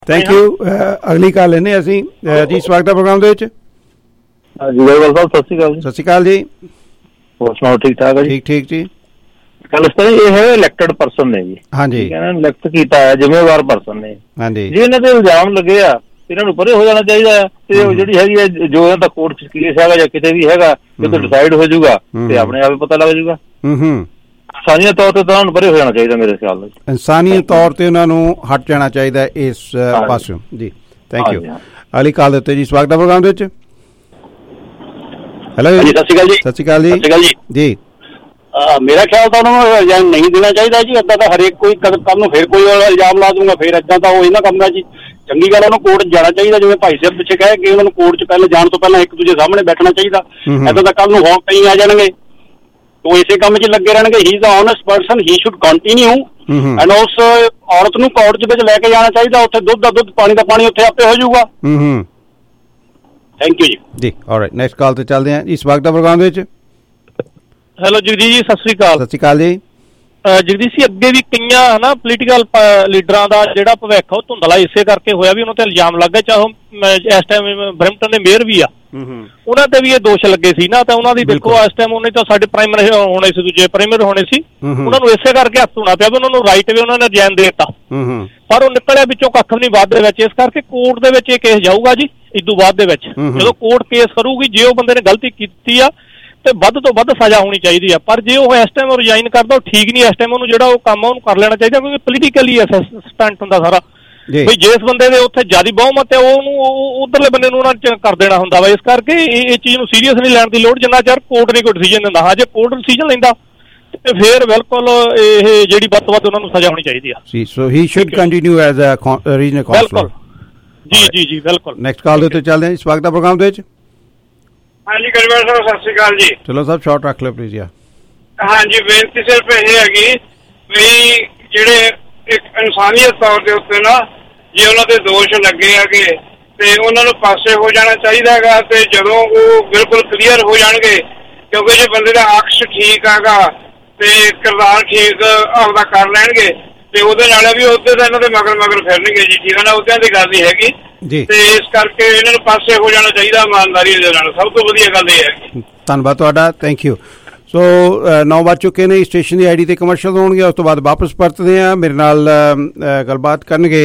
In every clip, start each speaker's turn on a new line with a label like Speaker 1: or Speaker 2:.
Speaker 1: Thank you. ਅਗਲੀ ਕਾਲ ਲੈਂਦੇ ਅਸੀਂ ਜੀ, ਸਵਾਗਤ ਹੈ ਪ੍ਰੋਗਰਾਮ ਦੇ ਵਿੱਚ।
Speaker 2: ਜੀ ਸਾਹਿਬ ਸਤਿ ਸ਼੍ਰੀ ਅਕਾਲ।
Speaker 1: ਸਤਿ ਸ਼੍ਰੀ ਅਕਾਲ ਜੀ,
Speaker 2: ਹੋਰ ਸੁਣਾਓ? ਠੀਕ ਠਾਕ ਹੈ ਜੀ?
Speaker 1: ਠੀਕ ਠੀਕ ਜੀ।
Speaker 2: ਗੱਲ ਇਸ ਤਰ੍ਹਾਂ ਇਹ ਹੈ, ਇਲੈਕਟਡ ਪਰਸਨ ਨੇ ਜੀ,
Speaker 1: ਹਾਂਜੀ,
Speaker 2: ਇਲੈਕਟ ਕੀਤਾ ਹੈ, ਜ਼ਿੰਮੇਵਾਰ ਪਰਸਨ ਨੇ,
Speaker 1: ਹਾਂਜੀ
Speaker 2: ਜੀ। ਇਹਨਾਂ ਤੇ ਇਲਜ਼ਾਮ ਲੱਗੇ ਆ, ਇਹਨਾਂ ਨੂੰ ਪਰੇ ਹੋ ਜਾਣਾ ਚਾਹੀਦਾ ਹੈ। ਤੇ ਉਹ ਜਿਹੜੀ ਹੈਗੀ ਹੈ, ਜੋ ਇਹਨਾਂ ਦਾ ਕੋਰਟ ਚ ਕੇਸ ਹੈਗਾ ਜਾਂ ਕਿਤੇ ਵੀ ਹੈਗਾ, ਜਦੋਂ ਡਿਸਾਈਡ ਹੋ ਜਾਊਗਾ ਤੇ ਆਪਣੇ ਆਪ ਪਤਾ ਲੱਗ ਜਾਊਗਾ। ਇਨਸਾਨੀਅਤ ਤੌਰ ਤੇ ਤਾਂ ਉਹਨਾਂ ਨੂੰ ਪਰੇ ਹੋ ਜਾਣਾ ਚਾਹੀਦਾ ਮੇਰੇ ਖਿਆਲ ਨਾਲ।
Speaker 1: ਇਨਸਾਨੀਅਤ ਤੌਰ ਤੇ ਉਹਨਾਂ ਨੂੰ ਹਟ ਜਾਣਾ ਚਾਹੀਦਾ ਇਸ ਪਾਸਿਓਂ ਜੀ। Thank you. ਅਗਲੀ ਕਾਲ ਦੇ ਉੱਤੇ ਜੀ, ਸਵਾਗਤ ਹੈ ਪ੍ਰੋਗਰਾਮ ਦੇ ਵਿੱਚ। ਹੈਲੋ ਜੀ,
Speaker 3: ਸਤਿ ਸ਼੍ਰੀ ਅਕਾਲ ਜੀ।
Speaker 1: ਸਤਿ ਸ਼੍ਰੀ ਅਕਾਲ ਜੀ। ਜੀ
Speaker 3: ਮੇਰਾ ਖਿਆਲ ਤਾਂ ਉਹਨਾਂ ਨੂੰ ਇਲਜ਼ਾਮ ਨਹੀਂ ਦੇਣਾ ਚਾਹੀਦਾ ਜੀ। ਏਦਾਂ ਤਾਂ ਹਰੇਕ ਕੋਈ ਕੱਲ ਨੂੰ ਫਿਰ ਕੋਈ ਇਲਜ਼ਾਮ ਲਾ ਦੂੰਗਾ, ਫਿਰ ਏਦਾਂ ਤਾਂ ਉਹ ਇਹਨਾਂ ਕੰਮ ਹੈ ਜੀ। ਚੰਗੀ ਗੱਲ, ਉਹਨੂੰ ਕੋਰਟ ਜਾਣਾ ਚਾਹੀਦਾ, ਜਿਵੇਂ ਭਾਈ ਸਾਹਿਬ ਪਿੱਛੇ ਕਹੇ ਕਿ ਉਹਨਾਂ ਨੂੰ ਕੋਰਟ ਚ ਪਹਿਲੇ ਜਾਣ ਤੋਂ ਪਹਿਲਾਂ ਇੱਕ ਦੂਜੇ ਸਾਹਮਣੇ ਬੈਠਣਾ ਚਾਹੀਦਾ। ਏਦਾਂ ਤਾਂ ਕੱਲ ਨੂੰ ਹੋਰ ਕਈ ਆ ਜਾਣਗੇ, ਉਹ ਇਸੇ ਕੰਮ 'ਚ ਲੱਗੇ ਰਹਿਣਗੇ। He is a honest person, he should continue. And ਉਸ ਔਰਤ ਨੂੰ ਕੋਰਟ ਦੇ ਵਿੱਚ ਲੈ ਕੇ ਜਾਣਾ ਚਾਹੀਦਾ। ਉੱਥੇ ਦੁੱਧ ਦਾ ਦੁੱਧ, ਪਾਣੀ ਦਾ ਪਾਣੀ ਉੱਥੇ ਆਪੇ ਹੋ ਜਾਊਗਾ। ਥੈਂਕ ਯੂ ਜੀ।
Speaker 1: ਜੀ ਆਲਰਾਈਟ, ਨੈਕਸਟ ਕਾਲ ਤੇ ਚੱਲਦੇ ਹਾਂ ਜੀ, ਸਵਾਗਤ ਹੈ ਪ੍ਰੋਗਰਾਮ ਦੇ ਵਿੱਚ।
Speaker 4: ਹੈਲੋ ਜਗਦੀਸ਼ ਜੀ, ਸਤਿ ਸ੍ਰੀ ਅਕਾਲ।
Speaker 1: ਸਤਿ ਸ਼੍ਰੀ ਅਕਾਲ ਜੀ।
Speaker 4: ਜਗਦੀਸ਼ ਜੀ, ਅੱਗੇ ਵੀ ਕਈਆਂ ਹਨਾ ਪੋਲੀਟੀਕਲ ਲੀਡਰਾਂ ਦਾ ਜਿਹੜਾ ਭਵਿੱਖ ਉਹ ਧੁੰਦਲਾ ਇਸੇ ਕਰਕੇ ਹੋਇਆ ਵੀ ਉਹਨਾਂ ਤੇ ਇਲਜ਼ਾਮ ਲੱਗ ਗਏ। ਚਾਹੇ ਇਸ ਟਾਈਮ ਬਰੈਂਪਟਨ ਦੇ ਮੇਅਰ ਵੀ ਆ, ਉਹਨਾਂ ਤੇ ਵੀ ਇਹ ਦੋਸ਼ ਲੱਗੇ ਸੀ ਨਾ। ਤਾਂ ਉਹਨਾਂ ਦੀ ਦੇਖੋ, ਇਸ ਟਾਈਮ ਉਹਨੇ ਤਾਂ ਸਾਡੇ ਪ੍ਰਾਈਮਰ ਹੋਣੇ ਸੀ, ਦੂਜੇ ਪ੍ਰਾਈਮਰ ਹੋਣੇ ਸੀ, ਉਹਨਾਂ ਨੂੰ ਇਸੇ ਕਰਕੇ ਹੱਥ ਧੋਣਾ ਪਿਆ ਵੀ ਉਹਨਾਂ ਨੂੰ ਰਾਈਟ ਵੀ ਉਹਨਾਂ ਨੇ ਰਿਜ਼ਾਈਨ ਦੇ ਦਿੱਤਾ, ਪਰ ਉਹ ਨਿਕਲਿਆ ਵਿੱਚੋਂ ਕੱਖ ਵੀ ਨਹੀਂ ਬਾਅਦ ਦੇ ਵਿੱਚ। ਇਸ ਕਰਕੇ ਕੋਰਟ ਦੇ ਵਿੱਚ ਇਹ ਕੇਸ ਜਾਊਗਾ ਜੀ ਇਦੋਂ ਬਾਅਦ ਦੇ ਵਿੱਚ। ਜਦੋਂ ਕੋਰਟ ਕੇਸ ਕਰੂਗੀ, ਜੇ ਉਹ ਬੰਦੇ ਨੇ ਗਲਤੀ ਕੀਤੀ ਆ ਤੇ ਵੱਧ ਤੋਂ ਵੱਧ ਸਜ਼ਾ ਹੋਣੀ ਚਾਹੀਦੀ ਆ। ਪਰ ਜੇ ਉਹ ਇਸ ਟਾਈਮ ਰਿਜ਼ਾਈਨ ਕਰਦਾ, ਉਹ ਠੀਕ ਨਹੀਂ। ਇਸ ਟਾਈਮ ਉਹਨੂੰ ਜਿਹੜਾ ਉਹ ਕੰਮ ਉਹਨੂੰ ਕਰ ਲੈਣਾ ਚਾਹੀਦਾ, ਕਿਉਂਕਿ ਪੋਲੀਟੀਕਲੀ ਅਸੈਸਮੈਂਟ ਹੁੰਦਾ ਸਾਰਾ ਵੀ ਜਿਸ ਬੰਦੇ ਦੇ ਉੱਥੇ ਜ਼ਿਆਦਾ ਬਹੁਮਤ ਹੈ ਉਹਨੂੰ ਉਧਰਲੇ ਬੰਦੇ ਨੂੰ ਉਹਨਾਂ ਚ ਕਰ ਦੇਣਾ ਹੁੰਦਾ ਵਾ। ਇਸ ਕਰਕੇ ਇਹ ਚੀਜ਼ ਨੂੰ ਸੀਰੀਅਸ ਨਹੀਂ ਲੈਣ ਦੀ ਲੋੜ, ਜਿੰਨਾ ਚਿਰ ਕੋਰਟ ਨਹੀਂ ਕੋਈ ਡਿਸੀਜਨ ਦਿੰਦਾ। ਹਾਂ, ਜੇ ਕੋਰਟ ਡਿਸੀਜਨ ਲੈਂਦਾ ਤੇ ਫਿਰ ਬਿਲਕੁਲ ਇਹ ਜਿਹੜੀ ਵੱਧ ਤੋਂ ਵੱਧ ਉਹਨਾਂ ਨੂੰ ਸਜ਼ਾ ਹੋਣੀ ਚਾਹੀਦੀ ਆ।
Speaker 1: So he should continue as a regional councillor.
Speaker 4: ਜੀ ਬਿਲਕੁਲ।
Speaker 1: ਨੈਕਸਟ ਕਾਲ ਦੇ ਉੱਤੇ ਚੱਲਦੇ ਹਾਂ ਜੀ, ਸਵਾਗਤ ਹੈ ਪ੍ਰੋਗਰਾਮ ਦੇ ਵਿੱਚ।
Speaker 5: ਹਾਂਜੀ ਗਰਮੇਲ ਸਾਹਿਬ, ਸਤਿ ਸ਼੍ਰੀ ਅਕਾਲ ਜੀ।
Speaker 1: ਚਲੋ ਸਾਹਿਬ, ਸ਼ਾਰਟ ਰੱਖ ਲਿਓ ਪਲੀਜ਼।
Speaker 5: ਹਾਂਜੀ, ਬੇਨਤੀ ਸਿਰਫ ਇਹ ਹੈਗੀ ਵੀ ਜਿਹੜੇ ਇੱਕ ਇਨਸਾਨੀਅਤ ਤੌਰ ਦੇ ਉੱਤੇ ਨਾ, ਜੇ ਉਹਨਾਂ ਦੇ ਦੋਸ਼ ਲੱਗੇ ਹੈਗੇ ਤੇ ਉਹਨਾਂ ਨੂੰ ਪਾਸੇ ਹੋ ਜਾਣਾ ਚਾਹੀਦਾ ਹੈਗਾ। ਤੇ ਜਦੋਂ ਉਹ ਬਿਲਕੁਲ ਕਲੀਅਰ ਹੋ ਜਾਣਗੇ, ਕਿਉਂਕਿ ਜੇ ਬੰਦੇ ਦਾ ਅਕਸ਼ ਠੀਕ ਹੈਗਾ ਤੇ ਕਿਰਦਾਰ ਠੀਕ ਆਪਦਾ ਕਰ ਲੈਣਗੇ ਤੇ ਉਹਦੇ ਨਾਲ ਵੀ ਉਹਦੇ ਤਾਂ ਇਹਨਾਂ ਦੇ ਮਗਰ ਫਿਰਨਗੇ ਜੀ। ਠੀਕ ਹੈ ਨਾ, ਉਹਦਿਆਂ ਦੀ ਗੱਲ ਨਹੀਂ ਹੈਗੀ ਜੀ। ਤੇ ਇਸ ਕਰਕੇ ਇਹਨਾਂ ਨੂੰ ਪਾਸੇ ਹੋ ਜਾਣਾ ਚਾਹੀਦਾ ਇਮਾਨਦਾਰੀ ਦੇ ਨਾਲ। ਸਭ ਤੋਂ ਵਧੀਆ ਗੱਲ ਇਹ ਹੈ।
Speaker 1: ਧੰਨਵਾਦ ਤੁਹਾਡਾ, ਥੈਂਕ ਯੂ। ਸੋ 9 ਵੱਜ ਚੁੱਕੇ ਨੇ। ਸਟੇਸ਼ਨ ਦੀ ਆਈਡੀ ਤੇ ਕਮਰਸ਼ੀਅਲ ਹੋਣਗੇ, ਉਸ ਤੋਂ ਬਾਅਦ ਵਾਪਸ ਪਰਤਦੇ ਹਾਂ। ਮੇਰੇ ਨਾਲ ਗੱਲਬਾਤ ਕਰਨਗੇ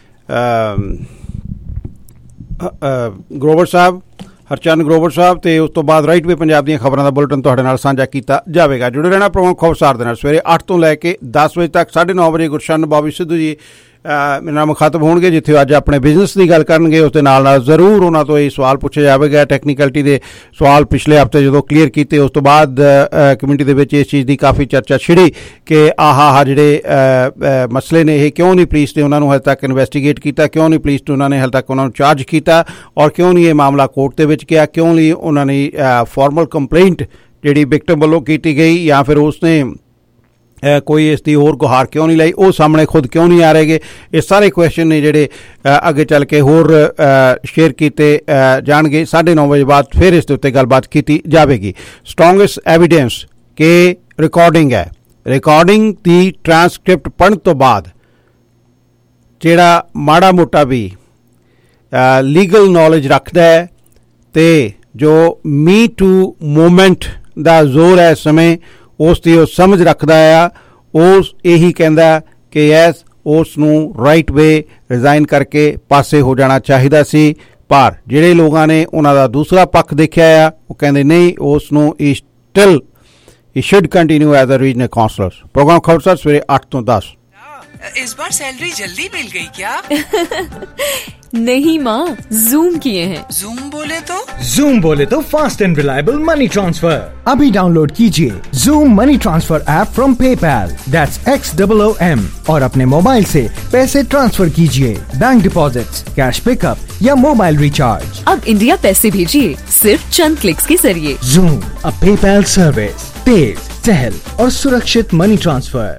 Speaker 1: ਗਰੋਵਰ ਸਾਹਿਬ, ਹਰਚੰਦ ਗਰੋਵਰ ਸਾਹਿਬ, ਤੇ ਉਸ ਤੋਂ ਬਾਅਦ ਰਾਈਟ ਵੇ ਪੰਜਾਬ ਦੀਆਂ ਖਬਰਾਂ ਦਾ ਬੁਲੇਟਿਨ ਤੁਹਾਡੇ ਨਾਲ ਸਾਂਝਾ ਕੀਤਾ ਜਾਵੇਗਾ। ਜੁੜੇ ਰਹਿਣਾ ਪ੍ਰੋਗਰਾਮ ਖਬਰਸਾਰ ਦੇ ਨਾਲ। ਸਵੇਰੇ 8 ਤੋਂ ਲੈ ਕੇ 10 ਵਜੇ ਤੱਕ, 9:30 ਵਜੇ ਗੁਰਸ਼ਨ ਬੋਬੀ ਸਿੱਧੂ ਜੀ ਮੇਰੇ ਨਾਲ ਮੁਖਾਤਬ ਹੋਣਗੇ, ਜਿੱਥੇ ਅੱਜ ਆਪਣੇ ਬਿਜ਼ਨਸ ਦੀ ਗੱਲ ਕਰਨਗੇ। ਉਸ ਦੇ ਨਾਲ ਨਾਲ ਜ਼ਰੂਰ ਉਹਨਾਂ ਤੋਂ ਇਹ ਸਵਾਲ ਪੁੱਛਿਆ ਜਾਵੇਗਾ, ਟੈਕਨੀਕਲਿਟੀ ਦੇ ਸਵਾਲ ਪਿਛਲੇ ਹਫ਼ਤੇ ਜਦੋਂ ਕਲੀਅਰ ਕੀਤੇ, ਉਸ ਤੋਂ ਬਾਅਦ ਕਮਿਊਨਿਟੀ ਦੇ ਵਿੱਚ ਇਸ ਚੀਜ਼ ਦੀ ਕਾਫੀ ਚਰਚਾ ਛਿੜੀ ਕਿ ਆਹ ਜਿਹੜੇ ਮਸਲੇ ਨੇ, ਇਹ ਕਿਉਂ ਨਹੀਂ ਪੁਲਿਸ ਨੇ ਉਹਨਾਂ ਨੂੰ ਹਾਲੇ ਤੱਕ ਇਨਵੈਸਟੀਗੇਟ ਕੀਤਾ, ਕਿਉਂ ਨਹੀਂ ਪੁਲਿਸ ਨੇ ਉਹਨਾਂ ਨੇ ਹਾਲੇ ਤੱਕ ਉਹਨਾਂ ਨੂੰ ਚਾਰਜ ਕੀਤਾ, ਔਰ ਕਿਉਂ ਨਹੀਂ ਇਹ ਮਾਮਲਾ ਕੋਰਟ ਦੇ ਵਿੱਚ ਗਿਆ, ਕਿਉਂ ਨਹੀਂ ਉਹਨਾਂ ਨੇ ਫਾਰਮਲ ਕੰਪਲੇਂਟ ਜਿਹੜੀ ਵਿਕਟਮ ਵੱਲੋਂ ਕੀਤੀ ਗਈ, ਜਾਂ ਫਿਰ ਉਸਨੇ ਕੋਈ ਇਸ ਦੀ ਹੋਰ ਗੁਹਾਰ ਕਿਉਂ ਨਹੀਂ ਲਈ, ਉਹ ਸਾਹਮਣੇ ਖੁਦ ਕਿਉਂ ਨਹੀਂ ਆ ਰਹੇਗੇ। ਇਹ ਸਾਰੇ ਕੁਐਸਚਨ ਨੇ ਜਿਹੜੇ ਅੱਗੇ ਚੱਲ ਕੇ ਹੋਰ ਸ਼ੇਅਰ ਕੀਤੇ ਜਾਣਗੇ। 9:30 ਵਜੇ ਬਾਅਦ ਫਿਰ ਇਸ ਦੇ ਉੱਤੇ ਗੱਲਬਾਤ ਕੀਤੀ ਜਾਵੇਗੀ। ਸਟਰੋਂਗੈਸਟ ਐਵੀਡੈਂਸ ਕਿ ਰਿਕਾਰਡਿੰਗ ਹੈ, ਰਿਕਾਰਡਿੰਗ ਦੀ ਟ੍ਰਾਂਸਕ੍ਰਿਪਟ ਪੜ੍ਹਨ ਤੋਂ ਬਾਅਦ ਜਿਹੜਾ ਮਾੜਾ ਮੋਟਾ ਵੀ ਲੀਗਲ ਨੌਲੇਜ ਰੱਖਦਾ ਹੈ ਤੇ ਜੋ ਮੀ ਟੂ ਮੂਵਮੈਂਟ ਦਾ ਜ਼ੋਰ ਹੈ ਇਸ ਸਮੇਂ, ਉਸ ਦੀ ਉਹ ਸਮਝ ਰੱਖਦਾ ਆ, ਉਸ ਇਹੀ ਕਹਿੰਦਾ ਕਿ ਯੈਸ, ਉਸ ਨੂੰ ਰਾਈਟ ਵੇ ਰਿਜ਼ਾਈਨ ਕਰਕੇ ਪਾਸੇ ਹੋ ਜਾਣਾ ਚਾਹੀਦਾ ਸੀ। ਪਰ ਜਿਹੜੇ ਲੋਕਾਂ ਨੇ ਉਹਨਾਂ ਦਾ ਦੂਸਰਾ ਪੱਖ ਦੇਖਿਆ ਆ, ਉਹ ਕਹਿੰਦੇ ਨਹੀਂ, ਉਸ ਨੂੰ still he should continue as a regional councillor. Programme ਖਬਰਸਾਰ ਸਵੇਰੇ 8 ਤੋਂ 10।
Speaker 6: इस बार सैलरी जल्दी मिल गई क्या? नहीं माँ, जूम किए हैं। जूम बोले तो fast and reliable money transfer.
Speaker 7: अभी डाउनलोड कीजिए Xoom money transfer app from PayPal, that's XOOM, और अपने मोबाइल से पैसे ट्रांसफर कीजिए, बैंक डिपॉजिट्स, कैश पिकअप या मोबाइल रिचार्ज।
Speaker 6: अब इंडिया पैसे भेजिए सिर्फ चंद क्लिक्स के जरिए।
Speaker 7: जूम, अ पेपैल सर्विस, तेज, सहल और सुरक्षित मनी ट्रांसफर।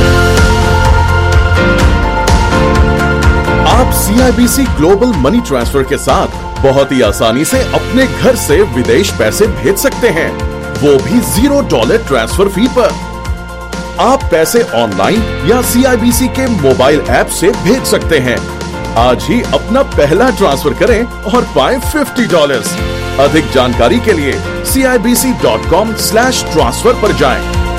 Speaker 8: आप CIBC ग्लोबल मनी ट्रांसफर के साथ बहुत ही आसानी से अपने घर से विदेश पैसे भेज सकते हैं, वो भी $0 ट्रांसफर फी पर। आप पैसे ऑनलाइन या CIBC के मोबाइल ऐप से भेज सकते हैं। आज ही अपना पहला ट्रांसफर करें और पाएं $50। अधिक जानकारी के लिए CIBC.com/transfer पर जाएं।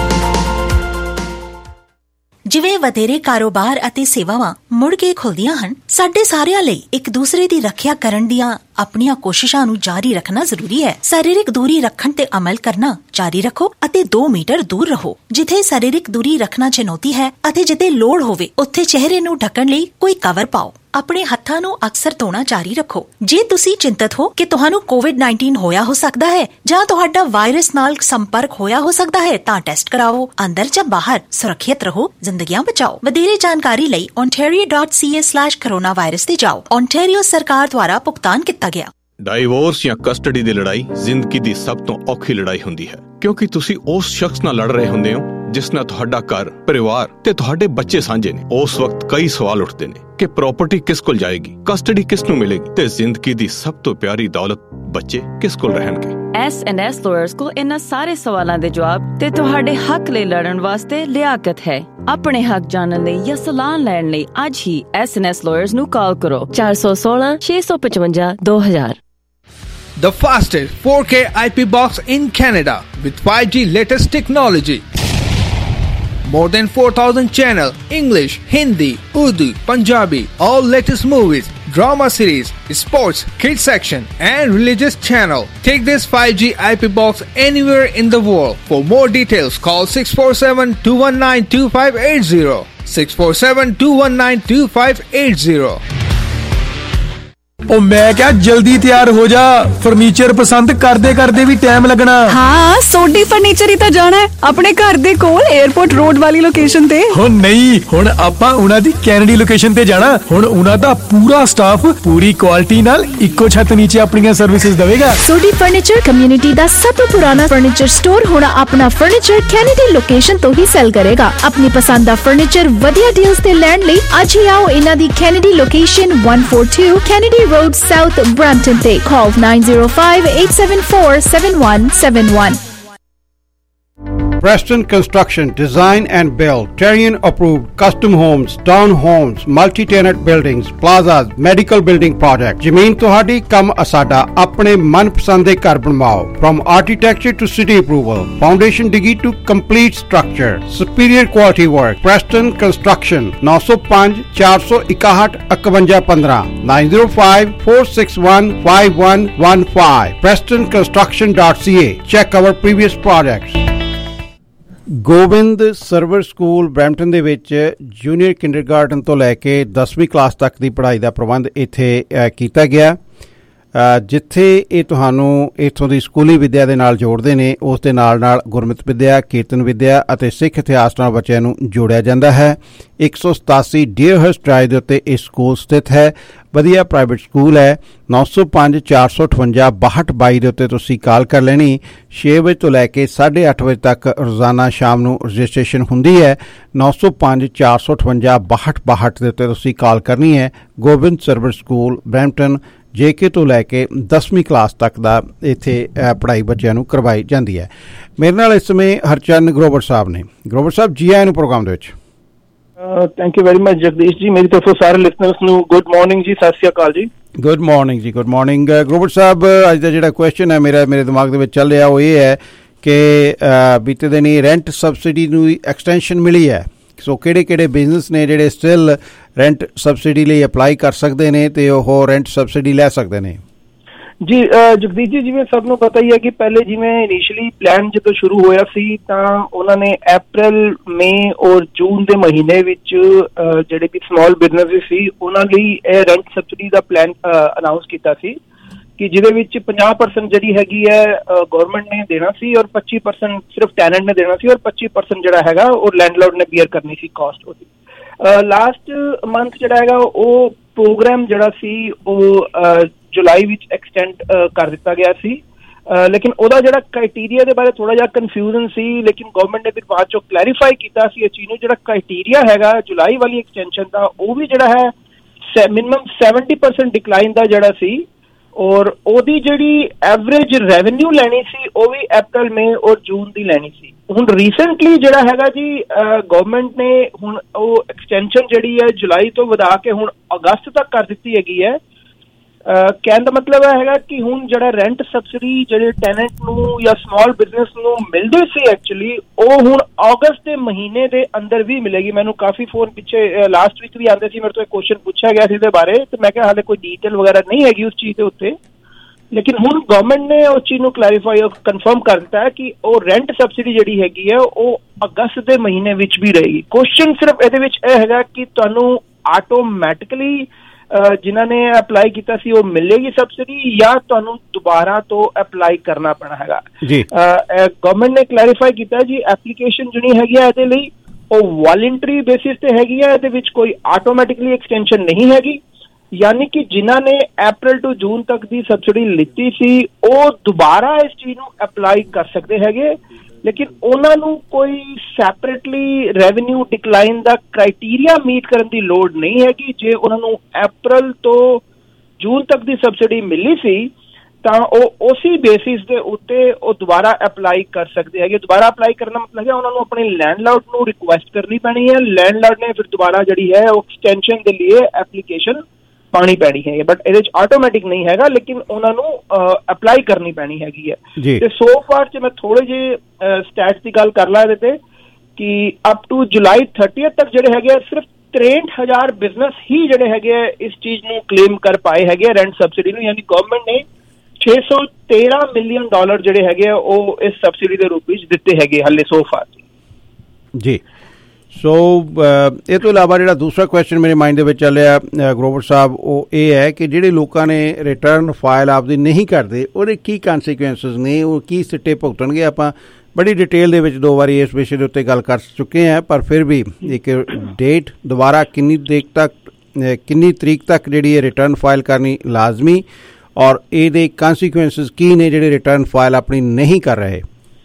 Speaker 9: ਜਿਵੇਂ ਵਧੇਰੇ ਕਾਰੋਬਾਰ ਅਤੇ ਸੇਵਾਵਾਂ ਮੁੜ ਕੇ ਖੁੱਲਦੀਆਂ ਹਨ, ਸਾਡੇ ਸਾਰਿਆਂ ਲਈ ਇੱਕ ਦੂਸਰੇ ਦੀ ਰੱਖਿਆ ਕਰਨ ਦੀਆਂ ਆਪਣੀਆਂ ਕੋਸ਼ਿਸ਼ਾਂ ਨੂੰ ਜਾਰੀ ਰੱਖਣਾ ਜ਼ਰੂਰੀ ਹੈ। ਸਰੀਰਕ ਦੂਰੀ ਰੱਖਣ ਤੇ ਅਮਲ ਕਰਨਾ ਜਾਰੀ ਰੱਖੋ ਅਤੇ 2 ਮੀਟਰ ਦੂਰ ਰਹੋ। ਜਿੱਥੇ ਸਰੀਰਕ ਦੂਰੀ ਰੱਖਣਾ ਚੁਣੌਤੀ ਹੈ ਅਤੇ ਜਿੱਥੇ ਲੋੜ ਹੋਵੇ ਉੱਥੇ ਚਿਹਰੇ ਨੂੰ ਢੱਕਣ ਲਈ ਕੋਈ ਕਵਰ ਪਾਓ। ਆਪਣੇ ਹੱਥਾਂ ਨੂੰ ਅਕਸਰ ਧੋਣਾ ਜਾਰੀ ਰੱਖੋ। ਜੇ ਤੁਸੀਂ ਚਿੰਤਤ ਹੋ ਕਿ ਤੁਹਾਨੂੰ COVID-19 ਹੋਇਆ ਹੋ ਸਕਦਾ ਹੈ ਜਾਂ ਤੁਹਾਡਾ ਵਾਇਰਸ ਨਾਲ ਸੰਪਰਕ ਹੋਇਆ ਹੋ ਸਕਦਾ ਹੈ ਤਾਂ ਟੈਸਟ ਕਰਾਓ। ਅੰਦਰ ਜਾਂ ਬਾਹਰ ਸੁਰੱਖਿਅਤ ਰਹੋ, ਜ਼ਿੰਦਗੀਆਂ ਬਚਾਓ। ਵਧੇਰੇ ਜਾਣਕਾਰੀ ਲਈ ontario.ca/coronavirus ਤੇ ਜਾਓ। ontario ਸਰਕਾਰ ਦੁਆਰਾ ਭੁਗਤਾਨ ਕੀਤਾ ਗਿਆ।
Speaker 10: ਡਾਈਵੋਰਸ ਜਾਂ ਕਸਟਡੀ ਦੀ ਲੜਾਈ ਜ਼ਿੰਦਗੀ ਦੀ ਸਭ ਤੋਂ ਔਖੀ ਲੜਾਈ ਹੁੰਦੀ ਹੈ, ਕਿਉਂਕਿ ਤੁਸੀਂ ਉਸ ਸ਼ਖਸ ਨਾਲ ਲੜ ਰਹੇ ਹੁੰਦੇ ਹੋ ਜਿਸ ਨਾਲ ਤੁਹਾਡਾ ਘਰ, ਪਰਿਵਾਰ ਤੇ ਤੁਹਾਡੇ ਬੱਚੇ ਸਾਂਝੇ ਨੇ। ਉਸ ਵਕਤ ਕਈ ਸਵਾਲ ਉੱਠਦੇ ਨੇ ਕਿ ਪ੍ਰਾਪਰਟੀ ਕਿਸ ਕੋਲ ਜਾਏਗੀ, ਕਸਟਡੀ ਕਿਸ ਨੂੰ ਮਿਲੇਗੀ ਤੇ ਜ਼ਿੰਦਗੀ ਦੀ ਸਭ ਤੋਂ ਪਿਆਰੀ ਦੌਲਤ ਬੱਚੇ ਕਿਸ ਕੋਲ ਰਹਿਣਗੇ।
Speaker 11: S&S ਲਾਇਰਸ ਕੋਲ ਇਹਨਾਂ ਸਾਰੇ ਸਵਾਲਾਂ ਦੇ ਜਵਾਬ ਤੇ ਤੁਹਾਡੇ ਹੱਕ ਲਈ ਲੜਨ ਵਾਸਤੇ ਲਿਆਕਤ ਹੈ। ਆਪਣੇ ਹੱਕ ਜਾਣਨ ਲਈ ਜਾਂ ਸਲਾਹ ਲੈਣ ਲਈ ਅੱਜ ਹੀ S&S ਲਾਇਰਸ ਨੂੰ ਕਾਲ ਕਰੋ 416 655 2000।
Speaker 7: The fastest 4K IP box in Canada with 5G latest technology. More than 4,000 channel, English, Hindi, Urdu, Punjabi, all latest movies, drama series, sports, kids section and religious channel. Take this 5G IP box anywhere in the world. For more details, call 647-219-2580. 647-219-2580.
Speaker 12: ਉਹ ਮੈਂ ਕਿਹਾ ਜਲਦੀ ਤਿਆਰ ਹੋ ਜਾ, furniture ਪਸੰਦ ਕਰਦੇ ਕਰਦੇ ਵੀ ਟਾਈਮ ਲੱਗਣਾ।
Speaker 13: ਹਾਂ, ਸੋਢੀ ਫਰਨੀਚਰ ਹੀ ਤਾਂ ਜਾਣਾ ਹੈ ਆਪਣੇ ਘਰ ਦੇ ਕੋਲ 에ਅਰਪੋਰਟ ਰੋਡ ਵਾਲੀ ਲੋਕੇਸ਼ਨ ਤੇ।
Speaker 12: ਹੁਣ ਨਹੀਂ, ਹੁਣ ਆਪਾਂ ਉਹਨਾਂ ਦੀ ਕੈਨੇਡੀ ਲੋਕੇਸ਼ਨ ਤੇ ਜਾਣਾ। ਹੁਣ ਉਹਨਾਂ ਦਾ ਪੂਰਾ ਸਟਾਫ ਪੂਰੀ ਕੁਆਲਿਟੀ ਨਾਲ ਇੱਕੋ ਛੱਤ ਨੀਚੇ ਆਪਣੀਆਂ ਸਰਵਿਸਿਜ਼ ਦੇਵੇਗਾ।
Speaker 13: ਸੋਢੀ ਫਰਨੀਚਰ ਕਮਿਊਨਿਟੀ ਦਾ ਸਭ ਤੋਂ ਪੁਰਾਣਾ ਫਰਨੀਚਰ ਸਟੋਰ ਹੁਣ ਆਪਣਾ ਫਰਨੀਚਰ ਕੈਨੇਡੀ ਲੋਕੇਸ਼ਨ ਤੋਂ ਹੀ ਸੈਲ ਕਰੇਗਾ। ਆਪਣੀ ਪਸੰਦ ਦਾ ਫਰਨੀਚਰ ਵਧੀਆ ਡੀਲਸ ਤੇ ਲੈਣ ਲਈ ਅੱਜ ਹੀ ਆਓ ਇਹਨਾਂ ਦੀ Kennedy location 142 Kennedy Road South, Brampton. They call 905-874-7171.
Speaker 1: Preston Construction, Design and Build, Terrian approved custom homes, town homes, multi-tenant buildings, plazas, medical building project. ਜ਼ਮੀਨ ਤੁਹਾਡੀ, ਕੰਮ ਅਸਾਡਾ। ਆਪਣੇ ਮਨਪਸੰਦ ਦੇ ਘਰ ਬਣਵਾਓ। From architecture to city approval, foundation digi to complete structure, superior quality work. Preston Construction 905 461 5115 905-461-5115. PrestonConstruction.ca. Check our previous projects. Gobind Sarvar school Brampton ਦੇ ਵਿੱਚ ਜੂਨੀਅਰ ਕਿੰਡਰਗਾਰਟਨ ਤੋਂ ਲੈ ਕੇ 10ਵੀਂ ਕਲਾਸ ਤੱਕ ਦੀ ਪੜ੍ਹਾਈ ਦਾ ਪ੍ਰਬੰਧ ਇੱਥੇ ਕੀਤਾ ਗਿਆ, ਜਿੱਥੇ ਇਹ ਤੁਹਾਨੂੰ ਇੱਥੋਂ ਦੀ ਸਕੂਲੀ ਵਿੱਦਿਆ ਦੇ ਨਾਲ ਜੋੜਦੇ ਨੇ। ਉਸ ਦੇ ਨਾਲ ਨਾਲ ਗੁਰਮਤਿ ਵਿੱਦਿਆ, ਕੀਰਤਨ ਵਿੱਦਿਆ ਅਤੇ ਸਿੱਖ ਇਤਿਹਾਸ ਨਾਲ ਬੱਚਿਆਂ ਨੂੰ ਜੋੜਿਆ ਜਾਂਦਾ ਹੈ। 187 ਡੀਅਰਹਰਸਟ ਡਰਾਈਵ ਦੇ ਉੱਤੇ ਇਹ ਸਕੂਲ ਸਥਿਤ ਹੈ। ਵਧੀਆ ਪ੍ਰਾਈਵੇਟ ਸਕੂਲ ਹੈ। 905 458 6222 ਦੇ ਉੱਤੇ ਤੁਸੀਂ ਕਾਲ ਕਰ ਲੈਣੀ। 6 ਵਜੇ ਤੋਂ ਲੈ ਕੇ 8:30 ਵਜੇ ਤੱਕ ਰੋਜ਼ਾਨਾ ਸ਼ਾਮ ਨੂੰ ਰਜਿਸਟ੍ਰੇਸ਼ਨ ਹੁੰਦੀ ਹੈ। 905 458 6222 ਦੇ ਉੱਤੇ ਤੁਸੀਂ ਕਾਲ ਕਰਨੀ ਹੈ। Gobind Sarvar school Brampton JK ਤੋਂ ਲੈ ਕੇ 10ਵੀਂ ਕਲਾਸ ਤੱਕ ਦਾ ਇੱਥੇ ਪੜ੍ਹਾਈ ਬੱਚਿਆਂ ਨੂੰ ਕਰਵਾਈ ਜਾਂਦੀ ਹੈ। ਮੇਰੇ ਨਾਲ ਇਸ ਸਮੇਂ ਹਰਚੰਦ ਗਰੋਵਰ ਸਾਹਿਬ ਨੇ। ਗਰੋਵਰ ਸਾਹਿਬ, ਜੀ ਆਇਆਂ ਨੂੰ ਪ੍ਰੋਗਰਾਮ ਦੇ ਵਿੱਚ।
Speaker 4: Thank you very much Jagdish ji. ਮੇਰੀ ਤਰਫੋਂ ਸਾਰੇ ਲਿਸਨਰਸ ਨੂੰ ਗੁੱਡ ਮਾਰਨਿੰਗ ਜੀ, ਸਤਿ ਸ਼੍ਰੀ ਅਕਾਲ ਜੀ।
Speaker 1: ਗੁੱਡ ਮਾਰਨਿੰਗ ਜੀ, ਗੁੱਡ ਮਾਰਨਿੰਗ। ਗਰੋਵਰ ਸਾਹਿਬ, ਅੱਜ ਦਾ ਜਿਹੜਾ ਕੁਐਸਚਨ ਹੈ ਮੇਰੇ ਦਿਮਾਗ ਦੇ ਵਿੱਚ ਚੱਲ ਰਿਹਾ ਉਹ ਇਹ ਹੈ ਕਿ ਬੀਤੇ ਦਿਨ ਹੀ ਰੈਂਟ ਸਬਸਿਡੀ ਨੂੰ ਐਕਸਟੈਂਸ਼ਨ ਮਿਲੀ ਹੈ। ਸੋ ਕਿਹੜੇ ਬਿਜ਼ਨਸ ਨੇ ਜਿਹੜੇ ਸਟਿਲ ਰੈਂਟ ਸਬਸਿਡੀ ਲਈ ਅਪਲਾਈ ਕਰ ਸਕਦੇ ਨੇ ਤੇ ਉਹ ਰੈਂਟ ਸਬਸਿਡੀ ਲੈ ਸਕਦੇ ਨੇ?
Speaker 4: ਜੀ ਜਗਦੀਸ਼ ਜੀ, ਜਿਵੇਂ ਸਭ ਨੂੰ ਪਤਾ ਹੀ ਹੈ ਕਿ ਪਹਿਲੇ ਜਿਵੇਂ ਇਨੀਸ਼ੀਅਲੀ ਪਲਾਨ ਜਦੋਂ ਸ਼ੁਰੂ ਹੋਇਆ ਸੀ ਤਾਂ ਉਹਨਾਂ ਨੇ ਅਪ੍ਰੈਲ, ਮਈ ਔਰ ਜੂਨ ਦੇ ਮਹੀਨੇ ਵਿੱਚ ਜਿਹੜੇ ਵੀ ਸਮਾਲ ਬਿਜ਼ਨਸ ਸੀ ਉਹਨਾਂ ਲਈ ਇਹ ਰੈਂਟ ਸਬਸਿਡੀ ਦਾ ਪਲਾਨ ਅਨਾਉਂਸ ਕੀਤਾ ਸੀ ਕਿ ਜਿਹਦੇ ਵਿੱਚ 50% ਜਿਹੜੀ ਹੈਗੀ ਹੈ ਗਵਰਨਮੈਂਟ ਨੇ ਦੇਣਾ ਸੀ ਔਰ 25% ਸਿਰਫ ਟੈਨੈਂਟ ਨੇ ਦੇਣਾ ਸੀ ਔਰ 25% ਜਿਹੜਾ ਹੈਗਾ ਉਹ ਲੈਂਡਲੋਰਡ ਨੇ ਬੀਅਰ ਕਰਨੀ ਸੀ ਕਾਸਟ ਉਹਦੀ। ਲਾਸਟ ਮੰਥ ਜਿਹੜਾ ਹੈਗਾ ਉਹ ਪ੍ਰੋਗਰਾਮ ਜਿਹੜਾ ਸੀ ਉਹ ਜੁਲਾਈ ਵਿੱਚ ਐਕਸਟੈਂਡ ਕਰ ਦਿੱਤਾ ਗਿਆ ਸੀ, ਲੇਕਿਨ ਉਹਦਾ ਜਿਹੜਾ ਕ੍ਰਾਈਟੀਰੀਆ ਦੇ ਬਾਰੇ ਥੋੜਾ ਜਿਹਾ ਕਨਫਿਊਜ਼ਨ ਸੀ। ਲੇਕਿਨ ਗਵਰਨਮੈਂਟ ਨੇ ਫਿਰ ਬਾਅਦ ਚੋਂ ਕਲੈਰੀਫਾਈ ਕੀਤਾ ਸੀ ਇਹ ਚੀਜ਼ ਨੂੰ। ਜਿਹੜਾ ਕ੍ਰਾਈਟੀਰੀਆ ਹੈਗਾ ਜੁਲਾਈ ਵਾਲੀ ਐਕਸਟੈਂਸ਼ਨ ਦਾ ਉਹ ਵੀ ਜਿਹੜਾ ਹੈ ਮਿਨੀਮਮ 70% ਡਿਕਲਾਈਨ ਦਾ ਜਿਹੜਾ ਸੀ
Speaker 14: ਔਰ ਉਹਦੀ ਜਿਹੜੀ ਐਵਰੇਜ ਰੈਵਨਿਊ ਲੈਣੀ ਸੀ ਉਹ ਵੀ April, May ਔਰ June ਦੀ ਲੈਣੀ ਸੀ। ਹੁਣ ਰੀਸੈਂਟਲੀ ਜਿਹੜਾ ਹੈਗਾ ਜੀ ਗਵਰਨਮੈਂਟ ਨੇ ਹੁਣ ਉਹ ਐਕਸਟੈਂਸ਼ਨ ਜਿਹੜੀ ਹੈ ਜੁਲਾਈ ਤੋਂ ਵਧਾ ਕੇ ਹੁਣ ਅਗਸਤ ਤੱਕ ਕਰ ਦਿੱਤੀ ਹੈਗੀ ਹੈ। ਕਹਿਣ ਦਾ ਮਤਲਬ ਇਹ ਹੈਗਾ ਕਿ ਹੁਣ ਜਿਹੜਾ ਰੈਂਟ ਸਬਸਿਡੀ ਜਿਹੜੇ ਟੈਨੈਂਟ ਨੂੰ ਜਾਂ ਸਮਾਲ ਬਿਜ਼ਨਸ ਨੂੰ ਮਿਲਦੀ ਸੀ ਐਕਚੁਅਲੀ ਉਹ ਹੁਣ ਅਗਸਤ ਦੇ ਮਹੀਨੇ ਦੇ ਅੰਦਰ ਵੀ ਮਿਲੇਗੀ। ਮੈਨੂੰ ਕਾਫੀ ਫੋਨ ਪਿੱਛੇ ਲਾਸਟ ਵੀਕ ਵੀ ਆਉਂਦੇ ਸੀ, ਮੇਰੇ ਤੋਂ ਇੱਕ ਕੁਐਸਚਨ ਪੁੱਛਿਆ ਗਿਆ ਸੀ ਇਹਦੇ ਬਾਰੇ, ਤੇ ਮੈਂ ਕਿਹਾ ਹਾਲੇ ਕੋਈ ਡਿਟੇਲ ਵਗੈਰਾ ਨਹੀਂ ਹੈਗੀ ਉਸ ਚੀਜ਼ ਦੇ ਉੱਤੇ, ਲੇਕਿਨ ਹੁਣ ਗਵਰਨਮੈਂਟ ਨੇ ਉਸ ਚੀਜ਼ ਨੂੰ ਕਲੈਰੀਫਾਈ ਔਰ ਕਨਫਰਮ ਕਰ ਦਿੱਤਾ ਹੈ ਕਿ ਉਹ ਰੈਂਟ ਸਬਸਿਡੀ ਜਿਹੜੀ ਹੈਗੀ ਹੈ ਉਹ ਅਗਸਤ ਦੇ ਮਹੀਨੇ ਵਿੱਚ ਵੀ ਰਹੇਗੀ। ਕੁਐਸਚਨ ਸਿਰਫ ਇਹਦੇ ਵਿੱਚ ਇਹ ਹੈਗਾ ਕਿ ਤੁਹਾਨੂੰ ਆਟੋਮੈਟਿਕਲੀ ਜਿਨ੍ਹਾਂ ਨੇ ਅਪਲਾਈ ਕੀਤਾ ਸੀ ਉਹ ਮਿਲੇਗੀ ਸਬਸਿਡੀ ਜਾਂ ਤੁਹਾਨੂੰ ਦੁਬਾਰਾ ਤੋਂ ਅਪਲਾਈ ਕਰਨਾ ਪੈਣਾ ਹੈਗਾ। ਗਵਰਨਮੈਂਟ ਨੇ ਕਲੈਰੀਫਾਈ ਕੀਤਾ ਜੀ ਐਪਲੀਕੇਸ਼ਨ ਜਿਹੜੀ ਹੈਗੀ ਹੈ ਇਹਦੇ ਲਈ ਉਹ ਵੋਲੰਟਰੀ ਬੇਸਿਸ ਤੇ ਹੈਗੀ ਹੈ, ਇਹਦੇ ਵਿੱਚ ਕੋਈ ਆਟੋਮੈਟਿਕਲੀ ਐਕਸਟੈਂਸ਼ਨ ਨਹੀਂ ਹੈਗੀ। ਯਾਨੀ ਕਿ ਜਿਨ੍ਹਾਂ ਨੇ April to June ਤੱਕ ਦੀ ਸਬਸਿਡੀ ਲਿੱਤੀ ਸੀ ਉਹ ਦੁਬਾਰਾ ਇਸ ਚੀਜ਼ ਨੂੰ ਅਪਲਾਈ ਕਰ ਸਕਦੇ ਹੈਗੇ, ਲੇਕਿਨ ਉਹਨਾਂ ਨੂੰ ਕੋਈ ਸੈਪਰੇਟਲੀ ਰੈਵਨਿਊ ਡਿਕਲਾਈਨ ਦਾ ਕ੍ਰਾਈਟੀਰੀਆ ਮੀਟ ਕਰਨ ਦੀ ਲੋੜ ਨਹੀਂ ਹੈਗੀ। ਜੇ ਉਹਨਾਂ ਨੂੰ April ਤੋਂ June ਤੱਕ ਦੀ ਸਬਸਿਡੀ ਮਿਲੀ ਸੀ ਤਾਂ ਉਹ ਉਸੇ ਬੇਸਿਸ ਦੇ ਉੱਤੇ ਉਹ ਦੁਬਾਰਾ ਅਪਲਾਈ ਕਰ ਸਕਦੇ ਹੈਗੇ। ਦੁਬਾਰਾ ਅਪਲਾਈ ਕਰਨਾ ਮਤਲਬ ਹੈ ਉਹਨਾਂ ਨੂੰ ਆਪਣੇ ਲੈਂਡਲਾਰਡ ਨੂੰ ਰਿਕੁਐਸਟ ਕਰਨੀ ਪੈਣੀ ਹੈ, ਲੈਂਡਲਾਰਡ ਨੇ ਫਿਰ ਦੁਬਾਰਾ ਜਿਹੜੀ ਹੈ ਉਹ ਐਕਸਟੈਂਸ਼ਨ ਦੇ ਲਈ ਐਪਲੀਕੇਸ਼ਨ ਪਾਣੀ ਪੈਣੀ ਹੈ, ਬਟ ਇਹਦੇ ਚ ਆਟੋਮੈਟਿਕ ਨਹੀਂ ਹੈਗਾ, ਲੇਕਿਨ ਉਹਨਾਂ ਨੂੰ ਅਪਲਾਈ ਕਰਨੀ ਪੈਣੀ ਹੈਗੀ ਹੈ। ਤੇ ਸੋ ਫਾਰ ਚ ਮੈਂ ਥੋੜੇ ਜਿਹੇ ਸਟੈਟਸ ਦੀ ਗੱਲ ਕਰ ਲਾ ਇਹਦੇ ਤੇ ਕਿ ਅਪ ਟੂ July 30 ਤੱਕ ਜਿਹੜੇ ਹੈਗੇ ਸਿਰਫ 63,000 ਬਿਜ਼ਨਸ ਹੀ ਜਿਹੜੇ ਹੈਗੇ ਇਸ ਚੀਜ਼ ਨੂੰ ਕਲੇਮ ਕਰ ਪਾਏ ਹੈਗੇ ਰੈਂਟ ਸਬਸਿਡੀ ਨੂੰ, ਯਾਨੀ ਗਵਰਨਮੈਂਟ ਨੇ $613 ਮਿਲੀਅਨ ਜਿਹੜੇ ਹੈਗੇ ਉਹ ਇਸ ਸਬਸਿਡੀ ਦੇ ਰੂਪ ਵਿੱਚ ਦਿੱਤੇ ਹੈਗੇ ਹਾਲੇ ਸੋ ਫਾਰ
Speaker 1: ਜੀ। ਸੋ ਇਹ ਤੋਂ ਇਲਾਵਾ ਜਿਹੜਾ ਦੂਸਰਾ ਕੁਐਸਚਨ ਮੇਰੇ ਮਾਈਂਡ ਦੇ ਵਿੱਚ ਚੱਲਿਆ ਗਰੋਵਰ ਸਾਹਿਬ ਉਹ ਇਹ ਹੈ ਕਿ ਜਿਹੜੇ ਲੋਕਾਂ ਨੇ ਰਿਟਰਨ ਫਾਈਲ ਆਪਦੀ ਨਹੀਂ ਕਰਦੇ ਉਹਦੇ ਕੀ ਕੰਸੀਕੁਐਂਸਿਸ ਨੇ, ਉਹ ਕੀ ਸਿੱਟੇ ਭੁਗਤਣਗੇ। ਆਪਾਂ ਬੜੀ ਡਿਟੇਲ ਦੇ ਵਿੱਚ 2 ਵਾਰੀ ਇਸ ਵਿਸ਼ੇ ਦੇ ਉੱਤੇ ਗੱਲ ਕਰ ਚੁੱਕੇ ਹਾਂ, ਪਰ ਫਿਰ ਵੀ ਇੱਕ ਡੇਟ ਦੁਬਾਰਾ ਕਿੰਨੀ ਤਰੀਕ ਤੱਕ ਜਿਹੜੀ ਇਹ ਰਿਟਰਨ ਫਾਈਲ ਕਰਨੀ ਲਾਜ਼ਮੀ ਔਰ ਇਹਦੇ ਕੰਸੀਕੁਐਂਸਿਸ ਕੀ ਨੇ ਜਿਹੜੇ ਰਿਟਰਨ ਫਾਈਲ ਆਪਣੀ ਨਹੀਂ ਕਰ ਰਹੇ।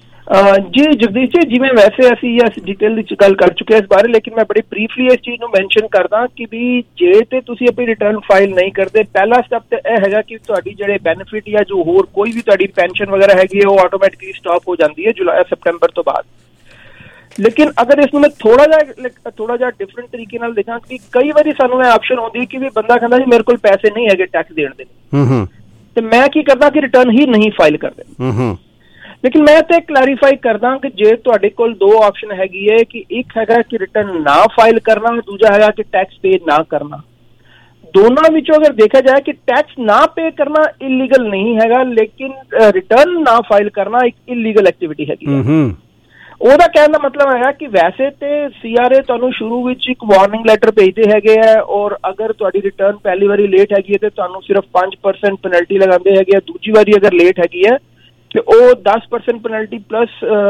Speaker 14: ਜੀ ਜਗਦੀਸ਼ ਜੀ, ਜਿਵੇਂ ਵੈਸੇ ਅਸੀਂ ਇਸ ਡਿਟੇਲ ਵਿੱਚ ਗੱਲ ਕਰ ਚੁੱਕੇ ਇਸ ਬਾਰੇ, ਲੇਕਿਨ ਮੈਂ ਬੜੀ ਬਰੀਫਲੀ ਇਸ ਚੀਜ਼ ਨੂੰ ਮੈਂਸ਼ਨ ਕਰਦਾ ਕਿ ਵੀ ਜੇ ਤੇ ਤੁਸੀਂ ਆਪਣੀ ਰਿਟਰਨ ਫਾਈਲ ਨਹੀਂ ਕਰਦੇ, ਪਹਿਲਾ ਸਟੈਪ ਤੇ ਇਹ ਹੈਗਾ ਕਿ ਤੁਹਾਡੀ ਜਿਹੜੇ ਬੈਨੀਫਿਟ ਜਾਂ ਜੋ ਹੋਰ ਕੋਈ ਵੀ ਤੁਹਾਡੀ ਪੈਨਸ਼ਨ ਵਗੈਰਾ ਹੈਗੀ ਹੈ ਉਹ ਆਟੋਮੈਟਿਕਲੀ ਸਟਾਪ ਹੋ ਜਾਂਦੀ ਹੈ September ਤੋਂ ਬਾਅਦ। ਲੇਕਿਨ ਅਗਰ ਇਸ ਨੂੰ ਮੈਂ ਥੋੜਾ ਜਿਹਾ ਡਿਫਰੈਂਟ ਤਰੀਕੇ ਨਾਲ ਦੇਖਾਂ ਕਿ ਕਈ ਵਾਰੀ ਸਾਨੂੰ ਇਹ ਆਪਸ਼ਨ ਆਉਂਦੀ ਕਿ ਵੀ ਬੰਦਾ ਕਹਿੰਦਾ ਜੀ ਮੇਰੇ ਕੋਲ ਪੈਸੇ ਨਹੀਂ ਹੈਗੇ ਟੈਕਸ ਦੇਣ ਦੇ, ਤੇ ਮੈਂ ਕੀ ਕਰਦਾ ਕਿ ਰਿਟਰਨ ਹੀ ਨਹੀਂ ਫਾਈਲ ਕਰਦੇ। ਲੇਕਿਨ ਮੈਂ ਤੇ ਕਲੈਰੀਫਾਈ ਕਰਦਾ ਕਿ ਜੇ ਤੁਹਾਡੇ ਕੋਲ 2 ਆਪਸ਼ਨ ਹੈਗੀ ਹੈ ਕਿ ਇੱਕ ਹੈਗਾ ਕਿ ਰਿਟਰਨ ਨਾ ਫਾਈਲ ਕਰਨਾ, ਦੂਜਾ ਹੈਗਾ ਕਿ ਟੈਕਸ ਪੇ ਨਾ ਕਰਨਾ। ਦੋਨਾਂ ਵਿੱਚੋਂ ਅਗਰ ਦੇਖਿਆ ਜਾਏ ਕਿ ਟੈਕਸ ਨਾ ਪੇ ਕਰਨਾ ਇਲੀਗਲ ਨਹੀਂ ਹੈਗਾ, ਲੇਕਿਨ ਰਿਟਰਨ ਨਾ ਫਾਈਲ ਕਰਨਾ ਇੱਕ ਇਲੀਗਲ ਐਕਟੀਵਿਟੀ ਹੈਗੀ ਹੈ। ਉਹਦਾ ਕਹਿਣ ਦਾ ਮਤਲਬ ਹੈਗਾ ਕਿ ਵੈਸੇ ਤੇ CRA ਤੁਹਾਨੂੰ ਸ਼ੁਰੂ ਵਿੱਚ ਇੱਕ ਵਾਰਨਿੰਗ ਲੈਟਰ ਭੇਜਦੇ ਹੈਗੇ ਹੈ ਔਰ ਅਗਰ ਤੁਹਾਡੀ ਰਿਟਰਨ ਪਹਿਲੀ ਵਾਰੀ ਲੇਟ ਹੈਗੀ ਹੈ ਤੇ ਤੁਹਾਨੂੰ ਸਿਰਫ 5% ਪੈਨਲਟੀ ਲਗਾਉਂਦੇ ਹੈਗੇ, ਦੂਜੀ ਵਾਰੀ ਅਗਰ ਲੇਟ ਹੈਗੀ ਹੈ ਤੇ ਉਹ 10% ਪੈਨਲਟੀ ਪਲੱਸ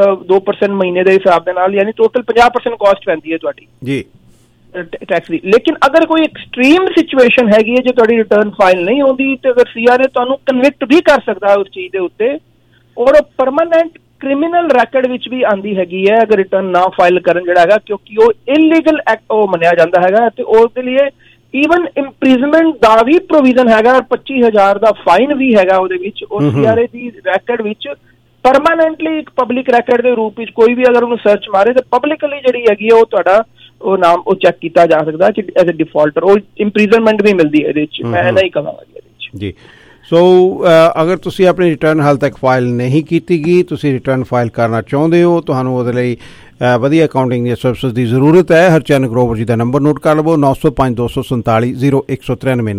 Speaker 14: 2% ਮਹੀਨੇ ਦੇ ਹਿਸਾਬ ਦੇ ਨਾਲ, ਯਾਨੀ ਟੋਟਲ 50% ਕਾਸਟ ਪੈਂਦੀ ਹੈ ਤੁਹਾਡੀ ਜੀ ਟੈਕਸ ਦੀ। ਲੇਕਿਨ ਅਗਰ ਕੋਈ ਐਕਸਟ੍ਰੀਮ ਸਿਚੁਏਸ਼ਨ ਹੈਗੀ ਹੈ ਜੇ ਤੁਹਾਡੀ ਰਿਟਰਨ ਫਾਈਲ ਨਹੀਂ ਹੁੰਦੀ ਤੇ ਅਗਰ CRA ਤੁਹਾਨੂੰ ਕਨਵਿਕਟ ਵੀ ਕਰ ਸਕਦਾ ਹੈ ਉਸ ਚੀਜ਼ ਦੇ ਉੱਤੇ ਔਰ ਉਹ ਪਰਮਾਨੈਂਟ ਕ੍ਰਿਮੀਨਲ ਰੈਕਡ ਵਿੱਚ ਵੀ ਆਂਦੀ ਹੈਗੀ ਹੈ ਅਗਰ ਰਿਟਰਨ ਨਾ ਫਾਈਲ ਕਰਨ ਜਿਹੜਾ ਹੈਗਾ, ਕਿਉਂਕਿ ਉਹ ਇਲੀਗਲ ਐਕਟ ਉਹ ਮੰਨਿਆ ਜਾਂਦਾ ਹੈਗਾ ਤੇ ਉਹਦੇ ਲਈ ਈਵਨ ਇੰਪ੍ਰਿਜ਼ਨਮੈਂਟ ਦਾ ਵੀ ਪ੍ਰੋਵੀਜ਼ਨ ਹੈਗਾ, 25,000 ਦਾ ਫਾਈਨ ਵੀ ਹੈਗਾ ਉਹਦੇ ਵਿੱਚ। ਉਹ CRA ਦੀ ਰੈਕਡ ਵਿੱਚ ਪਰਮਾਨੈਂਟਲੀ ਇੱਕ ਪਬਲਿਕ ਰੈਕਡ ਦੇ ਰੂਪ ਵਿੱਚ ਕੋਈ ਵੀ ਅਗਰ ਉਹਨੂੰ ਸਰਚ ਮਾਰੇ ਤੇ ਪਬਲਿਕਲੀ ਜਿਹੜੀ ਹੈਗੀ ਹੈ ਉਹ ਤੁਹਾਡਾ ਉਹ ਨਾਮ ਉਹ ਚੈੱਕ ਕੀਤਾ ਜਾ ਸਕਦਾ ਕਿ ਐਜ਼ ਅ ਡਿਫਾਲਟਰ, ਉਹ ਇੰਪ੍ਰਿਜ਼ਨਮੈਂਟ ਵੀ ਮਿਲਦੀ ਹੈ ਇਹਦੇ ਵਿੱਚ। ਮੈਂ ਨਹੀਂ ਕਹਾਂਗਾ ਇਹਦੇ ਵਿੱਚ
Speaker 1: ਜੀ। ਸੋ ਅਗਰ ਤੁਸੀਂ ਆਪਣੀ ਰਿਟਰਨ ਹਾਲ ਤੱਕ ਫਾਈਲ ਨਹੀਂ ਕੀਤੀ ਗਈ, ਤੁਸੀਂ ਰਿਟਰਨ ਫਾਈਲ ਕਰਨਾ ਚਾਹੁੰਦੇ ਹੋ, ਤੁਹਾਨੂੰ ਉਹਦੇ ਲਈ ਵਧੀਆ ਅਕਾਊਂਟਿੰਗ ਦੀਆਂ ਸਰਵਿਸਿਜ਼ ਦੀ ਜ਼ਰੂਰਤ ਹੈ। ਹਰਚੰਦ ਗਰੋਵਰ ਜੀ ਦਾ ਨੰਬਰ ਨੋਟ ਕਰ ਲਵੋ 905 247 0193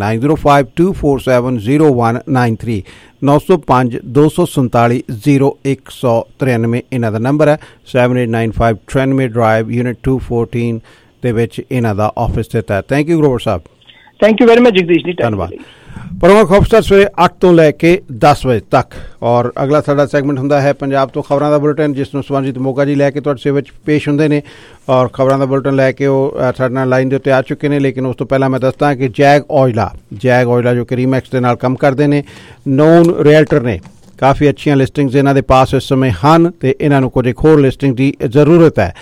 Speaker 1: 9052470193 905 247 0193 ਇਹਨਾਂ ਦਾ ਨੰਬਰ ਹੈ। 7895 Tranmere Drive Unit 214 ਦੇ ਵਿੱਚ ਇਹਨਾਂ ਦਾ ਆਫਿਸ ਸਥਿਤ ਹੈ। Thank you Grover sahib.
Speaker 14: Thank you very much Jagdish ji,
Speaker 1: ਧੰਨਵਾਦ। ਪ੍ਰਮੁੱਖ ਖਬਰ ਸਵੇਰੇ 8 ਤੋਂ ਲੈ ਕੇ 10 ਵਜੇ ਤੱਕ ਔਰ ਅਗਲਾ ਸਾਡਾ ਸੈਗਮੈਂਟ ਹੁੰਦਾ ਹੈ ਪੰਜਾਬ ਤੋਂ ਖਬਰਾਂ ਦਾ ਬੁਲੇਟਿਨ, ਜਿਸ ਨੂੰ ਸਵਰਨਜੀਤ ਮੋਗਾ ਜੀ ਲੈ ਕੇ ਤੁਹਾਡੇ ਸੇਵਾ ਵਿੱਚ ਪੇਸ਼ ਹੁੰਦੇ ਨੇ ਔਰ ਖਬਰਾਂ ਦਾ ਬੁਲੇਟਿਨ ਲੈ ਕੇ ਉਹ ਸਾਡੇ ਨਾਲ ਲਾਈਨ ਦੇ ਉੱਤੇ ਆ ਚੁੱਕੇ ਨੇ। ਲੇਕਿਨ ਉਸ ਤੋਂ ਪਹਿਲਾਂ ਮੈਂ ਦੱਸਦਾ ਕਿ ਜੈਗ ਔਇਲਾ ਜੋ ਕਿ ਰੀਮੈਕਸ ਦੇ ਨਾਲ ਕੰਮ ਕਰਦੇ ਨੇ, ਨੋਨ ਰੀਅਲਟਰ ਨੇ, ਕਾਫੀ ਅੱਛੀਆਂ ਲਿਸਟਿੰਗਸ ਇਹਨਾਂ ਦੇ ਪਾਸ ਇਸ ਸਮੇਂ ਹਨ ਤੇ ਇਹਨਾਂ ਨੂੰ ਕੁਝ ਹੋਰ ਲਿਸਟਿੰਗ ਦੀ ਜ਼ਰੂਰਤ ਹੈ।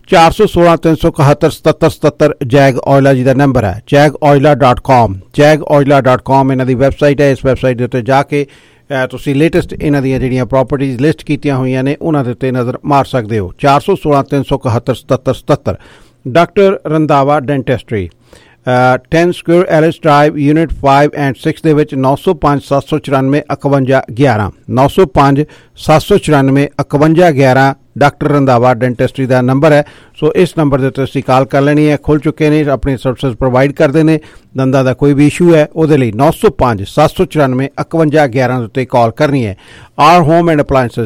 Speaker 1: 416-371-7777 ਜੈਗ ਔਇਲਾ ਜੀ ਦਾ ਨੰਬਰ ਹੈ। jagoila.com jagoila.com ਇਹਨਾਂ ਦੀ ਵੈਬਸਾਈਟ ਹੈ। ਇਸ ਵੈਬਸਾਈਟ ਦੇ ਉੱਤੇ ਜਾ ਕੇ ਤੁਸੀਂ ਲੇਟੈਸਟ ਇਹਨਾਂ ਦੀਆਂ ਜਿਹੜੀਆਂ ਪ੍ਰੋਪਰਟੀਜ਼ ਲਿਸਟ ਕੀਤੀਆਂ ਹੋਈਆਂ ਨੇ ਉਹਨਾਂ ਦੇ ਉੱਤੇ ਨਜ਼ਰ ਮਾਰ ਸਕਦੇ ਹੋ। 416-371-7777 doctor Randhawa dentistry 10 square Ellis drive unit 5 and 6 ਦੇ ਵਿੱਚ 905-794-5111 905-794-5111 ਡਾਕਟਰ ਰੰਧਾਵਾ ਡੈਂਟਿਸਟਰੀ ਦਾ ਨੰਬਰ ਹੈ। ਸੋ ਇਸ ਨੰਬਰ ਦੇ ਉੱਤੇ ਤੁਸੀਂ ਕਾਲ ਕਰ ਲੈਣੀ ਹੈ। ਖੁੱਲ ਚੁੱਕੇ ਨੇ, ਆਪਣੀ ਸਰਵਿਸਿਜ਼ ਪ੍ਰੋਵਾਈਡ ਕਰਦੇ ਨੇ। ਦੰਦਾਂ ਦਾ ਕੋਈ ਵੀ ਇਸ਼ੂ ਹੈ ਉਹਦੇ ਲਈ 905-794-5111 ਦੇ ਉੱਤੇ ਕਾਲ ਕਰਨੀ ਹੈ। ਆਰ ਹੋਮ ਐਂਡ ਅਪਲਾਇੰਸਸ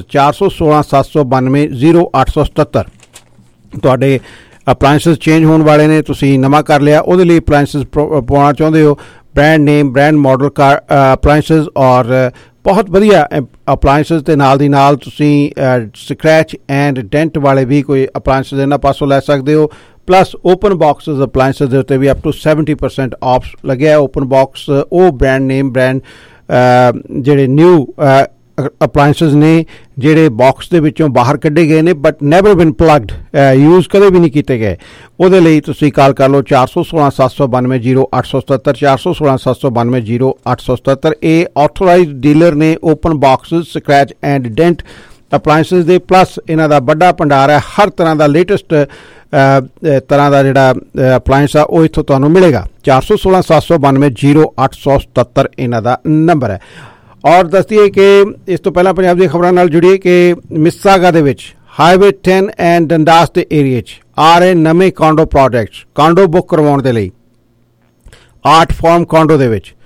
Speaker 1: 416-792-0877 ਤੁਹਾਡੇ ਅਪਲਾਇੰਸਸ ਚੇਂਜ ਹੋਣ ਵਾਲੇ ਨੇ, ਤੁਸੀਂ ਨਵਾਂ ਕਰ ਲਿਆ, ਉਹਦੇ ਲਈ ਅਪਲਾਇੰਸਸ ਪਾਉਣਾ ਚਾਹੁੰਦੇ ਹੋ, brand name brand model car appliances ਔਰ ਬਹੁਤ ਵਧੀਆ ਅਪਲਾਇੰਸਸ ਦੇ ਨਾਲ ਦੀ ਨਾਲ ਤੁਸੀਂ ਸਕ੍ਰੈਚ ਐਂਡ ਡੈਂਟ ਵਾਲੇ ਵੀ ਕੋਈ ਅਪਲਾਇੰਸਸ ਇਹਨਾਂ ਪਾਸੋਂ ਲੈ ਸਕਦੇ ਹੋ। ਪਲੱਸ ਓਪਨ ਬਾਕਸਿਸ ਅਪਲਾਇੰਸਸ ਦੇ ਉੱਤੇ ਵੀ ਅਪ ਟੂ 70% ਆਫ ਲੱਗਿਆ। ਓਪਨ ਬਾਕਸ ਉਹ ਬ੍ਰਾਂਡ ਨੇਮ ਬ੍ਰਾਂਡ ਜਿਹੜੇ ਨਿਊ ਅਪਲਾਇੰਸਸ ਨੇ ਜਿਹੜੇ ਬਾਕਸ ਦੇ ਵਿੱਚੋਂ ਬਾਹਰ ਕੱਢੇ ਗਏ ਨੇ ਬਟ ਨੈਵਰ ਬਿਨ ਪਲੱਗਡ, ਯੂਜ਼ ਕਦੇ ਵੀ ਨਹੀਂ ਕੀਤੇ ਗਏ, ਉਹਦੇ ਲਈ ਤੁਸੀਂ ਕਾਲ ਕਰ ਲਓ 416-792-0877 416-792-0877। ਇਹ ਆਥੋਰਾਈਜ਼ਡ ਡੀਲਰ ਨੇ open boxes scratch and dent appliances ਦੇ। ਪਲੱਸ ਇਹਨਾਂ ਦਾ ਵੱਡਾ ਭੰਡਾਰ ਹੈ, ਹਰ ਤਰ੍ਹਾਂ ਦਾ ਲੇਟੈਸਟ ਤਰ੍ਹਾਂ ਦਾ ਜਿਹੜਾ ਅਪਲਾਇੰਸ ਆ ਉਹ ਇੱਥੋਂ ਤੁਹਾਨੂੰ ਮਿਲੇਗਾ। 416-792-0877 ਇਹਨਾਂ ਦਾ ਨੰਬਰ ਹੈ। ਔਰ ਦੱਸਦੀਏ ਕਿ ਇਸ ਤੋਂ ਪਹਿਲਾਂ ਪੰਜਾਬ ਦੀਆਂ ਖਬਰਾਂ ਨਾਲ ਜੁੜੀਏ ਕਿ ਮਿਸਾਗਾ ਦੇ ਵਿੱਚ ਹਾਈਵੇ 10 ਐਂਡ ਡੰਡਾਸ ਦੇ ਏਰੀਏ 'ਚ ਆ ਰਹੇ ਨਵੇਂ ਕਾਂਡੋ ਪ੍ਰੋਜੈਕਟਸ, ਕਾਂਡੋ ਬੁੱਕ ਕਰਵਾਉਣ ਦੇ ਲਈ ਆਰਟ ਫਾਰਮ ਕਾਂਡੋ ਦੇ ਵਿੱਚ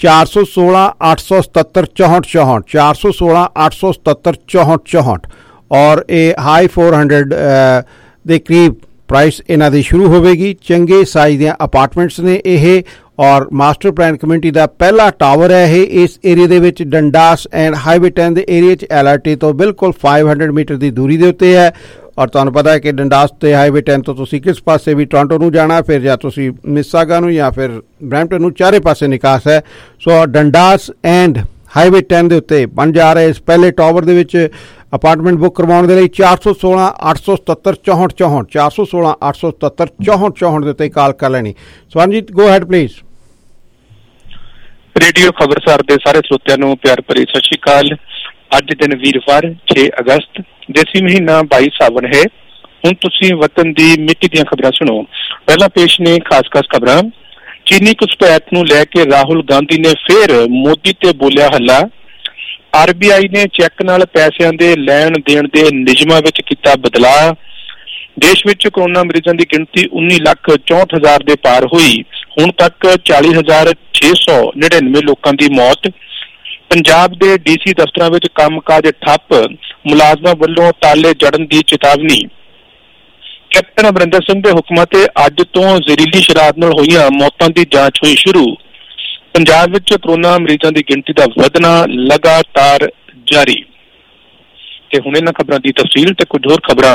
Speaker 1: 416-877-6464 416-877-6464 ਔਰ ਇਹ ਹਾਈ 400 ਦੇ ਕਰੀਬ ਪ੍ਰਾਈਸ ਇਹਨਾਂ ਦੀ ਸ਼ੁਰੂ ਹੋਵੇਗੀ। ਚੰਗੇ ਸਾਈਜ਼ ਦੀਆਂ ਅਪਾਰਟਮੈਂਟਸ ਨੇ ਇਹ ਔਰ ਮਾਸਟਰ ਪਲਾਨ ਕਮਿਊਨਿਟੀ ਦਾ ਪਹਿਲਾ ਟਾਵਰ ਹੈ ਇਹ ਇਸ ਏਰੀਏ ਦੇ ਵਿੱਚ। ਡੰਡਾਸ ਐਂਡ ਹਾਈਵੇ 10 ਦੇ ਏਰੀਏ 'ਚ LRT ਤੋਂ ਬਿਲਕੁਲ 500 ਮੀਟਰ ਦੀ ਦੂਰੀ ਦੇ ਉੱਤੇ ਹੈ। ਔਰ ਤੁਹਾਨੂੰ ਪਤਾ ਹੈ ਕਿ ਡੰਡਾਸ ਤੇ ਹਾਈਵੇ 10 ਤੋਂ ਤੁਸੀਂ ਕਿਸ ਪਾਸੇ ਵੀ ਟੋਰਾਂਟੋ ਨੂੰ ਜਾਣਾ, ਫਿਰ ਜਾਂ ਤੁਸੀਂ ਮਿਸਾਗਾ ਨੂੰ ਜਾਂ ਫਿਰ ਬਰੈਂਪਟਨ ਨੂੰ, ਚਾਰੇ ਪਾਸੇ ਨਿਕਾਸ ਹੈ। ਸੋ ਡੰਡਾਸ ਐਂਡ ਹਾਈਵੇ 10 ਦੇ ਉੱਤੇ ਬਣ ਜਾ ਰਹੇ ਇਸ ਪਹਿਲੇ ਟਾਵਰ ਦੇ ਵਿੱਚ ਅਪਾਰਟਮੈਂਟ ਬੁੱਕ ਕਰਵਾਉਣ ਦੇ ਲਈ 416-877-6464 416-877-6464 ਦੇ ਉੱਤੇ ਕਾਲ ਕਰ ਲੈਣੀ। Swarnjit go ahead please.
Speaker 15: Radio ਖਬਰਸਾਰ ਦੇ ਸਾਰੇ ਸਰੋਤਿਆਂ ਨੂੰ ਪਿਆਰ ਭਰੀ ਸਤਿ ਸ਼੍ਰੀ ਅਕਾਲ। ਅੱਜ ਦਿਨ ਵੀਰਵਾਰ 6 ਅਗਸਤ ਦੇਸੀ ਮਹੀਨਾ 22 ਸਾਵਣ ਹੈ। ਹੁਣ ਤੁਸੀਂ ਵਤਨ ਦੀ ਮਿੱਟੀ ਦੀਆਂ ਖਬਰਾਂ ਸੁਣੋ। ਪਹਿਲਾਂ ਪੇਸ਼ ਨੇ ਖਾਸ ਖਬਰਾਂ। ਚੀਨੀ ਘੁਸਪੈਠ ਨੂੰ ਲੈ ਕੇ ਰਾਹੁਲ ਗਾਂਧੀ ਨੇ ਫਿਰ ਮੋਦੀ ਤੇ ਬੋਲਿਆ ਹੱਲਾ। RBI ਨੇ ਚੈੱਕ ਨਾਲ ਪੈਸਿਆਂ ਦੇ ਲੈਣ ਦੇਣ ਦੇ ਨਿਯਮਾਂ ਵਿੱਚ ਕੀਤਾ ਬਦਲਾਅ। ਦੇਸ਼ ਵਿੱਚ ਕੋਰੋਨਾ ਮਰੀਜ਼ਾਂ ਦੀ ਗਿਣਤੀ 19,64,000 ਦੇ ਪਾਰ ਹੋਈ। ਹੁਣ ਤੱਕ 40,699 ਲੋਕਾਂ ਦੀ ਮੌਤ। ਪੰਜਾਬ ਦੇ DC ਦਫ਼ਤਰਾਂ ਵਿੱਚ ਕੰਮਕਾਜ ਠੱਪ, ਮੁਲਾਜ਼ਮਾਂ ਵੱਲੋਂ ਤਾਲੇ ਜੜਨ ਦੀ ਚੇਤਾਵਨੀ। ਕੈਪਟਨ ਅਮਰਿੰਦਰ ਸਿੰਘ ਦੇ ਹੁਕਮਾਂ ਤੇ ਅੱਜ ਤੋਂ ਜ਼ਹਿਰੀਲੀ ਸ਼ਰਾਬ ਨਾਲ ਹੋਈਆਂ ਮੌਤਾਂ ਦੀ ਜਾਂਚ ਹੋਈ ਸ਼ੁਰੂ। ਪੰਜਾਬ ਵਿੱਚ ਕੋਰੋਨਾ ਮਰੀਜ਼ਾਂ ਦੀ ਗਿਣਤੀ ਦਾ ਵਧਣਾ ਲਗਾਤਾਰ ਜਾਰੀ। ਤੇ ਹੁਣ ਇਹਨਾਂ ਖਬਰਾਂ ਦੀ ਤਫਸੀਲ ਤੇ ਕੁਝ ਹੋਰ ਖਬਰਾਂ।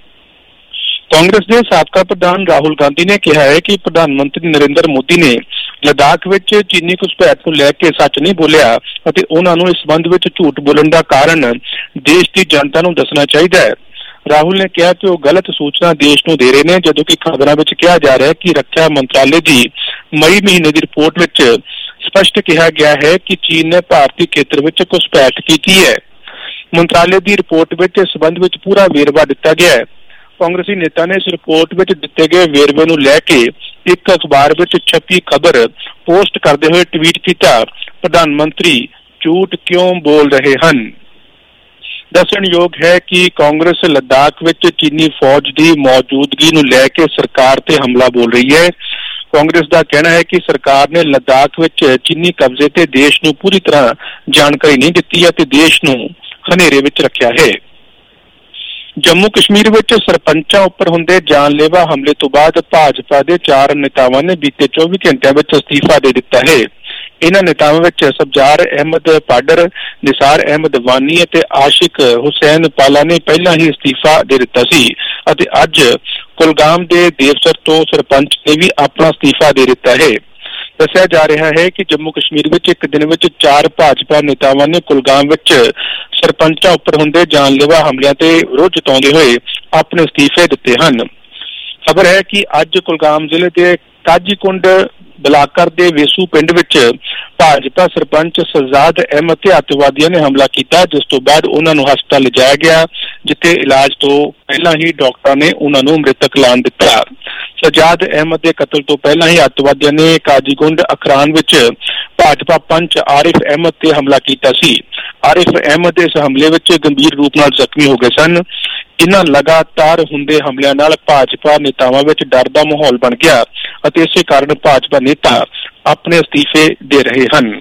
Speaker 15: ਕਾਂਗਰਸ ਦੇ ਸਾਬਕਾ ਪ੍ਰਧਾਨ ਰਾਹੁਲ ਗਾਂਧੀ ਨੇ ਕਿਹਾ ਹੈ ਕਿ ਪ੍ਰਧਾਨ ਮੰਤਰੀ ਨਰਿੰਦਰ ਮੋਦੀ ਨੇ ਲੱਦਾਖ ਵਿੱਚ ਚੀਨੀ ਘੁਸਪੈਠ ਨੂੰ ਲੈ ਕੇ ਸੱਚ ਨਹੀਂ ਬੋਲਿਆ ਅਤੇ ਉਹਨਾਂ ਨੂੰ ਇਸ ਸੰਬੰਧ ਵਿੱਚ ਝੂਠ ਬੋਲਣ ਦਾ ਕਾਰਨ ਦੇਸ਼ ਦੀ ਜਨਤਾ ਨੂੰ ਦੱਸਣਾ ਚਾਹੀਦਾ ਹੈ। ਰਾਹੁਲ ਨੇ ਕਿਹਾ ਕਿ ਉਹ ਗਲਤ ਸੂਚਨਾ ਦੇਸ਼ ਨੂੰ ਦੇ ਰਹੇ ਨੇ, ਜਦੋਂ ਕਿ ਖਬਰਾਂ ਵਿੱਚ ਕਿਹਾ ਜਾ ਰਿਹਾ ਹੈ ਕਿ ਰੱਖਿਆ ਮੰਤਰਾਲੇ ਦੀ ਮਈ ਮਹੀਨੇ ਦੀ ਰਿਪੋਰਟ ਵਿੱਚ ਸਪਸ਼ਟ ਕਿਹਾ ਗਿਆ ਹੈ ਕਿ ਚੀਨ ਨੇ ਭਾਰਤੀ ਖੇਤਰ ਵਿੱਚ ਘੁਸਪੈਠ ਕੀਤੀ ਹੈ। ਮੰਤਰਾਲੇ ਦੀ ਰਿਪੋਰਟ ਵਿੱਚ ਇਸ ਸੰਬੰਧ ਵਿੱਚ ਪੂਰਾ ਵੇਰਵਾ ਦਿੱਤਾ ਗਿਆ ਹੈ। ਕਾਂਗਰਸੀ ਨੇਤਾ ਨੇ ਇਸ ਰਿਪੋਰਟ ਵਿੱਚ ਦਿੱਤੇ ਗਏ ਵੇਰਵੇ ਨੂੰ ਲੈ ਕੇ ਇੱਕ ਅਖਬਾਰ ਵਿੱਚ ਛਪੀ ਖਬਰ ਪੋਸਟ ਕਰਦੇ ਹੋਏ ਟਵੀਟ ਕੀਤਾ, ਪ੍ਰਧਾਨ ਮੰਤਰੀ ਝੂਠ ਕਿਉਂ ਬੋਲ ਰਹੇ ਹਨ। ਦੱਸਣਯੋਗ ਹੈ ਕਿ ਕਾਂਗਰਸ ਲੱਦਾਖ ਵਿੱਚ ਚੀਨੀ ਫੌਜ ਦੀ ਮੌਜੂਦਗੀ ਨੂੰ ਲੈ ਕੇ ਸਰਕਾਰ ਤੇ ਹਮਲਾ ਬੋਲ ਰਹੀ ਹੈ। ਕਾਂਗਰਸ ਦਾ ਕਹਿਣਾ ਹੈ ਕਿ ਸਰਕਾਰ ਨੇ ਲੱਦਾਖ ਵਿੱਚ ਚੀਨੀ ਕਬਜ਼ੇ ਤੇ ਦੇਸ਼ ਨੂੰ ਪੂਰੀ ਤਰ੍ਹਾਂ ਜਾਣਕਾਰੀ ਨਹੀਂ ਦਿੱਤੀ ਅਤੇ ਦੇਸ਼ ਨੂੰ ਹਨੇਰੇ ਵਿੱਚ ਰੱਖਿਆ ਹੈ। ਜੰਮੂ ਕਸ਼ਮੀਰ ਵਿੱਚ ਸਰਪੰਚਾਂ ਉੱਪਰ ਹੁੰਦੇ ਜਾਨਲੇਵਾ ਹਮਲੇ ਤੋਂ ਬਾਅਦ ਭਾਜਪਾ ਦੇ 4 ਨੇਤਾਵਾਂ ਨੇ ਬੀਤੇ 24 ਘੰਟਿਆਂ ਵਿੱਚ ਅਸਤੀਫਾ ਦੇ ਦਿੱਤਾ ਹੈ। ਇਹਨਾਂ ਨੇਤਾਵਾਂ ਵਿੱਚ ਸਬਜ਼ਾਰ ਅਹਿਮਦ ਪਾਡਰ, ਨਿਸਾਰ ਅਹਿਮਦ ਵਾਨੀ ਅਤੇ ਆਸ਼ਿਕ ਹੁਸੈਨ ਪਾਲਾ ਨੇ ਪਹਿਲਾਂ ਹੀ ਅਸਤੀਫਾ ਦੇ ਦਿੱਤਾ ਸੀ ਅਤੇ ਅੱਜ ਕੁਲਗਾਮ ਦੇ ਦੇਵਸਰ ਤੋਂ ਸਰਪੰਚ ਨੇ ਵੀ ਆਪਣਾ ਅਸਤੀਫਾ ਦੇ ਦਿੱਤਾ ਹੈ। ਦੱਸਿਆ ਜਾ ਰਿਹਾ ਹੈ ਕਿ ਜੰਮੂ ਕਸ਼ਮੀਰ ਵਿੱਚ ਇੱਕ ਦਿਨ ਵਿੱਚ 4 ਭਾਜਪਾ ਨੇਤਾਵਾਂ ਨੇ ਕੁਲਗਾਮ ਵਿੱਚ ਸਰਪੰਚਾਂ ਉੱਪਰ ਹੁੰਦੇ ਜਾਨਲੇਵਾ ਹਮਲਿਆਂ ਤੇ ਵਿਰੋਧ ਜਤਾਉਂਦੇ ਹੋਏ ਆਪਣੇ ਅਸਤੀਫੇ ਦਿੱਤੇ ਹਨ। ਖਬਰ ਹੈ ਕਿ ਅੱਜ ਕੁਲਗਾਮ ਜ਼ਿਲ੍ਹੇ ਦੇ ਕਾਜੀਕੁੰਡ ਬਲਾਕਰ ਦੇ ਵੇਸੂ ਪਿੰਡ ਵਿੱਚ ਭਾਜਪਾ ਸਰਪੰਚ ਸਜਾਦ ਅਹਿਮਦ ਤੇ ਅੱਤਵਾਦੀਆਂ ਨੇ ਹਮਲਾ ਕੀਤਾ, ਜਿਸ ਤੋਂ ਬਾਅਦ ਉਹਨਾਂ ਨੂੰ ਹਸਪਤਾਲ ਲਿਜਾਇਆ ਗਿਆ, ਜਿੱਥੇ ਇਲਾਜ ਤੋਂ ਪਹਿਲਾਂ ਹੀ ਡਾਕਟਰਾਂ ਨੇ ਉਹਨਾਂ ਨੂੰ ਮ੍ਰਿਤਕ ਐਲਾਨ ਦਿੱਤਾ। ਸਜਾਦ ਅਹਿਮਦ ਦੇ ਕਤਲ ਤੋਂ ਪਹਿਲਾਂ ਹੀ ਅੱਤਵਾਦੀਆਂ ਨੇ ਕਾਜੀਕੁੰਡ ਅਖਰਾਨ ਵਿੱਚ ਭਾਜਪਾ ਪੰਚ ਆਰਿਫ ਅਹਿਮਦ ਤੇ ਹਮਲਾ ਕੀਤਾ ਸੀ। ਆਰਿਫ ਅਹਿਮਦ ਇਸ ਹਮਲੇ ਵਿੱਚ ਗੰਭੀਰ ਰੂਪ ਨਾਲ ਜ਼ਖਮੀ ਹੋ ਗਏ ਸਨ। ਇਹਨਾਂ ਲਗਾਤਾਰ ਹੁੰਦੇ ਹਮਲਿਆਂ ਨਾਲ ਭਾਜਪਾ ਨੇਤਾਵਾਂ ਵਿੱਚ ਡਰ ਦਾ ਮਾਹੌਲ ਬਣ ਗਿਆ ਅਤੇ ਇਸੇ ਕਾਰਨ ਭਾਜਪਾ ਨੇਤਾ ਆਪਣੇ ਅਸਤੀਫੇ ਦੇ ਰਹੇ ਹਨ।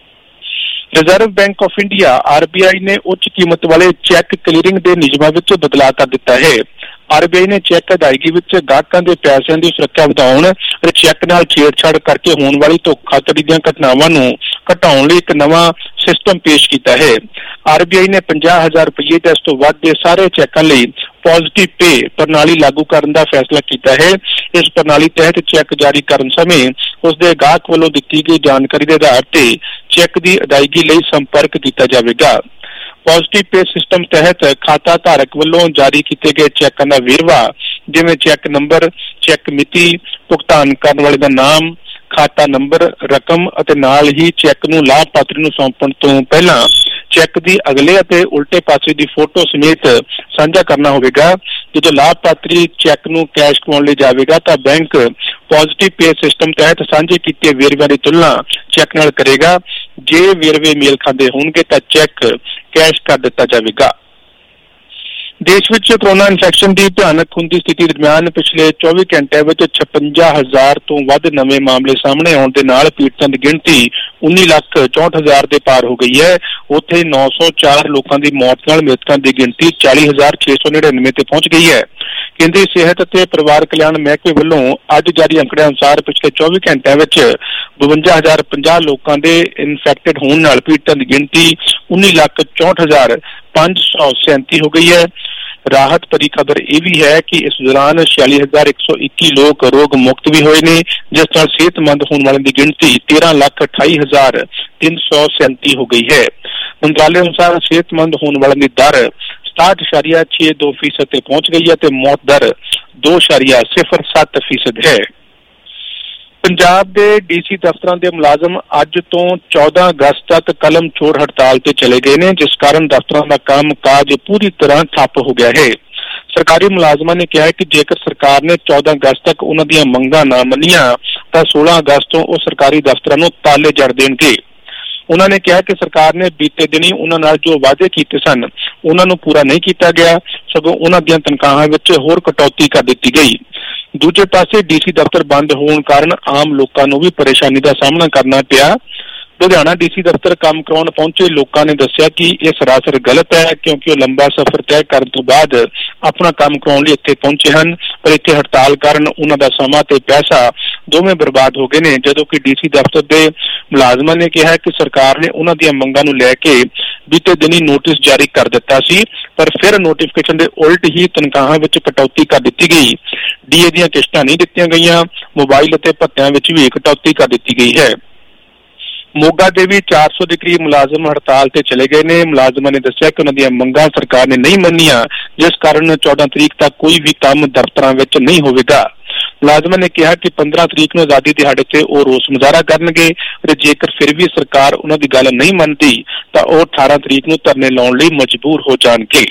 Speaker 15: Reserve bank of India RBI ਨੇ ਉੱਚ ਕੀਮਤ ਵਾਲੇ ਚੈੱਕ ਕਲੀਅਰਿੰਗ ਦੇ ਨਿਯਮਾਂ ਵਿੱਚ ਬਦਲਾਅ ਕਰ ਦਿੱਤਾ ਹੈ। RBI ਨੇ ਚੈੱਕ ਅਦਾਇਗੀ ਵਿੱਚ ਗਾਹਕਾਂ ਦੇ ਪੈਸਿਆਂ ਦੀ ਸੁਰੱਖਿਆ ਵਧਾਉਣ ਅਤੇ ਚੈੱਕ ਨਾਲ ਛੇੜਛਾੜ ਕਰਕੇ ਹੋਣ ਵਾਲੀ ਧੋਖਾਧੜੀ ਦੀਆਂ ਘਟਨਾਵਾਂ ਨੂੰ ਘਟਾਉਣ ਲਈ ਇੱਕ ਨਵਾਂ ਸਿਸਟਮ ਪੇਸ਼ ਕੀਤਾ ਹੈ। RBI ਨੇ 50,000 ਰੁਪਏ ਤੇ ਇਸ ਤੋਂ ਵੱਧ ਦੇ ਸਾਰੇ ਚੈੱਕਾਂ ਲਈ ਪੋਜ਼ਿਟਿਵ ਪੇ ਪ੍ਰਣਾਲੀ ਲਾਗੂ ਕਰਨ ਦਾ ਫੈਸਲਾ ਕੀਤਾ ਹੈ। ਇਸ ਪ੍ਰਣਾਲੀ ਤਹਿਤ ਚੈੱਕ ਜਾਰੀ ਕਰਨ ਸਮੇਂ ਉਸਦੇ ਗਾਹਕ ਵੱਲੋਂ ਦਿੱਤੀ ਗਈ ਜਾਣਕਾਰੀ ਦੇ ਆਧਾਰ ਤੇ ਚੈੱਕ ਦੀ ਅਦਾਇਗੀ ਲਈ ਸੰਪਰਕ ਕੀਤਾ ਜਾਵੇਗਾ। ਪੋਜ਼ਿਟਿਵ ਪੇ ਸਿਸਟਮ ਤਹਿਤ ਖਾਤਾ ਧਾਰਕ ਵੱਲੋਂ ਜਾਰੀ ਕੀਤੇ ਗਏ ਚੈੱਕਾਂ ਦਾ ਵੇਰਵਾ, ਜਿਵੇਂ ਚੈੱਕ ਨੰਬਰ, ਚੈੱਕ ਮਿਤੀ, ਭੁਗਤਾਨ ਕਰਨ ਵਾਲੇ ਦਾ ਨਾਮ, ਖਾਤਾ ਨੰਬਰ, ਰਕਮ ਅਤੇ ਨਾਲ ਹੀ ਚੈੱਕ ਨੂੰ ਲਾਭਪਾਤਰੀ ਨੂੰ ਸੌਂਪਣ ਤੋਂ ਪਹਿਲਾਂ ਚੈੱਕ ਦੀ ਅਗਲੇ ਅਤੇ ਉਲਟੇ ਪਾਸੇ ਦੀ ਫੋਟੋ ਸਮੇਤ ਸਾਂਝਾ ਕਰਨਾ ਹੋਵੇਗਾ। ਜਦੋਂ ਲਾਭਪਾਤਰੀ ਚੈੱਕ ਨੂੰ ਕੈਸ਼ ਕਰਵਾਉਣ ਲਈ ਜਾਵੇਗਾ ਤਾਂ ਬੈਂਕ ਪੋਜ਼ਿਟਿਵ ਪੇ ਸਿਸਟਮ ਤਹਿਤ ਸਾਂਝੇ ਕੀਤੇ ਵੇਰਵਿਆਂ ਦੀ ਤੁਲਨਾ ਚੈੱਕ ਨਾਲ ਕਰੇਗਾ। ਜੇ ਵੇਰਵੇ ਮੇਲ ਖਾਂਦੇ ਹੋਣਗੇ ਤਾਂ ਚੈੱਕ ਕੈਸ਼ ਕਰ ਦਿੱਤਾ ਜਾਵੇਗਾ। ਦੇਸ਼ ਵਿੱਚ ਕੋਰੋਨਾ ਇਨਫੈਕਸ਼ਨ ਦੀ ਭਿਆਨਕ ਹੁੰਦੀ ਸਥਿਤੀ ਦਰਮਿਆਨ ਪਿਛਲੇ 24 ਘੰਟਿਆਂ ਵਿੱਚ 56,000 ਤੋਂ ਵੱਧ ਨਵੇਂ ਮਾਮਲੇ ਸਾਹਮਣੇ ਆਉਣ ਦੇ ਨਾਲ ਪੀੜਤਾਂ ਦੀ ਗਿਣਤੀ 19,64,000 ਦੇ ਪਾਰ ਹੋ ਗਈ ਹੈ। ਉੱਥੇ 904 ਲੋਕਾਂ ਦੀ ਮੌਤ ਨਾਲ ਮ੍ਰਿਤਕਾਂ ਦੀ ਗਿਣਤੀ 40,699 ਤੇ ਪਹੁੰਚ ਗਈ ਹੈ। ਕੇਂਦਰੀ ਸਿਹਤ ਅਤੇ ਪਰਿਵਾਰ ਕਲਿਆਣ ਮਹਿਕਮੇ ਵੱਲੋਂ ਅੱਜ ਜਾਰੀ ਅੰਕੜਿਆਂ ਅਨੁਸਾਰ ਪਿਛਲੇ 24 ਘੰਟਿਆਂ ਵਿੱਚ 52,050 ਲੋਕਾਂ ਦੇ ਇਨਫੈਕਟਡ ਹੋਣ ਨਾਲ ਪੀੜਤਾਂ ਦੀ ਗਿਣਤੀ 19,64,537 ਹੋ ਗਈ ਹੈ। ਰਾਹਤ ਭਰੀ ਖਬਰ ਇਹ ਵੀ ਹੈ ਕਿ ਇਸ ਦੌਰਾਨ 46,121 ਲੋਕ ਰੋਗ ਮੁਕਤ ਵੀ ਹੋਏ ਨੇ, ਜਿਸ ਨਾਲ ਸਿਹਤਮੰਦ ਹੋਣ ਵਾਲਿਆਂ ਦੀ ਗਿਣਤੀ 13,28,337 ਹੋ ਗਈ ਹੈ। ਮੰਤਰਾਲੇ ਅਨੁਸਾਰ ਸਿਹਤਮੰਦ ਹੋਣ ਵਾਲਿਆਂ ਦੀ ਦਰ 67.62% ਤੇ ਪਹੁੰਚ ਗਈ ਹੈ ਤੇ ਮੌਤ ਦਰ 2.07% ਹੈ। ਪੰਜਾਬ ਦੇ DC ਦਫ਼ਤਰਾਂ ਦੇ ਮੁਲਾਜ਼ਮ ਅੱਜ ਤੋਂ 14 ਅਗਸਤ ਤੱਕ ਕਲਮ ਛੋੜ ਹੜਤਾਲ ਤੇ ਚਲੇ ਗਏ ਨੇ, ਜਿਸ ਕਾਰਨ ਦਫ਼ਤਰਾਂ ਦਾ ਕੰਮ ਕਾਜ ਪੂਰੀ ਤਰ੍ਹਾਂ ਠੱਪ ਹੋ ਗਿਆ ਹੈ। ਸਰਕਾਰੀ ਮੁਲਾਜ਼ਮਾਂ ਨੇ ਕਿਹਾ ਕਿ ਜੇਕਰ ਸਰਕਾਰ ਨੇ 14 ਅਗਸਤ ਤੱਕ ਉਹਨਾਂ ਦੀਆਂ ਮੰਗਾਂ ਨਾ ਮੰਨੀਆਂ ਤਾਂ 16 ਅਗਸਤ ਤੋਂ ਉਹ ਸਰਕਾਰੀ ਦਫ਼ਤਰਾਂ ਨੂੰ ਤਾਲੇ ਜੜ ਦੇਣਗੇ। ਉਹਨਾਂ ਨੇ ਕਿਹਾ ਕਿ ਸਰਕਾਰ ਨੇ ਬੀਤੇ ਦਿਨੀ ਉਹਨਾਂ ਨਾਲ ਜੋ ਵਾਅਦੇ ਕੀਤੇ ਸਨ ਉਹਨਾਂ ਨੂੰ ਪੂਰਾ ਨਹੀਂ ਕੀਤਾ ਗਿਆ, ਸਗੋਂ ਉਹਨਾਂ ਦੀਆਂ ਤਨਖਾਹਾਂ ਵਿੱਚ ਹੋਰ ਕਟੌਤੀ ਕਰ ਦਿੱਤੀ ਗਈ। ਦੂਜੇ ਪਾਸੇ DC ਦਫ਼ਤਰ ਬੰਦ ਹੋਣ ਕਾਰਨ ਆਮ ਲੋਕਾਂ ਨੂੰ ਵੀ ਪਰੇਸ਼ਾਨੀ ਦਾ ਸਾਹਮਣਾ ਕਰਨਾ ਪਿਆ। ਲੁਧਿਆਣਾ DC ਦਫ਼ਤਰ ਕੰਮ ਕਰਾਉਣ ਪਹੁੰਚੇ ਲੋਕਾਂ ਨੇ ਦੱਸਿਆ ਕਿ ਇਹ ਸਰਾਸਰ ਗਲਤ ਹੈ, ਕਿਉਂਕਿ ਉਹ ਲੰਬਾ ਸਫ਼ਰ ਤੈਅ ਕਰਨ ਤੋਂ ਬਾਅਦ ਆਪਣਾ ਕੰਮ ਕਰਾਉਣ ਲਈ ਇੱਥੇ ਪਹੁੰਚੇ ਹਨ, ਪਰ ਇੱਥੇ ਹੜਤਾਲ ਕਾਰਨ ਉਹਨਾਂ ਦਾ ਸਮਾਂ ਤੇ ਪੈਸਾ ਦੋਵੇਂ ਬਰਬਾਦ ਹੋ ਗਏ ਨੇ। ਜਦੋਂ ਕਿ DC ਦਫ਼ਤਰ ਦੇ ਮੁਲਾਜ਼ਮਾਂ ਨੇ ਕਿਹਾ ਕਿ ਸਰਕਾਰ ਨੇ ਉਹਨਾਂ ਦੀਆਂ ਮੰਗਾਂ ਨੂੰ ਲੈ ਕੇ ਬੀਤੇ ਦਿਨੀ ਨੋਟਿਸ ਜਾਰੀ ਕਰ ਦਿੱਤਾ ਸੀ, ਪਰ ਫਿਰ ਨੋਟੀਫਿਕੇਸ਼ਨ ਦੇ ਉਲਟ ਹੀ ਤਨਖਾਹਾਂ ਵਿੱਚ ਕਟੌਤੀ ਕਰ ਦਿੱਤੀ ਗਈ। DA ਦੀਆਂ ਕਿਸ਼ਤਾਂ ਨਹੀਂ ਦਿੱਤੀਆਂ ਗਈਆਂ, ਮੋਬਾਈਲ ਅਤੇ ਭੱਤਿਆਂ ਵਿੱਚ ਵੀ ਕਟੌਤੀ ਕਰ ਦਿੱਤੀ ਗਈ ਹੈ। ਮੋਗਾ ਦੇ ਵੀ 400 ਦੇ ਕਰੀਬ ਮੁਲਾਜ਼ਮ ਹੜਤਾਲ ਤੇ ਚਲੇ ਗਏ ਨੇ। ਮੁਲਾਜ਼ਮਾਂ ਨੇ ਦੱਸਿਆ ਕਿ ਉਹਨਾਂ ਦੀਆਂ ਮੰਗਾਂ ਸਰਕਾਰ ਨੇ ਨਹੀਂ ਮੰਨੀਆਂ, ਜਿਸ ਕਾਰਨ 14 ਤਰੀਕ ਤੱਕ ਕੋਈ ਵੀ ਕੰਮ ਦਫ਼ਤਰਾਂ ਵਿੱਚ ਨਹੀਂ ਹੋਵੇਗਾ। ਮੁਲਾਜ਼ਮਾਂ ਨੇ ਕਿਹਾ ਕਿ 15 ਤਰੀਕ ਨੂੰ ਆਜ਼ਾਦੀ ਦਿਹਾੜੇ ਤੇ ਉਹ ਰੋਸ ਮੁਜ਼ਾਹਰਾ ਕਰਨਗੇ ਅਤੇ ਜੇਕਰ ਫਿਰ ਵੀ ਸਰਕਾਰ ਉਹਨਾਂ ਦੀ ਗੱਲ ਨਹੀਂ ਮੰਨਦੀ ਤਾਂ ਉਹ 18 ਤਰੀਕ ਨੂੰ ਧਰਨੇ ਲਾਉਣ ਲਈ ਮਜਬੂਰ ਹੋ ਜਾਣਗੇ।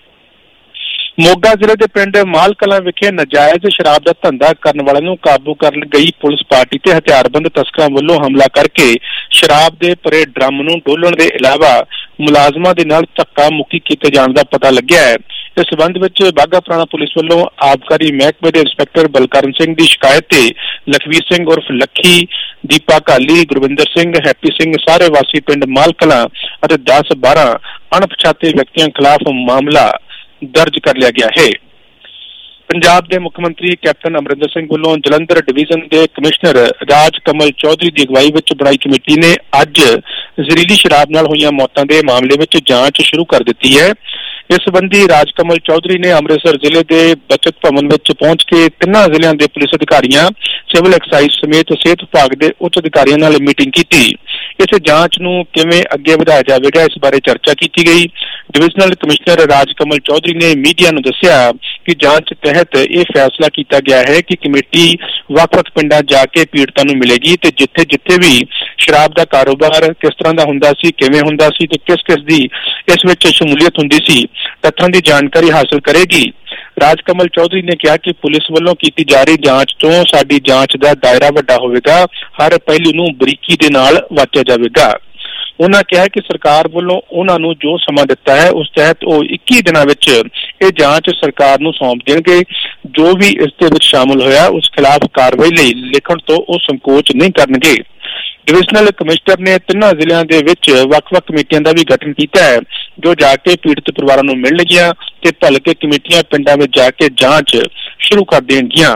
Speaker 15: ਮੋਗਾ ਜ਼ਿਲ੍ਹੇ ਦੇ ਪਿੰਡ ਮਾਲ ਕਲਾਂ ਵਿਖੇ ਨਾਜਾਇਜ਼ ਸ਼ਰਾਬ ਦਾ ਧੰਦਾ ਕਰਨ ਵਾਲਿਆਂ ਨੂੰ ਕਾਬੂ ਕਰਨ ਗਈ ਪੁਲਿਸ ਪਾਰਟੀ ਤੇ ਹਥਿਆਰਬੰਦ ਤਸਕਰਾਂ ਵੱਲੋਂ ਹਮਲਾ ਕਰਕੇ ਸ਼ਰਾਬ ਦੇ ਭਰੇ ਡਰਮ ਨੂੰ ਡੋਲਣ ਦੇ ਇਲਾਵਾ ਮੁਲਾਜ਼ਮਾਂ ਦੇ ਨਾਲ ਧੱਕਾ ਮੁੱਕੀ ਕੀਤੇ ਜਾਣ ਦਾ ਪਤਾ ਲੱਗਿਆ ਹੈ। ਇਸ ਸਬੰਧ ਵਿੱਚ ਬਾਘਾ ਪੁਰਾਣਾ ਪੁਲਿਸ ਵੱਲੋਂ ਆਬਕਾਰੀ ਮਹਿਕਮੇ ਦੇ ਇੰਸਪੈਕਟਰ ਬਲਕਰਨ ਸਿੰਘ ਦੀ ਸ਼ਿਕਾਇਤ ਤੇ ਲਖਵੀਰ ਸਿੰਘ ਉਰਫ ਲੱਖੀ, ਦੀਪਾ ਘਾਲੀ, ਗੁਰਵਿੰਦਰ ਸਿੰਘ, ਹੈਪੀ ਸਿੰਘ ਸਾਰੇ ਵਾਸੀ ਪਿੰਡ ਮਾਲ ਕਲਾਂ ਅਤੇ 10-12 ਅਣਪਛਾਤੇ ਵਿਅਕਤੀਆਂ ਖਿਲਾਫ ਮਾਮਲਾ ਦਰਜ ਕਰ ਲਿਆ ਗਿਆ ਹੈ। ਪੰਜਾਬ ਦੇ ਮੁੱਖ ਮੰਤਰੀ ਕੈਪਟਨ ਅਮਰਿੰਦਰ ਸਿੰਘ ਵੱਲੋਂ ਜਲੰਧਰ ਡਿਵੀਜ਼ਨ ਦੇ ਕਮਿਸ਼ਨਰ ਰਾਜ ਕਮਲ ਚੌਧਰੀ ਦੀ ਅਗਵਾਈ ਵਿੱਚ ਬਣਾਈ ਕਮੇਟੀ ਨੇ ਅੱਜ ਜ਼ਹਿਰੀਲੀ ਸ਼ਰਾਬ ਨਾਲ ਹੋਈਆਂ ਮੌਤਾਂ ਦੇ ਮਾਮਲੇ ਵਿੱਚ ਜਾਂਚ ਸ਼ੁਰੂ ਕਰ ਦਿੱਤੀ ਹੈ। ਇਸ ਸੰਬੰਧੀ ਰਾਜ ਕਮਲ ਚੌਧਰੀ ਨੇ ਅੰਮ੍ਰਿਤਸਰ ਜ਼ਿਲ੍ਹੇ ਦੇ ਬਚਤ ਭਵਨ ਵਿੱਚ ਪਹੁੰਚ ਕੇ ਤਿੰਨਾਂ ਜ਼ਿਲ੍ਹਿਆਂ ਦੇ ਪੁਲਿਸ ਅਧਿਕਾਰੀਆਂ, ਸਿਵਲ ਐਕਸਾਈਜ਼ ਸਮੇਤ ਸਿਹਤ ਵਿਭਾਗ ਦੇ ਉੱਚ ਅਧਿਕਾਰੀਆਂ ਨਾਲ ਮੀਟਿੰਗ ਕੀਤੀ। ਇਸ ਜਾਂਚ ਨੂੰ ਕਿਵੇਂ ਅੱਗੇ ਵਧਾਇਆ ਜਾਵੇਗਾ, ਇਸ ਬਾਰੇ ਚਰਚਾ ਕੀਤੀ ਗਈ। ਡਿਵੀਜ਼ਨਲ ਕਮਿਸ਼ਨਰ ਰਾਜਕਮਲ ਚੌਧਰੀ ਨੇ ਮੀਡੀਆ ਨੂੰ ਦੱਸਿਆ ਕਿ ਜਾਂਚ ਤਹਿਤ ਇਹ ਫੈਸਲਾ ਕੀਤਾ ਗਿਆ ਹੈ ਕਿ ਕਮੇਟੀ ਵੱਖ-ਵੱਖ ਪਿੰਡਾਂ ਜਾ ਕੇ ਪੀੜਤਾਂ ਨੂੰ ਮਿਲੇਗੀ ਤੇ ਜਿੱਥੇ ਵੀ ਸ਼ਰਾਬ ਦਾ ਕਾਰੋਬਾਰ ਕਿਸ ਤਰ੍ਹਾਂ ਦਾ ਹੁੰਦਾ ਸੀ, ਕਿਵੇਂ ਹੁੰਦਾ ਸੀ ਤੇ ਕਿਸ ਦੀ ਇਸ ਵਿੱਚ ਸ਼ਮੂਲੀਅਤ ਹੁੰਦੀ ਸੀ, ਤੱਥਾਂ ਦੀ ਜਾਣਕਾਰੀ ਹਾਸਲ ਕਰੇਗੀ। ਰਾਜਕਮਲ ਚੌਧਰੀ ਨੇ ਕਿਹਾ ਕਿ ਪੁਲਿਸ ਵੱਲੋਂ ਕੀਤੀ ਜਾ ਰਹੀ ਜਾਂਚ ਤੋਂ ਸਾਡੀ ਜਾਂਚ ਦਾ ਦਾਇਰਾ ਵੱਡਾ ਹੋਵੇਗਾ, ਹਰ ਪਹਿਲੂ ਨੂੰ ਬਰੀਕੀ ਦੇ ਨਾਲ ਵਾਚਿਆ ਜਾਵੇਗਾ। ਉਹਨਾਂ ਕਿਹਾ ਕਿ ਸਰਕਾਰ ਵੱਲੋਂ ਉਹਨਾਂ ਨੂੰ ਜੋ ਸਮਾਂ ਦਿੱਤਾ ਹੈ ਉਸ ਤਹਿਤ ਉਹ 21 ਦਿਨਾਂ ਵਿੱਚ ਇਹ ਜਾਂਚ ਸਰਕਾਰ ਨੂੰ ਸੌਂਪ ਦੇਣਗੇ। ਜੋ ਵੀ ਇਸ ਦੇ ਵਿੱਚ ਸ਼ਾਮਲ ਹੋਇਆ ਉਸ ਖਿਲਾਫ ਕਾਰਵਾਈ ਲਈ ਲਿਖਣ ਤੋਂ ਉਹ ਸੰਕੋਚ ਨਹੀਂ ਕਰਨਗੇ। ਡਿਵੀਜ਼ਨਲ ਕਮਿਸ਼ਨਰ ਨੇ 3 ਜ਼ਿਲ੍ਹਿਆਂ ਦੇ ਵਿੱਚ ਵੱਖ-ਵੱਖ ਕਮੇਟੀਆਂ ਦਾ ਵੀ ਗਠਨ ਕੀਤਾ ਹੈ ਜੋ ਜਾ ਕੇ ਪੀੜਤ ਪਰਿਵਾਰਾਂ ਨੂੰ ਮਿਲਣਗੀਆਂ ਤੇ ਭਲਕੇ ਕਮੇਟੀਆਂ ਪਿੰਡਾਂ ਵਿੱਚ ਜਾ ਕੇ ਜਾਂਚ ਸ਼ੁਰੂ ਕਰ ਦੇਣਗੀਆਂ।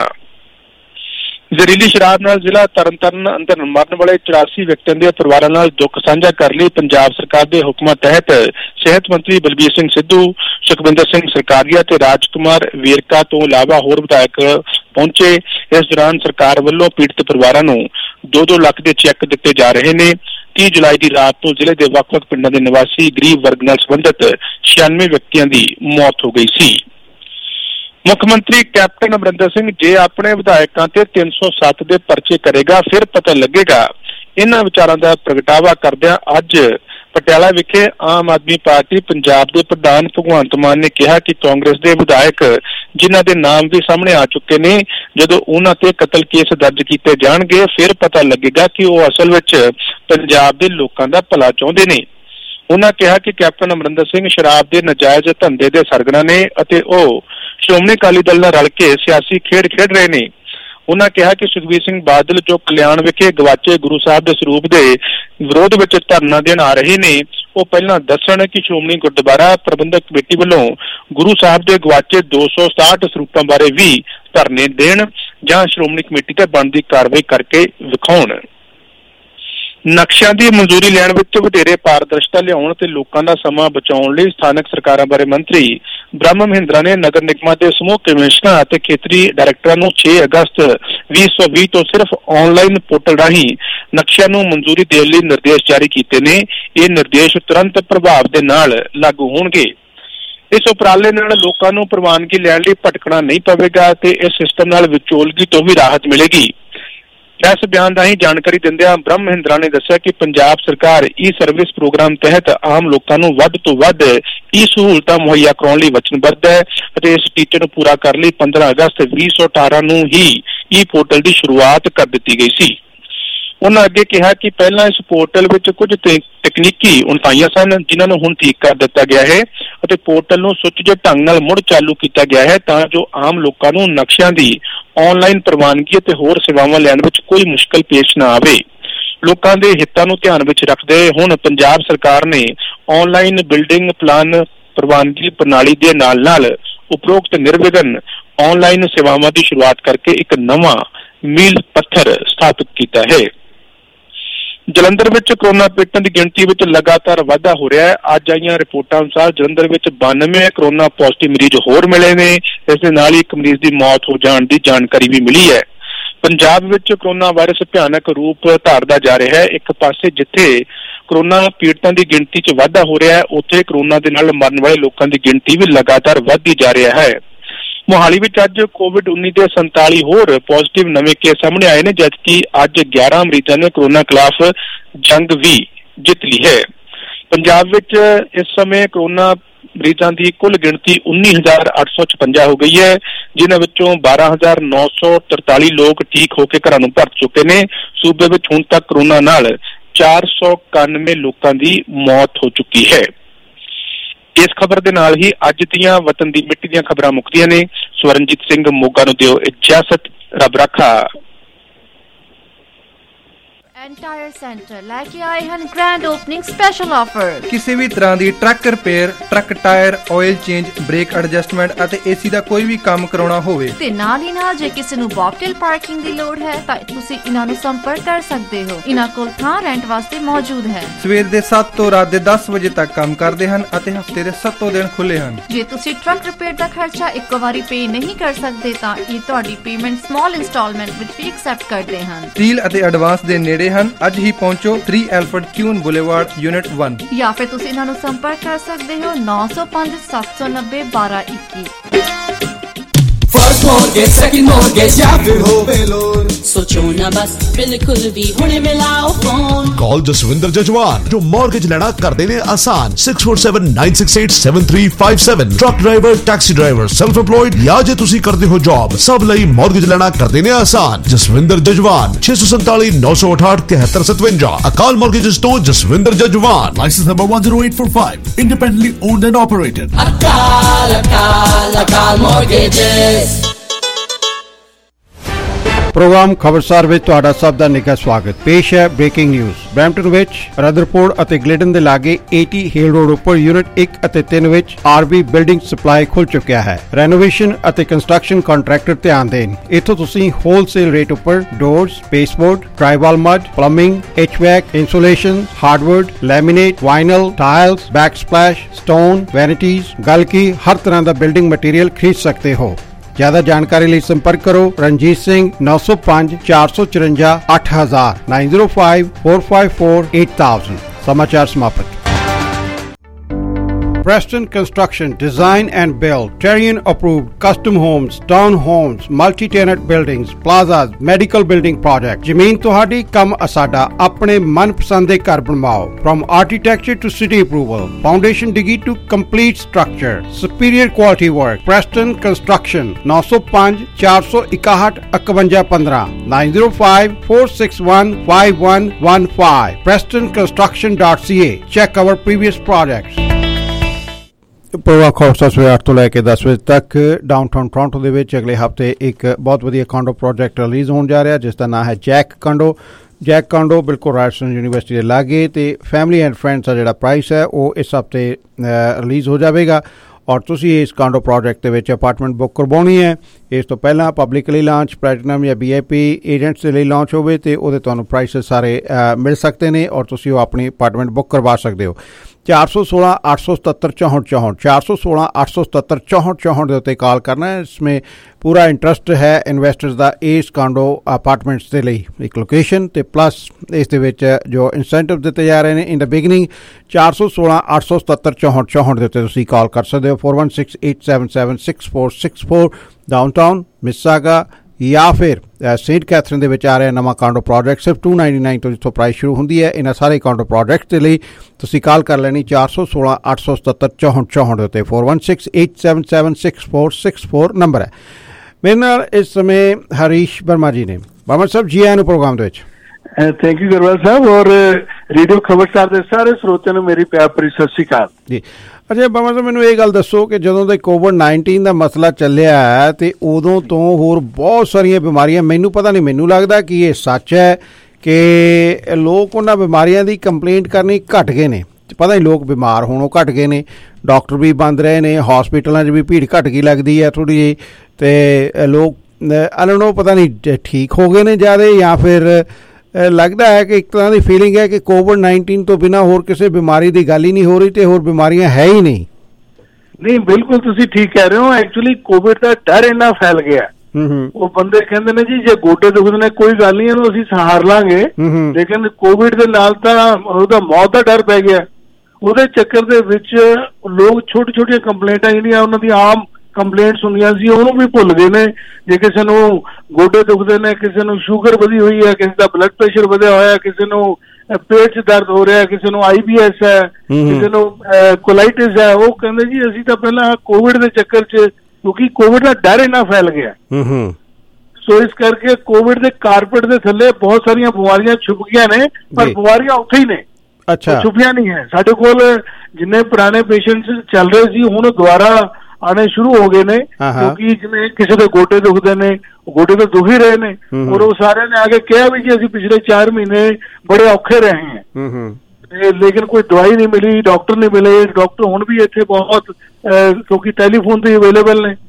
Speaker 15: ਜ਼ਹਿਰੀਲੀ ਸ਼ਰਾਬ ਨਾਲ ਜ਼ਿਲ੍ਹਾ ਤਰਨਤਾਰਨ ਅੰਦਰ ਮਰਨ ਵਾਲੇ 84 ਵਿਅਕਤੀਆਂ ਦੇ ਪਰਿਵਾਰਾਂ ਨਾਲ ਦੁੱਖ ਸਾਂਝਾ ਕਰਨ ਲਈ ਪੰਜਾਬ ਸਰਕਾਰ ਦੇ ਹੁਕਮਾਂ ਤਹਿਤ ਸਿਹਤ ਮੰਤਰੀ ਬਲਬੀਰ ਸਿੰਘ ਸਿੱਧੂ, ਸੁਖਵਿੰਦਰ ਸਿੰਘ ਸਰਕਾਰੀਆ ਤੇ ਰਾਜਕੁਮਾਰ ਵੇਰਕਾ ਤੋਂ ਇਲਾਵਾ ਹੋਰ ਵਿਧਾਇਕ ਪਹੁੰਚੇ। ਇਸ ਦੌਰਾਨ ਸਰਕਾਰ ਵੱਲੋਂ ਪੀੜਤ ਪਰਿਵਾਰਾਂ ਨੂੰ 2-2 ਲੱਖ ਦੇ ਚੈੱਕ ਦਿੱਤੇ ਜਾ ਰਹੇ ਨੇ। 30 ਜੁਲਾਈ ਦੀ ਰਾਤ ਤੋਂ ਜ਼ਿਲ੍ਹੇ ਦੇ ਵੱਖ-ਵੱਖ ਪਿੰਡਾਂ ਦੇ ਨਿਵਾਸੀ ਗਰੀਬ ਵਰਗ ਨਾਲ ਸੰਬੰਧਿਤ 96 ਵਿਅਕਤੀਆਂ ਦੀ ਮੌਤ ਹੋ ਗਈ ਸੀ। ਮੁੱਖ ਮੰਤਰੀ ਕੈਪਟਨ ਅਮਰਿੰਦਰ ਸਿੰਘ ਜੇ ਆਪਣੇ ਵਿਧਾਇਕਾਂ ਤੇ 307 ਦੇ ਪਰਚੇ ਕਰੇਗਾ ਫਿਰ ਪਤਾ ਲੱਗੇਗਾ। ਇਹਨਾਂ ਵਿਚਾਰਾਂ ਦਾ ਪ੍ਰਗਟਾਵਾ ਕਰਦਿਆਂ ਅੱਜ ਪਟਿਆਲਾ ਵਿਖੇ ਆਮ ਆਦਮੀ ਪਾਰਟੀ ਪੰਜਾਬ ਦੇ ਪ੍ਰਧਾਨ ਭਗਵੰਤ ਮਾਨ ਨੇ ਕਿਹਾ ਕਿ ਕਾਂਗਰਸ ਦੇ ਵਿਧਾਇਕ ਜਿਨ੍ਹਾਂ ਦੇ ਨਾਮ ਵੀ ਸਾਹਮਣੇ ਆ ਚੁੱਕੇ ਨੇ, ਜਦੋਂ ਉਹਨਾਂ ਤੇ ਕਤਲ ਕੇਸ ਦਰਜ ਕੀਤੇ ਜਾਣਗੇ ਫਿਰ ਪਤਾ ਲੱਗੇਗਾ ਕਿ ਉਹ ਅਸਲ ਵਿੱਚ ਪੰਜਾਬ ਦੇ ਲੋਕਾਂ ਦਾ ਭਲਾ ਚਾਹੁੰਦੇ ਨੇ। ਉਹਨਾਂ ਕਿਹਾ ਕਿ ਕੈਪਟਨ ਅਮਰਿੰਦਰ ਸਿੰਘ ਸ਼ਰਾਬ ਦੇ ਨਾਜਾਇਜ਼ ਧੰਦੇ ਦੇ ਸਰਗਨਾ ਨੇ ਅਤੇ ਉਹ ਸ਼੍ਰੋਮਣੀ ਅਕਾਲੀ ਦਲ ਨਾਲ ਰਲ ਕੇ ਸਿਆਸੀ ਖੇਡ ਖੇਡ ਰਹੇ ਨੇ। ਉਹਨਾਂ ਕਿਹਾ ਕਿ ਸੁਖਬੀਰ ਸਿੰਘ ਬਾਦਲ ਜੋ ਕਲਿਆਣ ਵਿਖੇ ਗਵਾਚੇ ਗੁਰੂ ਸਾਹਿਬ ਦੇ ਸਰੂਪ ਦੇ ਵਿਰੋਧ ਵਿੱਚ ਧਰਨਾ ਦੇਣ ਆ ਰਹੇ ਨੇ, ਉਹ ਪਹਿਲਾਂ ਦੱਸਣ ਕਿ ਸ਼੍ਰੋਮਣੀ ਗੁਰਦੁਆਰਾ ਪ੍ਰਬੰਧਕ ਕਮੇਟੀ ਵੱਲੋਂ ਗੁਰੂ ਸਾਹਿਬ ਦੇ ਗਵਾਚੇ 267 ਸਰੂਪਾਂ ਬਾਰੇ ਵੀ ਧਰਨੇ ਦੇਣ ਜਾਂ ਸ਼੍ਰੋਮਣੀ ਕਮੇਟੀ ਤੇ ਬਣਦੀ ਕਾਰਵਾਈ ਕਰਕੇ ਵਿਖਾਉਣ। ਨਕਸ਼ਿਆਂ ਦੀ ਮਨਜ਼ੂਰੀ ਲੈਣ ਵਿੱਚ ਵਧੇਰੇ ਪਾਰਦਰਸ਼ਤਾ ਲਿਆਉਣ ਤੇ ਲੋਕਾਂ ਦਾ ਸਮਾਂ ਬਚਾਉਣ ਲਈ ਸਥਾਨਕ ਸਰਕਾਰਾਂ ਬਾਰੇ ਮੰਤਰੀ ਬ੍ਰਹਮ ਮਹਿੰਦਰਾ ਨੇ ਨਗਰ ਨਿਗਮਾਂ ਦੇ ਸਮੂਹ ਕਮਿਸ਼ਨਰਾਂ ਅਤੇ ਖੇਤਰੀ ਡਾਇਰੈਕਟਰਾਂ ਨੂੰ 6 ਅਗਸਤ 2020 ਤੋਂ ਸਿਰਫ ਆਨਲਾਈਨ ਪੋਰਟਲ ਰਾਹੀਂ ਨਕਸ਼ਿਆਂ ਨੂੰ ਮਨਜ਼ੂਰੀ ਦੇਣ ਲਈ ਨਿਰਦੇਸ਼ ਜਾਰੀ ਕੀਤੇ ਨੇ। ਇਹ ਨਿਰਦੇਸ਼ ਤੁਰੰਤ ਪ੍ਰਭਾਵ ਦੇ ਨਾਲ ਲਾਗੂ ਹੋਣਗੇ। ਇਸ ਉਪਰਾਲੇ ਨਾਲ ਲੋਕਾਂ ਨੂੰ ਪ੍ਰਵਾਨਗੀ ਲੈਣ ਲਈ ਭਟਕਣਾ ਨਹੀਂ ਪਵੇਗਾ ਤੇ ਇਸ ਸਿਸਟਮ ਨਾਲ ਵਿਚੋਲਗੀ ਤੋਂ ਵੀ ਰਾਹਤ ਮਿਲੇਗੀ। ਪ੍ਰੈਸ ਬਿਆਨ ਰਾਹੀਂ ਜਾਣਕਾਰੀ ਦਿੰਦਿਆਂ ਬ੍ਰਹਮ ਮਹਿੰਦਰਾ ਨੇ ਦੱਸਿਆ ਕਿ ਪੰਜਾਬ ਸਰਕਾਰ ਈ ਸਰਵਿਸ ਪ੍ਰੋਗਰਾਮ ਤਹਿਤ ਆਮ ਲੋਕਾਂ ਨੂੰ ਵੱਧ ਤੋਂ ਵੱਧ ਈ ਸਹੂਲਤਾਂ ਮੁਹੱਈਆ ਕਰਾਉਣ ਲਈ ਵਚਨਬੱਧ ਹੈ ਅਤੇ ਇਸ ਟੀਚੇ ਨੂੰ ਪੂਰਾ ਕਰਨ ਲਈ 15 ਅਗਸਤ 2018 ਨੂੰ ਹੀ ਈ ਪੋਰਟਲ ਦੀ ਸ਼ੁਰੂਆਤ ਕਰ ਦਿੱਤੀ ਗਈ ਸੀ। ਉਹਨਾਂ ਅੱਗੇ ਕਿਹਾ ਕਿ ਪਹਿਲਾਂ ਇਸ ਪੋਰਟਲ ਵਿੱਚ ਕੁਝ ਤਕਨੀਕੀ ਉਣਤਾਈਆਂ ਸਨ ਜਿਨ੍ਹਾਂ ਨੂੰ ਹੁਣ ਠੀਕ ਕਰ ਦਿੱਤਾ ਗਿਆ ਹੈ ਅਤੇ ਪੋਰਟਲ ਨੂੰ ਸੁਚੱਜੇ ਢੰਗ ਨਾਲ ਮੁੜ ਚਾਲੂ ਕੀਤਾ ਗਿਆ ਹੈ ਤਾਂ ਜੋ ਆਮ ਲੋਕਾਂ ਨੂੰ ਨਕਸ਼ਿਆਂ ਦੀ ਆਨਲਾਈਨ ਪ੍ਰਵਾਨਗੀ ਅਤੇ ਹੋਰ ਸੇਵਾਵਾਂ ਲੈਣ ਵਿੱਚ ਕੋਈ ਮੁਸ਼ਕਲ ਪੇਸ਼ ਨਾ ਆਵੇ। ਲੋਕਾਂ ਦੇ ਹਿੱਤਾਂ ਨੂੰ ਧਿਆਨ ਵਿੱਚ ਰੱਖਦੇ ਹੁਣ ਪੰਜਾਬ ਸਰਕਾਰ ਨੇ ਆਨਲਾਈਨ ਬਿਲਡਿੰਗ ਪਲਾਨ ਪ੍ਰਵਾਨਗੀ ਪ੍ਰਣਾਲੀ ਦੇ ਨਾਲ ਉਪਰੋਕਤ ਨਿਰਵਿਘਨ ਆਨਲਾਈਨ ਸੇਵਾਵਾਂ ਦੀ ਸ਼ੁਰੂਆਤ ਕਰਕੇ ਇੱਕ ਨਵਾਂ ਮੀਲ ਪੱਥਰ ਸਥਾਪਿਤ ਕੀਤਾ ਹੈ। ਜਲੰਧਰ ਵਿੱਚ ਕੋਰੋਨਾ ਪੀੜਤਾਂ ਦੀ ਗਿਣਤੀ ਵਿੱਚ ਲਗਾਤਾਰ ਵਾਧਾ ਹੋ ਰਿਹਾ ਹੈ। ਅੱਜ ਆਈਆਂ ਰਿਪੋਰਟਾਂ ਅਨੁਸਾਰ ਜਲੰਧਰ ਵਿੱਚ 92 ਕੋਰੋਨਾ ਪੋਜ਼ਿਟਿਵ ਮਰੀਜ਼ ਹੋਰ ਮਿਲੇ ਨੇ। ਇਸ ਦੇ ਨਾਲ ਹੀ ਇੱਕ ਮਰੀਜ਼ ਦੀ ਮੌਤ ਹੋ ਜਾਣ ਦੀ ਜਾਣਕਾਰੀ ਵੀ ਮਿਲੀ ਹੈ। ਪੰਜਾਬ ਵਿੱਚ ਕੋਰੋਨਾ ਵਾਇਰਸ ਭਿਆਨਕ ਰੂਪ ਧਾਰਦਾ ਜਾ ਰਿਹਾ ਹੈ। ਇੱਕ ਪਾਸੇ ਜਿੱਥੇ ਕੋਰੋਨਾ ਪੀੜਤਾਂ ਦੀ ਗਿਣਤੀ 'ਚ ਵਾਧਾ ਹੋ ਰਿਹਾ ਹੈ, ਉੱਥੇ ਕੋਰੋਨਾ ਦੇ ਨਾਲ ਮਰਨ ਵਾਲੇ ਲੋਕਾਂ ਦੀ ਗਿਣਤੀ ਵੀ ਲਗਾਤਾਰ ਵਧਦੀ ਜਾ ਰਿਹਾ ਹੈ। ਮੋਹਾਲੀ ਵਿੱਚ ਅੱਜ ਕੋਵਿਡ-19 ਦੇ 47 ਹੋਰ ਪੋਜ਼ਿਟਿਵ ਨਵੇਂ ਕੇਸ ਸਾਹਮਣੇ ਆਏ ਨੇ, ਜਦਕਿ ਅੱਜ 11 ਮਰੀਜ਼ਾਂ ਨੇ ਕੋਰੋਨਾ ਖਿਲਾਫ ਜੰਗ ਵੀ ਜਿੱਤ ਲਈ ਹੈ। ਪੰਜਾਬ ਵਿੱਚ ਇਸ ਸਮੇਂ ਕੋਰੋਨਾ ਮਰੀਜ਼ਾਂ ਦੀ ਕੁੱਲ ਗਿਣਤੀ 19,856 ਹੋ ਗਈ ਹੈ, ਜਿਨ੍ਹਾਂ ਵਿੱਚੋਂ 12,943 ਲੋਕ ਠੀਕ ਹੋ ਕੇ ਘਰਾਂ ਨੂੰ ਪਰਤ ਚੁੱਕੇ ਨੇ। ਸੂਬੇ ਵਿੱਚ ਹੁਣ ਤੱਕ ਕੋਰੋਨਾ ਨਾਲ 491 ਲੋਕਾਂ ਦੀ ਮੌਤ ਹੋ ਚੁੱਕੀ ਹੈ। ਇਸ ਖਬਰ ਦੇ ਨਾਲ ਹੀ ਅੱਜ ਦੀਆਂ ਵਤਨ ਦੀ ਮਿੱਟੀ ਦੀਆਂ ਖਬਰਾਂ ਮੁੱਕਦੀਆਂ ਨੇ। ਸਵਰਨਜੀਤ ਸਿੰਘ ਮੋਗਾ ਨੂੰ ਦਿਓ ਇਜਾਜ਼ਤ। ਰੱਬ ਰਾਖਾ।
Speaker 16: ਐਂਟਾਇਰ ਸੈਂਟਰ ਲੈ ਕੇ ਆਏ ਹਨ ਗ੍ਰੈਂਡ ਓਪਨਿੰਗ ਸਪੈਸ਼ਲ ਆਫਰ।
Speaker 17: ਕਿਸੇ ਵੀ ਤਰ੍ਹਾਂ ਦੀ truck repair, truck tyre, oil change, brake adjustment ਅਤੇ ਏਸੀ ਦਾ ਕੋਈ ਵੀ ਕੰਮ ਕਰਾਉਣਾ ਹੋਵੇ
Speaker 16: ਤੇ ਨਾਲ ਹੀ ਨਾਲ ਜੇ ਕਿਸੇ ਨੂੰ ਬੌਬਟੇਲ ਪਾਰਕਿੰਗ ਦੀ ਲੋੜ ਹੈ ਤਾਂ ਤੁਸੀਂ ਇਹਨਾਂ ਨੂੰ ਸੰਪਰਕ ਕਰ ਸਕਦੇ ਹੋ। ਇਹਨਾਂ ਕੋਲ ਥਾਂ ਰੈਂਟ ਵਾਸਤੇ ਮੌਜੂਦ ਹੈ।
Speaker 17: ਸਵੇਰ ਦੇ 7 ਤੋਂ ਰਾਤ ਦੇ 10 ਵਜੇ ਤੱਕ ਕੰਮ ਕਰਦੇ ਹਨ ਅਤੇ ਹਫਤੇ ਦੇ 7 ਦਿਨ ਖੁੱਲੇ ਹਨ।
Speaker 16: ਜੇ ਤੁਸੀਂ ਟਰੱਕ ਰਿਪੇਅਰ ਦਾ ਖਰਚਾ ਇੱਕੋ ਵਾਰੀ ਪੇ ਨਹੀਂ ਕਰ ਸਕਦੇ ਤਾਂ ਇਹ ਤੁਹਾਡੀ ਪੇਮੈਂਟ ਸਮਾਲ ਇੰਸਟਾਲਮੈਂਟ ਵਿੱਚ ਵੀ ਐਕਸੈਪਟ ਕਰਦੇ ਹਨ।
Speaker 17: ਡੀਲ ਅਤੇ ਐਡਵਾਂਸ ਦੇ ਨੇੜੇ ਹਨ। ਅੱਜ ਹੀ ਪਹੁੰਚੋ 3 ਐਲਫਰਡ ਕਿਊਨ ਬੁਲੇਵਾਰਡ ਯੂਨਿਟ 1
Speaker 16: ਜਾਂ ਫਿਰ ਤੁਸੀਂ ਇਹਨਾਂ ਨੂੰ ਸੰਪਰਕ ਕਰ ਸਕਦੇ ਹੋ 905 790 1221।
Speaker 18: फर्स्ट मॉर्गेज सेकंड मॉर्गेज या फिर होवे लोन, सोचो ना बस बिल्कुल भी हुणे मिलाओ फोन।
Speaker 19: कॉल जसविंदर जजवान जो मॉर्गेज लेना कर देने आसान। 6479687357। Truck driver, taxi driver, self employed या जे तुसी करते हो जॉब, सब लई मॉर्गेज लेना कर देने आसान। जसविंदर जजवान 647 968 7357। अकाल मॉर्गेजेस तो Jaswinder Jajwan. Licence number 10845। Independently owned and operated.
Speaker 18: Akal mortgages.
Speaker 1: Programme ਖਬਰਸਾਰ ਵਿੱਚ ਤੁਹਾਡਾ ਸਭ ਦਾ ਨਿੱਘਾ ਸਵਾਗਤ। ਪੇਸ਼ ਹੈ ਬ੍ਰੇਕਿੰਗ ਨਿਊਜ਼। ਬਰੈਂਪਟਨ ਵਿੱਚ ਰਦਰਫੋਰਡ ਅਤੇ ਗਲੇਡਨ ਦੇ ਲਾਗੇ 80 ਹੇਲ ਰੋਡ ਉੱਪਰ ਯੂਨਿਟ 1 ਅਤੇ 3 ਵਿੱਚ ਆਰਬੀ ਬਿਲਡਿੰਗ ਸਪਲਾਈ ਖੁੱਲ ਚੁੱਕਿਆ ਹੈ। ਰੈਨੋਵੇਸ਼ਨ ਅਤੇ ਕੰਸਟਰਕਸ਼ਨ ਕੰਟਰੈਕਟਰ ਧਿਆਨ ਦੇਣ। ਇੱਥੋਂ ਤੁਸੀਂ ਹੋਲਸੇਲ ਰੇਟ ਉੱਪਰ doors, baseboard, drywall mud, plumbing, HVAC, insulation, hardwood, laminate, vinyl, tiles, backsplash, stone, vanities, गल की हर तरह का बिल्डिंग मटेरियल खरीद सकते हो। ज्यादा जानकारी लिए संपर्क करो रणजीत सिंह 905 454 8000 905 454 8000। समाचार समाप्त। Preston Construction Design and Build Terrian approved custom homes, town homes, multi-tenant buildings, plazas, medical building project। ਜ਼ਮੀਨ ਤੁਹਾਡੀ ਕੰਮ ਅਸਾਡਾ ਆਪਣੇ ਮਨਪਸੰਦ ਦੇ ਘਰ ਬਣਵਾਓ। From architecture to city approval, foundation digi to complete structure, superior quality work। Preston Construction 905 461 5115 905 461 5115। PrestonConstruction.ca। Check our previous projects। Programme ਖਬਰਸਾਰ ਸਵੇਰੇ 8 ਤੋਂ ਲੈ ਕੇ 10 ਵਜੇ ਤੱਕ ਡਾਊਨਟਾਊਨ ਟੋਰਾਂਟੋ ਦੇ ਵਿੱਚ ਅਗਲੇ ਹਫ਼ਤੇ ਇੱਕ ਬਹੁਤ ਵਧੀਆ ਕੰਡੋ ਪ੍ਰੋਜੈਕਟ ਰਿਲੀਜ਼ ਹੋਣ ਜਾ ਰਿਹਾ ਜਿਸ ਦਾ ਨਾਮ ਹੈ ਜੈਕ ਕੰਡੋ ਬਿਲਕੁਲ ਰਾਇਟਸਨ ਯੂਨੀਵਰਸਿਟੀ ਦੇ ਲਾਗੇ ਅਤੇ ਫੈਮਿਲੀ ਐਂਡ ਫਰੈਂਡਸ ਦਾ ਜਿਹੜਾ ਪ੍ਰਾਈਸ ਹੈ ਉਹ ਇਸ ਹਫ਼ਤੇ ਰਿਲੀਜ਼ ਹੋ ਜਾਵੇਗਾ ਔਰ ਤੁਸੀਂ ਇਸ ਕਾਂਡੋ ਪ੍ਰੋਜੈਕਟ ਦੇ ਵਿੱਚ ਅਪਾਰਟਮੈਂਟ ਬੁੱਕ ਕਰਵਾਉਣੀ ਹੈ। ਇਸ ਤੋਂ ਪਹਿਲਾਂ ਪਬਲਿਕਲੀ ਲਾਂਚ, ਪਲੈਟੀਨਮ ਜਾਂ VIP ਏਜੰਟਸ ਦੇ ਲਈ ਲਾਂਚ ਹੋਵੇ ਤੇ ਉਹਦੇ ਤੁਹਾਨੂੰ ਪ੍ਰਾਈਸਿਸ ਸਾਰੇ ਮਿਲ ਸਕਦੇ ਨੇ ਔਰ ਤੁਸੀਂ ਉਹ ਆਪਣੀ ਅਪਾਰਟਮੈਂਟ ਬੁੱਕ ਕਰਵਾ ਸਕਦੇ ਹੋ। 416 877 6464 416 877 6464 ਦੇ ਉੱਤੇ ਕਾਲ ਕਰਨਾ ਹੈ। इसमें पूरा इंटरस्ट है इन्वेस्टर्स का इस कांडो अपार्टमेंट्स के लिए एक लोकेशन ते प्लस इस दे विच जो इंसेंटिव दिते जा रहे हैं इन द बिगनिंग 416 877 6464 ਦੇ ਉੱਤੇ ਤੁਸੀਂ ਕਾਲ ਕਰ ਸਕਦੇ ਹੋ 4168776464 ਡਾਊਨਟਾਊਨ ਮਿਸਾਗਾ ਜਾਂ ਫਿਰ ਸੇਂਟ ਕੈਥਰੀਨ ਦੇ ਵਿੱਚ ਆ ਰਿਹਾ ਨਵਾਂ ਕਾਂਡੋ ਪ੍ਰੋਜੈਕਟ ਸਿਰਫ $299 ਤੋਂ ਜਿੱਥੋਂ ਪ੍ਰਾਈਸ ਸ਼ੁਰੂ ਹੁੰਦੀ ਹੈ। ਇਹਨਾਂ ਸਾਰੇ ਕਾਂਡੋ ਪ੍ਰੋਜੈਕਟਸ ਦੇ ਲਈ ਤੁਸੀਂ ਕਾਲ ਕਰ ਲੈਣੀ 416 877 6464 ਦੇ ਉੱਤੇ 4168776464 ਨੰਬਰ ਹੈ। ਮੇਰੇ ਨਾਲ ਇਸ ਸਮੇਂ ਹਰੀਸ਼ ਵਰਮਾ ਜੀ ਨੇ। ਵਰਮਾ ਸਾਹਿਬ ਜੀ ਆਇਆਂ ਨੂੰ ਪ੍ਰੋਗਰਾਮ ਦੇ ਵਿੱਚ।
Speaker 20: ਥੈਂਕ ਯੂ ਗਰਵਾਲ ਸਾਹਿਬ ਔਰ ਰੇਡੀਓ ਖਬਰਸਾਰ ਦੇ ਸਾਰੇ ਸਰੋਤਿਆਂ ਨੂੰ ਮੇਰੀ ਪਿਆਰ ਭਰੀ ਸਤਿ ਸ਼੍ਰੀ ਅਕਾਲ
Speaker 1: ਜੀ। ਅੱਛਾ ਵਰਮਾ ਸਾਹਿਬ ਮੈਨੂੰ ਇਹ ਗੱਲ ਦੱਸੋ ਕਿ ਜਦੋਂ ਦਾ COVID-19 ਦਾ ਮਸਲਾ ਚੱਲਿਆ ਹੈ ਤੇ ਉਦੋਂ ਤੋਂ ਹੋਰ ਬਹੁਤ ਸਾਰੀਆਂ ਬਿਮਾਰੀਆਂ ਮੈਨੂੰ ਪਤਾ ਨਹੀਂ ਮੈਨੂੰ ਲੱਗਦਾ ਕਿ ਇਹ ਸੱਚ ਹੈ ਕਿ ਲੋਕ ਉਹਨਾਂ ਬਿਮਾਰੀਆਂ ਦੀ ਕੰਪਲੇਂਟ ਕਰਨੀ ਘੱਟ ਗਏ ਨੇ। ਪਤਾ ਨਹੀਂ ਲੋਕ ਬਿਮਾਰ ਹੋਣੋਂ ਘੱਟ ਗਏ ਨੇ, ਡਾਕਟਰ ਵੀ ਬੰਦ ਰਹੇ ਨੇ, ਹਸਪੀਟਲਾਂ 'ਚ ਵੀ ਭੀੜ ਘੱਟ ਗਈ ਲੱਗਦੀ ਹੈ ਥੋੜ੍ਹੀ ਜਿਹੀ ਤੇ ਲੋਕ ਅਲਨੋ ਪਤਾ ਨਹੀਂ ਠੀਕ ਹੋ ਗਏ ਨੇ ਜ਼ਿਆਦਾ ਜਾਂ ਫਿਰ ਲੱਗਦਾ ਹੈ ਕਿ ਇੱਕ ਤਰ੍ਹਾਂ ਦੀ ਫੀਲਿੰਗ ਹੈ ਕਿ COVID-19 ਤੋਂ ਬਿਨਾਂ ਹੋਰ ਕਿਸੇ ਬਿਮਾਰੀ ਦੀ ਗੱਲ ਹੀ ਨਹੀਂ ਹੋ ਰਹੀ ਤੇ ਹੋਰ ਬਿਮਾਰੀਆਂ ਹੈ ਹੀ ਨਹੀਂ।
Speaker 20: ਨਹੀਂ ਬਿਲਕੁਲ ਤੁਸੀਂ ਠੀਕ ਕਹਿ ਰਹੇ ਹੋ। ਐਕਚੁਅਲੀ ਕੋਵਿਡ ਦਾ ਡਰ ਇੰਨਾ ਫੈਲ ਗਿਆ ਉਹ ਬੰਦੇ ਕਹਿੰਦੇ ਨੇ ਜੀ ਜੇ ਗੋਡੇ ਦੁਖਦੇ ਨੇ ਕੋਈ ਗੱਲ ਨਹੀਂ ਇਹਨੂੰ ਅਸੀਂ ਸਹਾਰ ਲਾਂਗੇ ਲੇਕਿਨ ਕੋਵਿਡ ਦੇ ਨਾਲ ਤਾਂ ਉਹਦਾ ਮੌਤ ਦਾ ਡਰ ਪੈ ਗਿਆ। ਉਹਦੇ ਚੱਕਰ ਦੇ ਵਿੱਚ ਲੋਕ ਛੋਟੀ ਛੋਟੀਆਂ ਕੰਪਲੇਂਟਾਂ ਜਿਹੜੀਆਂ ਉਹਨਾਂ ਦੀਆਂ ਆਮ ਕੰਪਲੇਂਟਸ ਹੁੰਦੀਆਂ ਸੀ ਉਹਨੂੰ ਵੀ ਭੁੱਲ ਗਏ ਨੇ। ਜੇ ਕਿਸੇ ਨੂੰ ਗੋਡੇ ਦੁਖਦੇ ਨੇ, ਕਿਸੇ ਨੂੰ ਸ਼ੂਗਰ ਵਧੀ ਹੋਈ ਹੈ, ਕਿਸੇ ਦਾ ਬਲੱਡ ਪ੍ਰੈਸ਼ਰ ਵਧਿਆ ਹੋਇਆ, ਕਿਸੇ ਨੂੰ ਪੇਟ 'ਚ ਦਰਦ ਹੋ ਰਿਹਾ, ਕਿਸੇ ਨੂੰ IBS ਹੈ, ਕਿਸੇ ਨੂੰ ਕੋਲਾਈਟਿਸ ਹੈ, ਉਹ ਕਹਿੰਦੇ ਜੀ ਅਸੀਂ ਤਾਂ ਪਹਿਲਾਂ ਕੋਵਿਡ ਦੇ ਚੱਕਰ 'ਚ ਕਿਉਂਕਿ ਕੋਵਿਡ ਦਾ ਡਰ ਇੰਨਾ ਫੈਲ ਗਿਆ ਸੋ ਇਸ ਕਰਕੇ ਕੋਵਿਡ ਦੇ ਕਾਰਪੇਟ ਦੇ ਥੱਲੇ ਬਹੁਤ ਸਾਰੀਆਂ ਬਿਮਾਰੀਆਂ ਛੁਪ ਗਈਆਂ ਨੇ ਪਰ ਬਿਮਾਰੀਆਂ ਉੱਥੇ ਹੀ ਨੇ। ਅੱਛਾ ਛੁਪੀਆਂ ਨਹੀਂ ਹੈ। ਸਾਡੇ ਕੋਲ ਜਿੰਨੇ ਪੁਰਾਣੇ ਪੇਸ਼ੈਂਟਸ ਚੱਲ ਰਹੇ ਸੀ ਹੁਣ ਦੁਬਾਰਾ ਆਣੇ ਸ਼ੁਰੂ ਹੋ ਗਏ ਨੇ ਕਿਉਂਕਿ ਜਿਵੇਂ ਕਿਸੇ ਦੇ ਗੋਡੇ ਦੁਖਦੇ ਨੇ ਗੋਡੇ ਤਾਂ ਦੁਖ ਹੀ ਰਹੇ ਨੇ ਔਰ ਉਹ ਸਾਰਿਆਂ ਨੇ ਆ ਕੇ ਕਿਹਾ ਵੀ ਜੀ ਅਸੀਂ ਪਿਛਲੇ 4 ਮਹੀਨੇ ਬੜੇ ਔਖੇ ਰਹੇ ਹਾਂ ਲੇਕਿਨ ਕੋਈ ਦਵਾਈ ਨਹੀਂ ਮਿਲੀ, ਡਾਕਟਰ ਨਹੀਂ ਮਿਲੇ। ਡਾਕਟਰ ਹੁਣ ਵੀ ਇੱਥੇ ਬਹੁਤ ਕਿਉਂਕਿ ਟੈਲੀਫੋਨ ਤੇ ਅਵੇਲੇਬਲ ਨੇ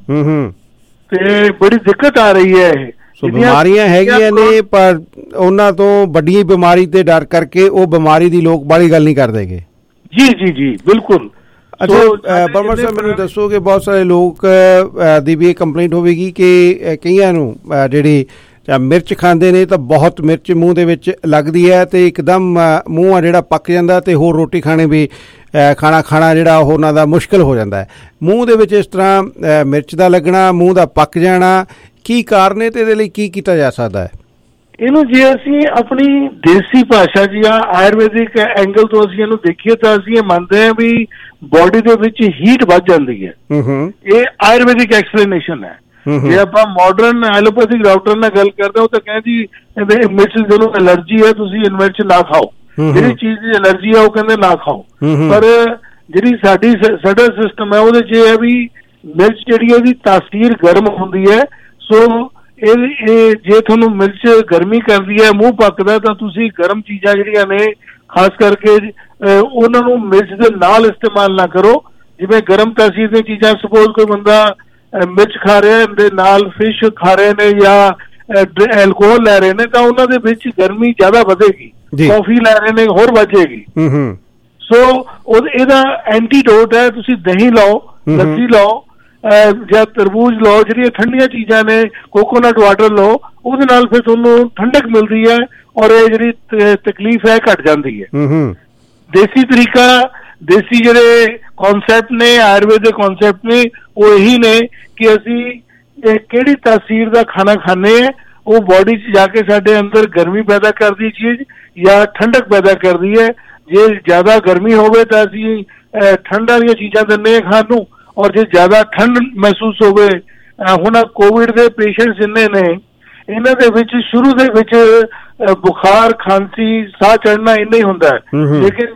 Speaker 20: ਤੇ ਬੜੀ ਦਿੱਕਤ ਆ ਰਹੀ ਹੈ। ਇਹ
Speaker 1: ਬਿਮਾਰੀਆਂ ਹੈਗੀਆਂ ਨੇ ਪਰ ਉਹਨਾਂ ਤੋਂ ਵੱਡੀ ਬਿਮਾਰੀ ਤੇ ਡਰ ਕਰਕੇ ਉਹ ਬਿਮਾਰੀ ਦੀ ਲੋਕ ਬਾਹਲੀ ਗੱਲ ਨਹੀਂ ਕਰਦੇਗੇ।
Speaker 20: ਜੀ ਜੀ ਜੀ ਬਿਲਕੁਲ।
Speaker 1: ਅੱਛਾ ਬਰਮਾ ਸਾਹਿਬ ਮੈਨੂੰ ਦੱਸੋ ਕਿ ਬਹੁਤ ਸਾਰੇ ਲੋਕ ਦੀ ਵੀ ਇਹ ਕੰਪਲੇਂਟ ਹੋਵੇਗੀ ਕਿ ਕਈਆਂ ਨੂੰ ਜਿਹੜੀ ਜਾਂ ਮਿਰਚ ਖਾਂਦੇ ਨੇ ਤਾਂ ਬਹੁਤ ਮਿਰਚ ਮੂੰਹ ਦੇ ਵਿੱਚ ਲੱਗਦੀ ਹੈ ਅਤੇ ਇੱਕਦਮ ਮੂੰਹ ਆ ਜਿਹੜਾ ਪੱਕ ਜਾਂਦਾ ਅਤੇ ਹੋਰ ਰੋਟੀ ਖਾਣੇ ਵੀ ਖਾਣਾ ਜਿਹੜਾ ਉਹ ਉਹਨਾਂ ਦਾ ਮੁਸ਼ਕਿਲ ਹੋ ਜਾਂਦਾ ਹੈ। ਮੂੰਹ ਦੇ ਵਿੱਚ ਇਸ ਤਰ੍ਹਾਂ ਮਿਰਚ ਦਾ ਲੱਗਣਾ, ਮੂੰਹ ਦਾ ਪੱਕ ਜਾਣਾ, ਕੀ ਕਾਰਨ ਹੈ ਅਤੇ ਇਹਦੇ ਲਈ ਕੀ ਕੀਤਾ ਜਾ ਸਕਦਾ ਹੈ?
Speaker 20: ਇਹਨੂੰ ਜੇ ਅਸੀਂ ਆਪਣੀ ਦੇਸੀ ਭਾਸ਼ਾ ਜਾਂ ਆਯੁਰਵੈਦਿਕ ਐਂਗਲ ਤੋਂ ਅਸੀਂ ਇਹਨੂੰ ਦੇਖੀਏ ਤਾਂ ਅਸੀਂ ਇਹ ਮੰਨਦੇ ਹਾਂ ਵੀ ਬੋਡੀ ਦੇ ਵਿੱਚ ਹੀਟ ਵੱਧ ਜਾਂਦੀ ਹੈ। ਇਹ ਆਯੁਰਵੈਦਿਕ ਐਕਸਪਲੇਨੇਸ਼ਨ ਹੈ। ਜੇ ਆਪਾਂ ਮਾਡਰਨ ਐਲੋਪੈਥਿਕ ਡਾਕਟਰ ਨਾਲ ਗੱਲ ਕਰਦੇ ਉਹ ਤਾਂ ਕਹਿੰਦੇ ਜੀ ਮਿਰਚ ਜਦੋਂ ਐਲਰਜੀ ਹੈ ਤੁਸੀਂ ਮਿਰਚ ਨਾ ਖਾਓ, ਜਿਹੜੀ ਚੀਜ਼ ਦੀ ਐਲਰਜੀ ਹੈ ਉਹ ਕਹਿੰਦੇ ਨਾ ਖਾਓ। ਪਰ ਜਿਹੜੀ ਸਾਡਾ ਸਿਸਟਮ ਹੈ ਉਹਦੇ 'ਚ ਇਹ ਹੈ ਵੀ ਮਿਰਚ ਜਿਹੜੀ ਉਹਦੀ ਤਾਸੀਰ ਗਰਮ ਹੁੰਦੀ ਹੈ। ਸੋ ਇਹ ਜੇ ਤੁਹਾਨੂੰ ਮਿਰਚ ਗਰਮੀ ਕਰਦੀ ਹੈ, ਮੂੰਹ ਪੱਕਦਾ, ਤਾਂ ਤੁਸੀਂ ਗਰਮ ਚੀਜ਼ਾਂ ਜਿਹੜੀਆਂ ਨੇ ਖਾਸ ਕਰਕੇ ਉਹਨਾਂ ਨੂੰ ਮਿਰਚ ਦੇ ਨਾਲ ਇਸਤੇਮਾਲ ਨਾ ਕਰੋ। ਜਿਵੇਂ ਗਰਮ ਤਾਸੀਰ ਦੀਆਂ ਚੀਜ਼ਾਂ, ਸਪੋਜ਼ ਕੋਈ ਬੰਦਾ ਮਿਰਚ ਖਾ ਰਿਹਾ ਦੇ ਨਾਲ ਫਿਸ਼ ਖਾ ਰਹੇ ਨੇ ਜਾਂ ਐਲਕੋਹਲ ਲੈ ਰਹੇ ਨੇ ਤਾਂ ਉਹਨਾਂ ਦੇ ਵਿੱਚ ਗਰਮੀ ਜ਼ਿਆਦਾ ਵਧੇਗੀ। ਕੌਫੀ ਲੈ ਰਹੇ ਨੇ ਹੋਰ ਵੱਜੇਗੀ। ਸੋ ਇਹਦਾ ਐਂਟੀਡੋਟ ਹੈ, ਤੁਸੀਂ ਦਹੀਂ ਲਓ, ਲੱਸੀ ਲਓ ਜਾਂ ਤਰਬੂਜ ਲਓ, ਜਿਹੜੀਆਂ ਠੰਡੀਆਂ ਚੀਜ਼ਾਂ ਨੇ, ਕੋਕੋਨਟ ਵਾਟਰ ਲਓ, ਉਹਦੇ ਨਾਲ ਫਿਰ ਤੁਹਾਨੂੰ ਠੰਡਕ ਮਿਲਦੀ ਹੈ ਔਰ ਇਹ ਜਿਹੜੀ ਤਕਲੀਫ ਹੈ ਘਟ ਜਾਂਦੀ ਹੈ। ਦੇਸੀ ਤਰੀਕਾ, ਦੇਸੀ ਜਿਹੜੇ ਕੌਨਸੈਪਟ ਨੇ, ਆਯੁਰਵੇਦਿਕ ਕੌਨਸੈਪਟ ਨੇ, ਉਹ ਇਹੀ ਨੇ ਕਿ ਅਸੀਂ ਕਿਹੜੀ ਤਾਸੀਰ ਦਾ ਖਾਣਾ ਖਾਂਦੇ ਹਾਂ, ਉਹ ਬੋਡੀ 'ਚ ਜਾ ਕੇ ਸਾਡੇ ਅੰਦਰ ਗਰਮੀ ਪੈਦਾ ਕਰਦੀ ਚੀਜ਼ ਜਾਂ ਠੰਡਕ ਪੈਦਾ ਕਰਦੀ ਹੈ। ਜੇ ਜ਼ਿਆਦਾ ਗਰਮੀ ਹੋਵੇ ਤਾਂ ਅਸੀਂ ਠੰਡਾਂ ਦੀਆਂ ਚੀਜ਼ਾਂ ਦਿੰਦੇ ਹਾਂ ਖਾਣ ਨੂੰ, ਔਰ ਜੇ ਜ਼ਿਆਦਾ ਠੰਡ ਮਹਿਸੂਸ ਹੋਵੇ, ਹੁਣ ਕੋਵਿਡ ਦੇ ਪੇਸ਼ੈਂਟਸ ਜਿੰਨੇ ਨੇ ਇਹਨਾਂ ਦੇ ਵਿੱਚ ਸ਼ੁਰੂ ਦੇ ਵਿੱਚ ਬੁਖਾਰ, ਖਾਂਸੀ, ਸਾਹ ਚੜ੍ਹਨਾ ਇੰਨਾ ਹੀ ਹੁੰਦਾ ਹੈ। ਲੇਕਿਨ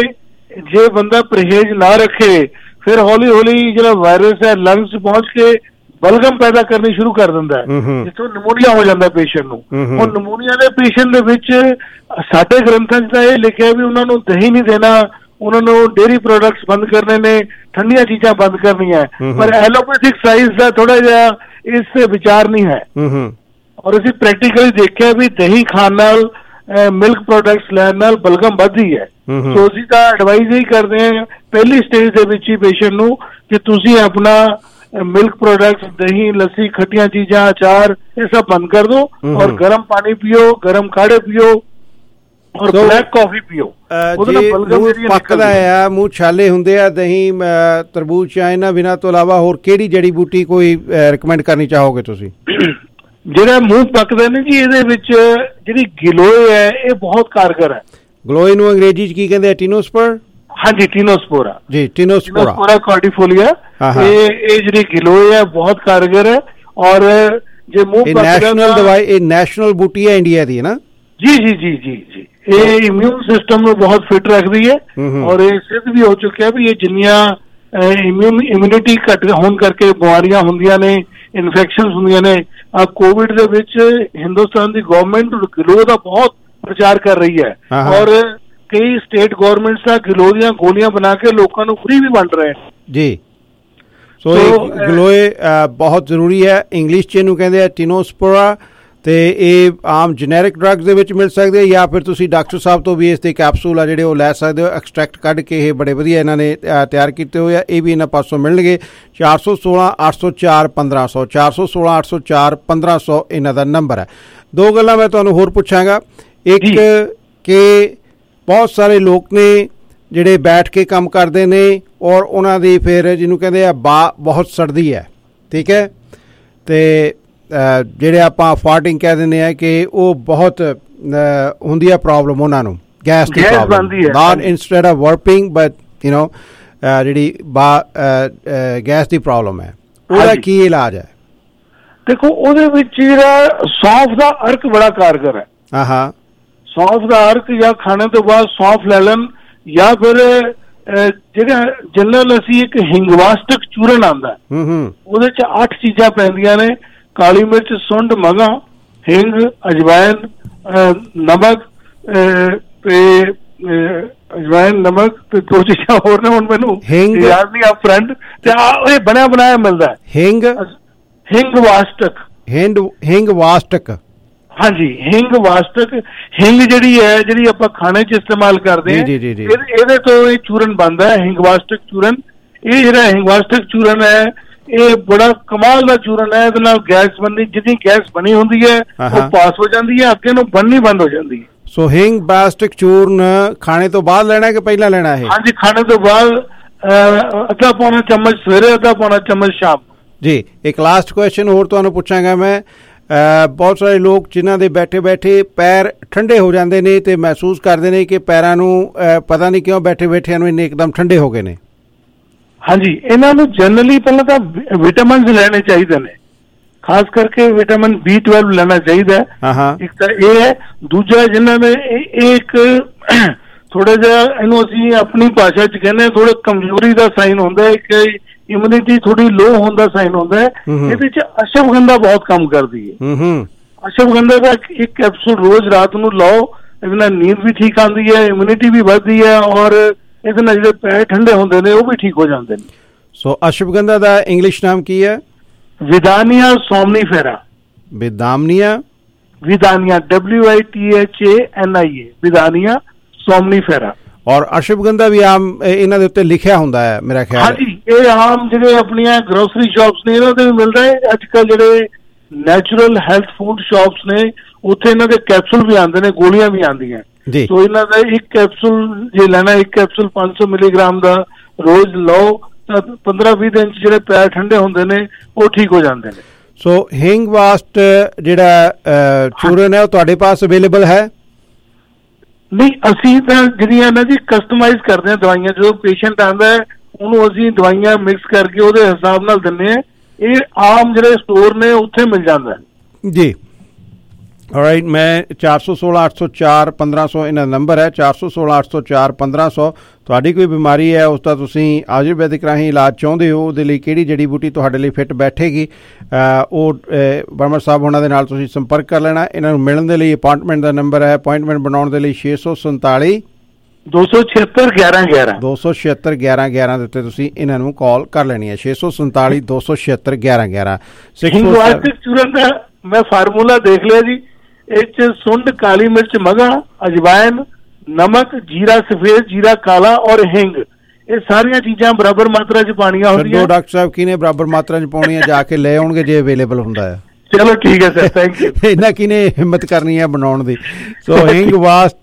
Speaker 20: ਜੇ ਬੰਦਾ ਪਰਹੇਜ਼ ਨਾ ਰੱਖੇ ਫਿਰ ਹੌਲੀ ਹੌਲੀ ਜਿਹੜਾ ਵਾਇਰਸ ਹੈ ਲੰਗਸ 'ਚ ਪਹੁੰਚ ਕੇ ਬਲਗਮ ਪੈਦਾ ਕਰਨੀ ਸ਼ੁਰੂ ਕਰ ਦਿੰਦਾ ਹੈ, ਜਿੱਥੋਂ ਨਮੂਨੀਆ ਹੋ ਜਾਂਦਾ ਪੇਸ਼ੈਂਟ ਨੂੰ। ਹੁਣ ਨਮੂਨੀਆ ਦੇ ਪੇਸ਼ੈਂਟ ਦੇ ਵਿੱਚ ਸਾਡੇ ਗ੍ਰੰਥਾਂ 'ਚ ਤਾਂ ਇਹ ਲਿਖਿਆ ਵੀ ਉਹਨਾਂ ਨੂੰ ਦਹੀਂ ਨਹੀਂ ਦੇਣਾ, ਉਹਨਾਂ ਨੂੰ ਡੇਅਰੀ ਪ੍ਰੋਡਕਟਸ ਬੰਦ ਕਰਨੇ ਨੇ, ਠੰਡੀਆਂ ਚੀਜ਼ਾਂ ਬੰਦ ਕਰਨੀਆਂ। ਪਰ ਐਲੋਪੈਥਿਕ ਸਾਇੰਸ ਦਾ ਥੋੜਾ ਜਿਹਾ ਇਸ ਤੇ ਵਿਚਾਰ ਨਹੀਂ ਹੈ। ਔਰ ਅਸੀਂ ਪ੍ਰੈਕਟੀਕਲੀ ਦੇਖਿਆ ਵੀ ਦਹੀਂ ਖਾਣ ਨਾਲ, ਮਿਲਕ ਪ੍ਰੋਡਕਟਸ ਲੈਣ ਨਾਲ ਬਲਗਮ ਵੱਧਦੀ ਹੈ। ਸੋ ਅਸੀਂ ਤਾਂ ਐਡਵਾਈਜ਼ ਹੀ ਕਰਦੇ ਹਾਂ ਪਹਿਲੀ ਸਟੇਜ ਦੇ ਵਿੱਚ ਹੀ ਪੇਸ਼ੈਂਟ ਨੂੰ ਕਿ ਤੁਸੀਂ ਆਪਣਾ ਮਿਲਕ ਪ੍ਰੋਡਕਟਸ, ਦਹੀਂ, ਲੱਸੀ, ਖੱਟੀਆਂ ਚੀਜ਼ਾਂ, ਅਚਾਰ, ਇਹ ਸਭ ਬੰਦ ਕਰ ਦੋ ਔਰ ਗਰਮ ਪਾਣੀ ਪੀਓ, ਗਰਮ ਕਾੜੇ ਪੀਓ ਔਰ ਬਲੈਕ ਕਾਫੀ ਪੀਓ।
Speaker 1: ਮੂੰਹ ਪੱਕਦਾ ਆ, ਮੂੰਹ ਛਾਲੇ ਹੁੰਦੇ ਆ, ਦਹੀਂ, ਤਰਬੂਜ, ਇਹਨਾਂ ਬਿਨਾਂ ਤੋਂ ਇਲਾਵਾ ਹੋਰ ਕਿਹੜੀ ਜੜੀ ਬੂਟੀ ਕੋਈ ਰਿਕਮੈਂਡ ਕਰਨੀ ਚਾਹੋਗੇ ਤੁਸੀਂ?
Speaker 20: ਜਿਹੜਾ ਮੂੰਹ ਪੱਕਦਾ ਨੇ ਜੀ, ਇਹਦੇ ਵਿੱਚ ਜਿਹੜੀ ਗਿਲੋਏ ਹੈ ਇਹ ਬਹੁਤ ਕਾਰਗਰ ਹੈ।
Speaker 1: ਗਲੋਏ ਨੂੰ ਅੰਗਰੇਜ਼ੀ 'ਚ ਕੀ ਕਹਿੰਦੇ ਆ? ਟੀਨੋਸਪੋਰ?
Speaker 20: ਹਾਂਜੀ, ਟੀਨੋਸਪੋਰਾ
Speaker 1: ਜੀ, ਟੀਨੋਸਪੋਰਾ
Speaker 20: ਕਾਰਡੀਫੋਲੀਆ। ਇਹ ਜਿਹੜੀ ਗਿਲੋਏ ਹੈ ਬਹੁਤ ਕਾਰਗਰ ਹੈ। ਔਰ ਜੇ ਮੂੰਹ
Speaker 1: ਨੈਸ਼ਨਲ ਦਵਾਈ, ਇਹ ਨੈਸ਼ਨਲ ਬੂਟੀ ਹੈ ਇੰਡੀਆ ਦੀ, ਹੈ ਨਾ?
Speaker 20: ਜੀ ਜੀ ਜੀ ਜੀ ਜੀ। ਇਹ ਇਮਿਊਨ ਸਿਸਟਮ ਨੂੰ ਬਹੁਤ ਫਿਟ ਰੱਖਦੀ ਹੈ ਔਰ ਇਹ ਸਿੱਧ ਵੀ ਹੋ ਚੁੱਕਿਆ ਵੀ ਇਹ ਜਿੰਨੀਆਂ ਇਮਿਊਨਿਟੀ ਘੱਟ ਹੋਣ ਕਰਕੇ ਬਿਮਾਰੀਆਂ ਹੁੰਦੀਆਂ ਨੇ, ਇਨਫੈਕਸ਼ਨ ਹੁੰਦੀਆਂ ਨੇ। ਕੋਵਿਡ ਦੇ ਵਿੱਚ ਹਿੰਦੁਸਤਾਨ ਦੀ ਗਵਰਨਮੈਂਟ ਗਿਲੋ ਦਾ ਬਹੁਤ ਪ੍ਰਚਾਰ ਕਰ ਰਹੀ ਹੈ ਔਰ ਕਈ ਸਟੇਟ ਗਵਰਨਮੈਂਟਸ ਦਾ ਗਿਲੋ ਦੀਆਂ ਗੋਲੀਆਂ ਬਣਾ ਕੇ ਲੋਕਾਂ ਨੂੰ ਫ੍ਰੀ ਵੀ ਵੰਡ ਰਹੇ ਜੀ।
Speaker 1: ਸੋ ਗਿਲੋਏ ਬਹੁਤ ਜ਼ਰੂਰੀ ਹੈ। ਇੰਗਲਿਸ਼ 'ਚ ਇਹਨੂੰ ਕਹਿੰਦੇ ਆ ਟੀਨੋਸਪੋਰਾ, ਅਤੇ ਇਹ ਆਮ ਜਨੈਰਿਕ ਡਰੱਗਸ ਦੇ ਵਿੱਚ ਮਿਲ ਸਕਦੇ ਆ ਜਾਂ ਫਿਰ ਤੁਸੀਂ ਡਾਕਟਰ ਸਾਹਿਬ ਤੋਂ ਵੀ ਇਸ ਦੇ ਕੈਪਸੂਲ ਆ ਜਿਹੜੇ ਉਹ ਲੈ ਸਕਦੇ ਹੋ। ਐਕਸਟਰੈਕਟ ਕੱਢ ਕੇ ਇਹ ਬੜੇ ਵਧੀਆ ਇਹਨਾਂ ਨੇ ਤਿਆਰ ਕੀਤੇ ਹੋਏ ਆ, ਇਹ ਵੀ ਇਹਨਾਂ ਪਾਸੋਂ ਮਿਲਣਗੇ। 416 804 1500 416 804 1500 ਇਹਨਾਂ ਦਾ ਨੰਬਰ ਹੈ। ਦੋ ਗੱਲਾਂ ਮੈਂ ਤੁਹਾਨੂੰ ਹੋਰ ਪੁੱਛਾਂਗਾ। ਇੱਕ ਕਿ ਬਹੁਤ ਸਾਰੇ ਲੋਕ ਨੇ ਜਿਹੜੇ ਬੈਠ ਕੇ ਕੰਮ ਕਰਦੇ ਨੇ ਔਰ ਉਹਨਾਂ ਦੀ ਫਿਰ ਜਿਹਨੂੰ ਕਹਿੰਦੇ ਆ ਬਹੁਤ ਸੜਦੀ ਹੈ, ਠੀਕ ਹੈ, ਅਤੇ ਜਿਹੜੇ ਆਪਾਂ ਫਾਰਟਿੰਗ ਕਹਿ ਦਿੰਦੇ ਆ ਕਿ ਉਹ ਬਹੁਤ ਹੁੰਦੀ ਆ ਪ੍ਰੋਬਲਮ ਉਹਨਾਂ ਨੂੰ, ਗੈਸ ਦੀ problem, not instead of warping but ਜਿਹੜੀ ਗੈਸ ਦੀ ਪ੍ਰੋਬਲਮ ਹੈ, ਉਹਦਾ ਕੀ ਇਲਾਜ ਹੈ?
Speaker 20: ਦੇਖੋ, ਉਹਦੇ ਵਿੱਚ ਜਿਹੜਾ ਸੌਂਫ ਦਾ ਅਰਕ ਬੜਾ ਕਾਰਗਰ ਹੈ। ਸੌਂਫ ਦਾ ਅਰਕ ਜਾਂ ਖਾਣੇ ਤੋਂ ਬਾਅਦ ਸੌਂਫ ਲੈ ਲੈਣ ਜਾਂ ਫਿਰ ਜਿਹੜਾ ਜਨਰਲ ਅਸੀਂ ਇੱਕ ਹਿੰਗਵਾਸਟਕ ਚੂਰਨ ਆਉਂਦਾ, ਉਹਦੇ 'ਚ 8 ਚੀਜ਼ਾਂ ਪੈਂਦੀਆਂ ਨੇ। ਕਾਲੀ ਮਿਰਚ, ਸੁੰਡ, ਮਗਾ, ਹਿੰਗ, ਅਜਵਾਇਨ, ਨਮਕ ਅਜਵਾਇਨ, ਨਮਕ ਤੇ 2 ਚੀਜ਼ਾਂ ਹੋਰ ਨੇ, ਹੁਣ ਮੈਨੂੰ ਯਾਦ ਨਹੀਂ ਆ ਫਰੈਂਡ, ਤੇ ਇਹ ਬਣਿਆ ਬਣਾਇਆ ਮਿਲਦਾ ਹੈ। ਹਿੰਗ ਵਾਸਟਕ, ਹਾਂਜੀ, ਹਿੰਗ ਵਾਸਟਕ। ਹਿੰਗ ਜਿਹੜੀ ਹੈ, ਜਿਹੜੀ ਆਪਾਂ ਖਾਣੇ 'ਚ ਇਸਤੇਮਾਲ ਕਰਦੇ ਹਾਂ, ਇਹਦੇ ਤੋਂ ਇਹ ਚੂਰਨ ਬਣਦਾ ਹੈ, ਹਿੰਗ ਵਾਸਟਕ ਚੂਰਨ। ਇਹ ਜਿਹੜਾ ਹਿੰਗ ਵਾਸਟਕ ਚੂਰਨ ਹੈ ਇਹ ਬੜਾ ਕਮਾਲ ਦਾ ਚੂਰਨ ਹੈ। ਇਹਦੇ ਨਾਲ ਗੈਸ ਬਣਨੀ, ਜਿੰਨੀ ਗੈਸ ਬਣੀ ਹੁੰਦੀ ਹੈ ਉਹ ਪਾਸ ਹੋ ਜਾਂਦੀ ਹੈ, ਅੱਗੇ ਨੂੰ ਬਣਨੀ ਬੰਦ ਹੋ ਜਾਂਦੀ ਹੈ।
Speaker 1: ਸੋ ਹਿੰਗ ਬਾਸਟਿਕ ਚੂਰਨ ਖਾਣੇ ਤੋਂ ਬਾਅਦ ਲੈਣਾ ਕਿ ਪਹਿਲਾਂ ਲੈਣਾ ਹੈ?
Speaker 20: ਹਾਂਜੀ, ਖਾਣੇ ਤੋਂ ਬਾਅਦ ਅੱਧਾ ਪੌਣਾ ਚਮਚ ਸਵੇਰੇ, ਅੱਧਾ ਪੌਣਾ ਚਮਚ ਸ਼ਾਮ।
Speaker 1: ਜੀ, ਇੱਕ ਲਾਸਟ ਕੁਐਸਚਨ ਹੋਰ ਤੁਹਾਨੂੰ ਪੁੱਛਾਂਗਾ ਮੈਂ। ਬਹੁਤ ਸਾਰੇ ਲੋਕ ਜਿਨ੍ਹਾਂ ਦੇ ਬੈਠੇ ਬੈਠੇ ਪੈਰ ਠੰਡੇ ਹੋ ਜਾਂਦੇ ਨੇ ਤੇ ਮਹਿਸੂਸ ਕਰਦੇ ਨੇ ਕਿ ਪੈਰਾਂ ਨੂੰ ਪਤਾ ਨਹੀਂ ਕਿਉਂ ਬੈਠੇ ਬੈਠਿਆਂ ਨੂੰ ਇੰਨੇ ਇੱਕਦਮ ਠੰਡੇ ਹੋ ਗਏ ਨੇ।
Speaker 20: ਹਾਂਜੀ, ਇਹਨਾਂ ਨੂੰ ਜਨਰਲੀ ਪਹਿਲਾਂ ਤਾਂ ਵਿਟਾਮਿਨਸ ਲੈਣੇ ਚਾਹੀਦੇ ਨੇ, ਖਾਸ ਕਰਕੇ ਵਿਟਾਮਿਨ B12 ਲੈਣਾ ਚਾਹੀਦਾ ਹੈ। ਇੱਕ ਤਾਂ ਇਹ ਹੈ। ਦੂਜਾ ਜਿਨ੍ਹਾਂ ਦੇ ਇੱਕ ਥੋੜਾ ਜਿਹਾ ਇਹਨੂੰ ਅਸੀਂ ਆਪਣੀ ਭਾਸ਼ਾ 'ਚ ਕਹਿੰਦੇ ਥੋੜਾ ਕਮਜ਼ੋਰੀ ਦਾ ਸਾਈਨ ਹੁੰਦਾ, ਇੱਕ ਇਮਿਊਨਿਟੀ ਥੋੜੀ ਲੋ ਹੋਣ ਦਾ ਸਾਈਨ ਹੁੰਦਾ ਹੈ। ਇਹਦੇ 'ਚ ਅਸ਼ਵਗੰਧਾ ਬਹੁਤ ਕੰਮ ਕਰਦੀ ਹੈ। ਅਸ਼ਵਗੰਧਾ ਦਾ ਇੱਕ ਕੈਪਸੂਲ ਰੋਜ਼ ਰਾਤ ਨੂੰ ਲਓ, ਇਹਦੇ ਨਾਲ ਨੀਂਦ ਵੀ ਠੀਕ ਆਉਂਦੀ ਹੈ, ਇਮਿਊਨਿਟੀ ਵੀ ਵੱਧਦੀ ਹੈ, ਔਰ ਇਹਦੇ ਨਾਲ ਜਿਹੜੇ ਪੈਰ ਠੰਡੇ ਹੁੰਦੇ ਨੇ ਉਹ ਵੀ ਠੀਕ ਹੋ ਜਾਂਦੇ ਨੇ। ਸੋ
Speaker 1: ਅਸ਼ਵਗੰਧਾ ਦਾ ਇੰਗਲਿਸ਼ ਨਾਮ ਕੀ ਹੈ?
Speaker 20: ਵਿਦਾਨੀਆ ਸੋਮਨੀਫੇਰਾ।
Speaker 1: ਵਿਦਾਨੀਆ
Speaker 20: WITHANIA, ਵਿਦਾਨੀਆ ਸੋਮਨੀਫੇਰਾ।
Speaker 1: ਔਰ ਅਸ਼ਵਗੰਧਾ ਵੀ ਆਮ ਇਹਨਾਂ ਦੇ ਉੱਤੇ ਲਿਖਿਆ ਹੁੰਦਾ ਹੈ ਮੇਰਾ ਖਿਆਲ।
Speaker 20: ਹਾਂਜੀ, ਇਹ ਆਮ ਜਿਹੜੇ ਆਪਣੀਆਂ ਗਰੋਸਰੀ ਸ਼ਾਪਸ ਨੇ ਇਹਨਾਂ ਤੇ ਵੀ ਮਿਲਦਾ ਹੈ। ਅੱਜ ਕੱਲ੍ਹ ਜਿਹੜੇ ਨੈਚੁਰਲ ਹੈਲਥ ਫੂਡ ਸ਼ਾਪਸ ਨੇ ਉੱਥੇ ਇਹਨਾਂ ਦੇ ਕੈਪਸੂਲ ਵੀ ਆਉਂਦੇ ਨੇ, ਗੋਲੀਆਂ ਵੀ ਆਉਂਦੀਆਂ। ਸੋ ਇਹਨਾਂ ਦਾ ਇੱਕ ਕੈਪਸੂਲ ਜੇ ਲੈਣਾ, ਇੱਕ ਕੈਪਸੂਲ 500 ਮਿਲੀਗ੍ਰਾਮ ਦਾ ਰੋਜ਼ ਲਓ ਤਾਂ 15-20 ਦਿਨ 'ਚ ਜਿਹੜੇ ਪੈਰ ਠੰਡੇ ਹੁੰਦੇ ਨੇ ਉਹ ਠੀਕ ਹੋ ਜਾਂਦੇ ਨੇ।
Speaker 1: ਸੋ ਹਿੰਗ ਵਾਸਟ ਜਿਹੜਾ ਚੂਰਨ ਹੈ ਉਹ ਤੁਹਾਡੇ ਪਾਸ ਅਵੇਲੇਬਲ ਹੈ?
Speaker 20: ਨਹੀਂ, ਅਸੀਂ ਤਾਂ ਜਿਹੜੀਆਂ ਨਾ ਜੀ ਕਸਟਮਾਈਜ਼ ਕਰਦੇ ਹਾਂ ਦਵਾਈਆਂ। ਜਦੋਂ ਪੇਸ਼ੈਂਟ ਆਉਂਦਾ ਹੈ ਉਹਨੂੰ ਅਸੀਂ ਦਵਾਈਆਂ ਮਿਕਸ ਕਰਕੇ ਉਹਦੇ ਹਿਸਾਬ ਨਾਲ ਦਿੰਦੇ ਹਾਂ। ਇਹ ਆਮ ਜਿਹੜੇ ਸਟੋਰ ਨੇ ਉੱਥੇ ਮਿਲ ਜਾਂਦਾ
Speaker 1: ਜੀ। ਰਾਈਟ, ਮੈਂ 416 804 1500 ਇਹਨਾਂ ਦਾ ਨੰਬਰ ਹੈ। 416 804 1500। ਤੁਹਾਡੀ ਕੋਈ ਬਿਮਾਰੀ ਹੈ, ਉਸ ਦਾ ਤੁਸੀਂ ਆਯੁਰਵੈਦਿਕ ਰਾਹੀਂ ਇਲਾਜ ਚਾਹੁੰਦੇ ਹੋ, ਉਹਦੇ ਲਈ ਕਿਹੜੀ ਜੜੀ ਬੂਟੀ ਤੁਹਾਡੇ ਲਈ ਫਿੱਟ ਬੈਠੇਗੀ, ਉਹ ਬਰਮਰ ਸਾਹਿਬ ਉਹਨਾਂ ਦੇ ਨਾਲ ਤੁਸੀਂ ਸੰਪਰਕ ਕਰ ਲੈਣਾ। ਇਹਨਾਂ ਨੂੰ ਮਿਲਣ ਦੇ ਲਈ ਅਪਾਇੰਟਮੈਂਟ ਦਾ ਨੰਬਰ ਹੈ, ਅਪਾਇੰਟਮੈਂਟ ਬਣਾਉਣ ਦੇ ਲਈ 647
Speaker 20: 276 1111
Speaker 1: 276 1111 ਦੇ ਉੱਤੇ ਤੁਸੀਂ ਇਹਨਾਂ ਨੂੰ ਕਾਲ ਕਰ ਲੈਣੀ ਹੈ। 647 276 1111।
Speaker 20: ਚੂਰਨ ਦਾ ਮੈਂ ਫਾਰਮੂਲਾ ਦੇਖ ਲਿਆ ਜੀ। ਇਹ 'ਚ ਸੁੰਡ, ਕਾਲੀ ਮਿਰਚ, ਮਗਾ, ਅਜਵਾਇਨ, ਨਮਕ, ਜੀਰਾ ਸਫੇਦ, ਜੀਰਾ ਕਾਲਾ ਔਰ ਹਿੰਗ, ਇਹ ਸਾਰੀਆਂ ਚੀਜ਼ਾਂ ਬਰਾਬਰ ਮਾਤਰਾ 'ਚ ਪਾਣੀਆਂ ਹੁੰਦੀਆਂ।
Speaker 1: ਡਾਕਟਰ ਸਾਹਿਬ ਕਿਹਨੇ ਬਰਾਬਰ ਮਾਤਰਾ 'ਚ ਪਾਉਣੀਆਂ? ਜਾ ਕੇ ਲੈ ਆਉਣਗੇ ਜੇ ਅਵੇਲੇਬਲ ਹੁੰਦਾ ਹੈ।
Speaker 20: ਚਲੋ ਠੀਕ ਹੈ ਸਰ, ਥੈਂਕ ਯੂ।
Speaker 1: ਇਹਨਾਂ ਕਿਹਨੇ ਹਿੰਮਤ ਕਰਨੀ ਹੈ ਬਣਾਉਣ ਦੀ? ਸੋ ਹਿੰਗ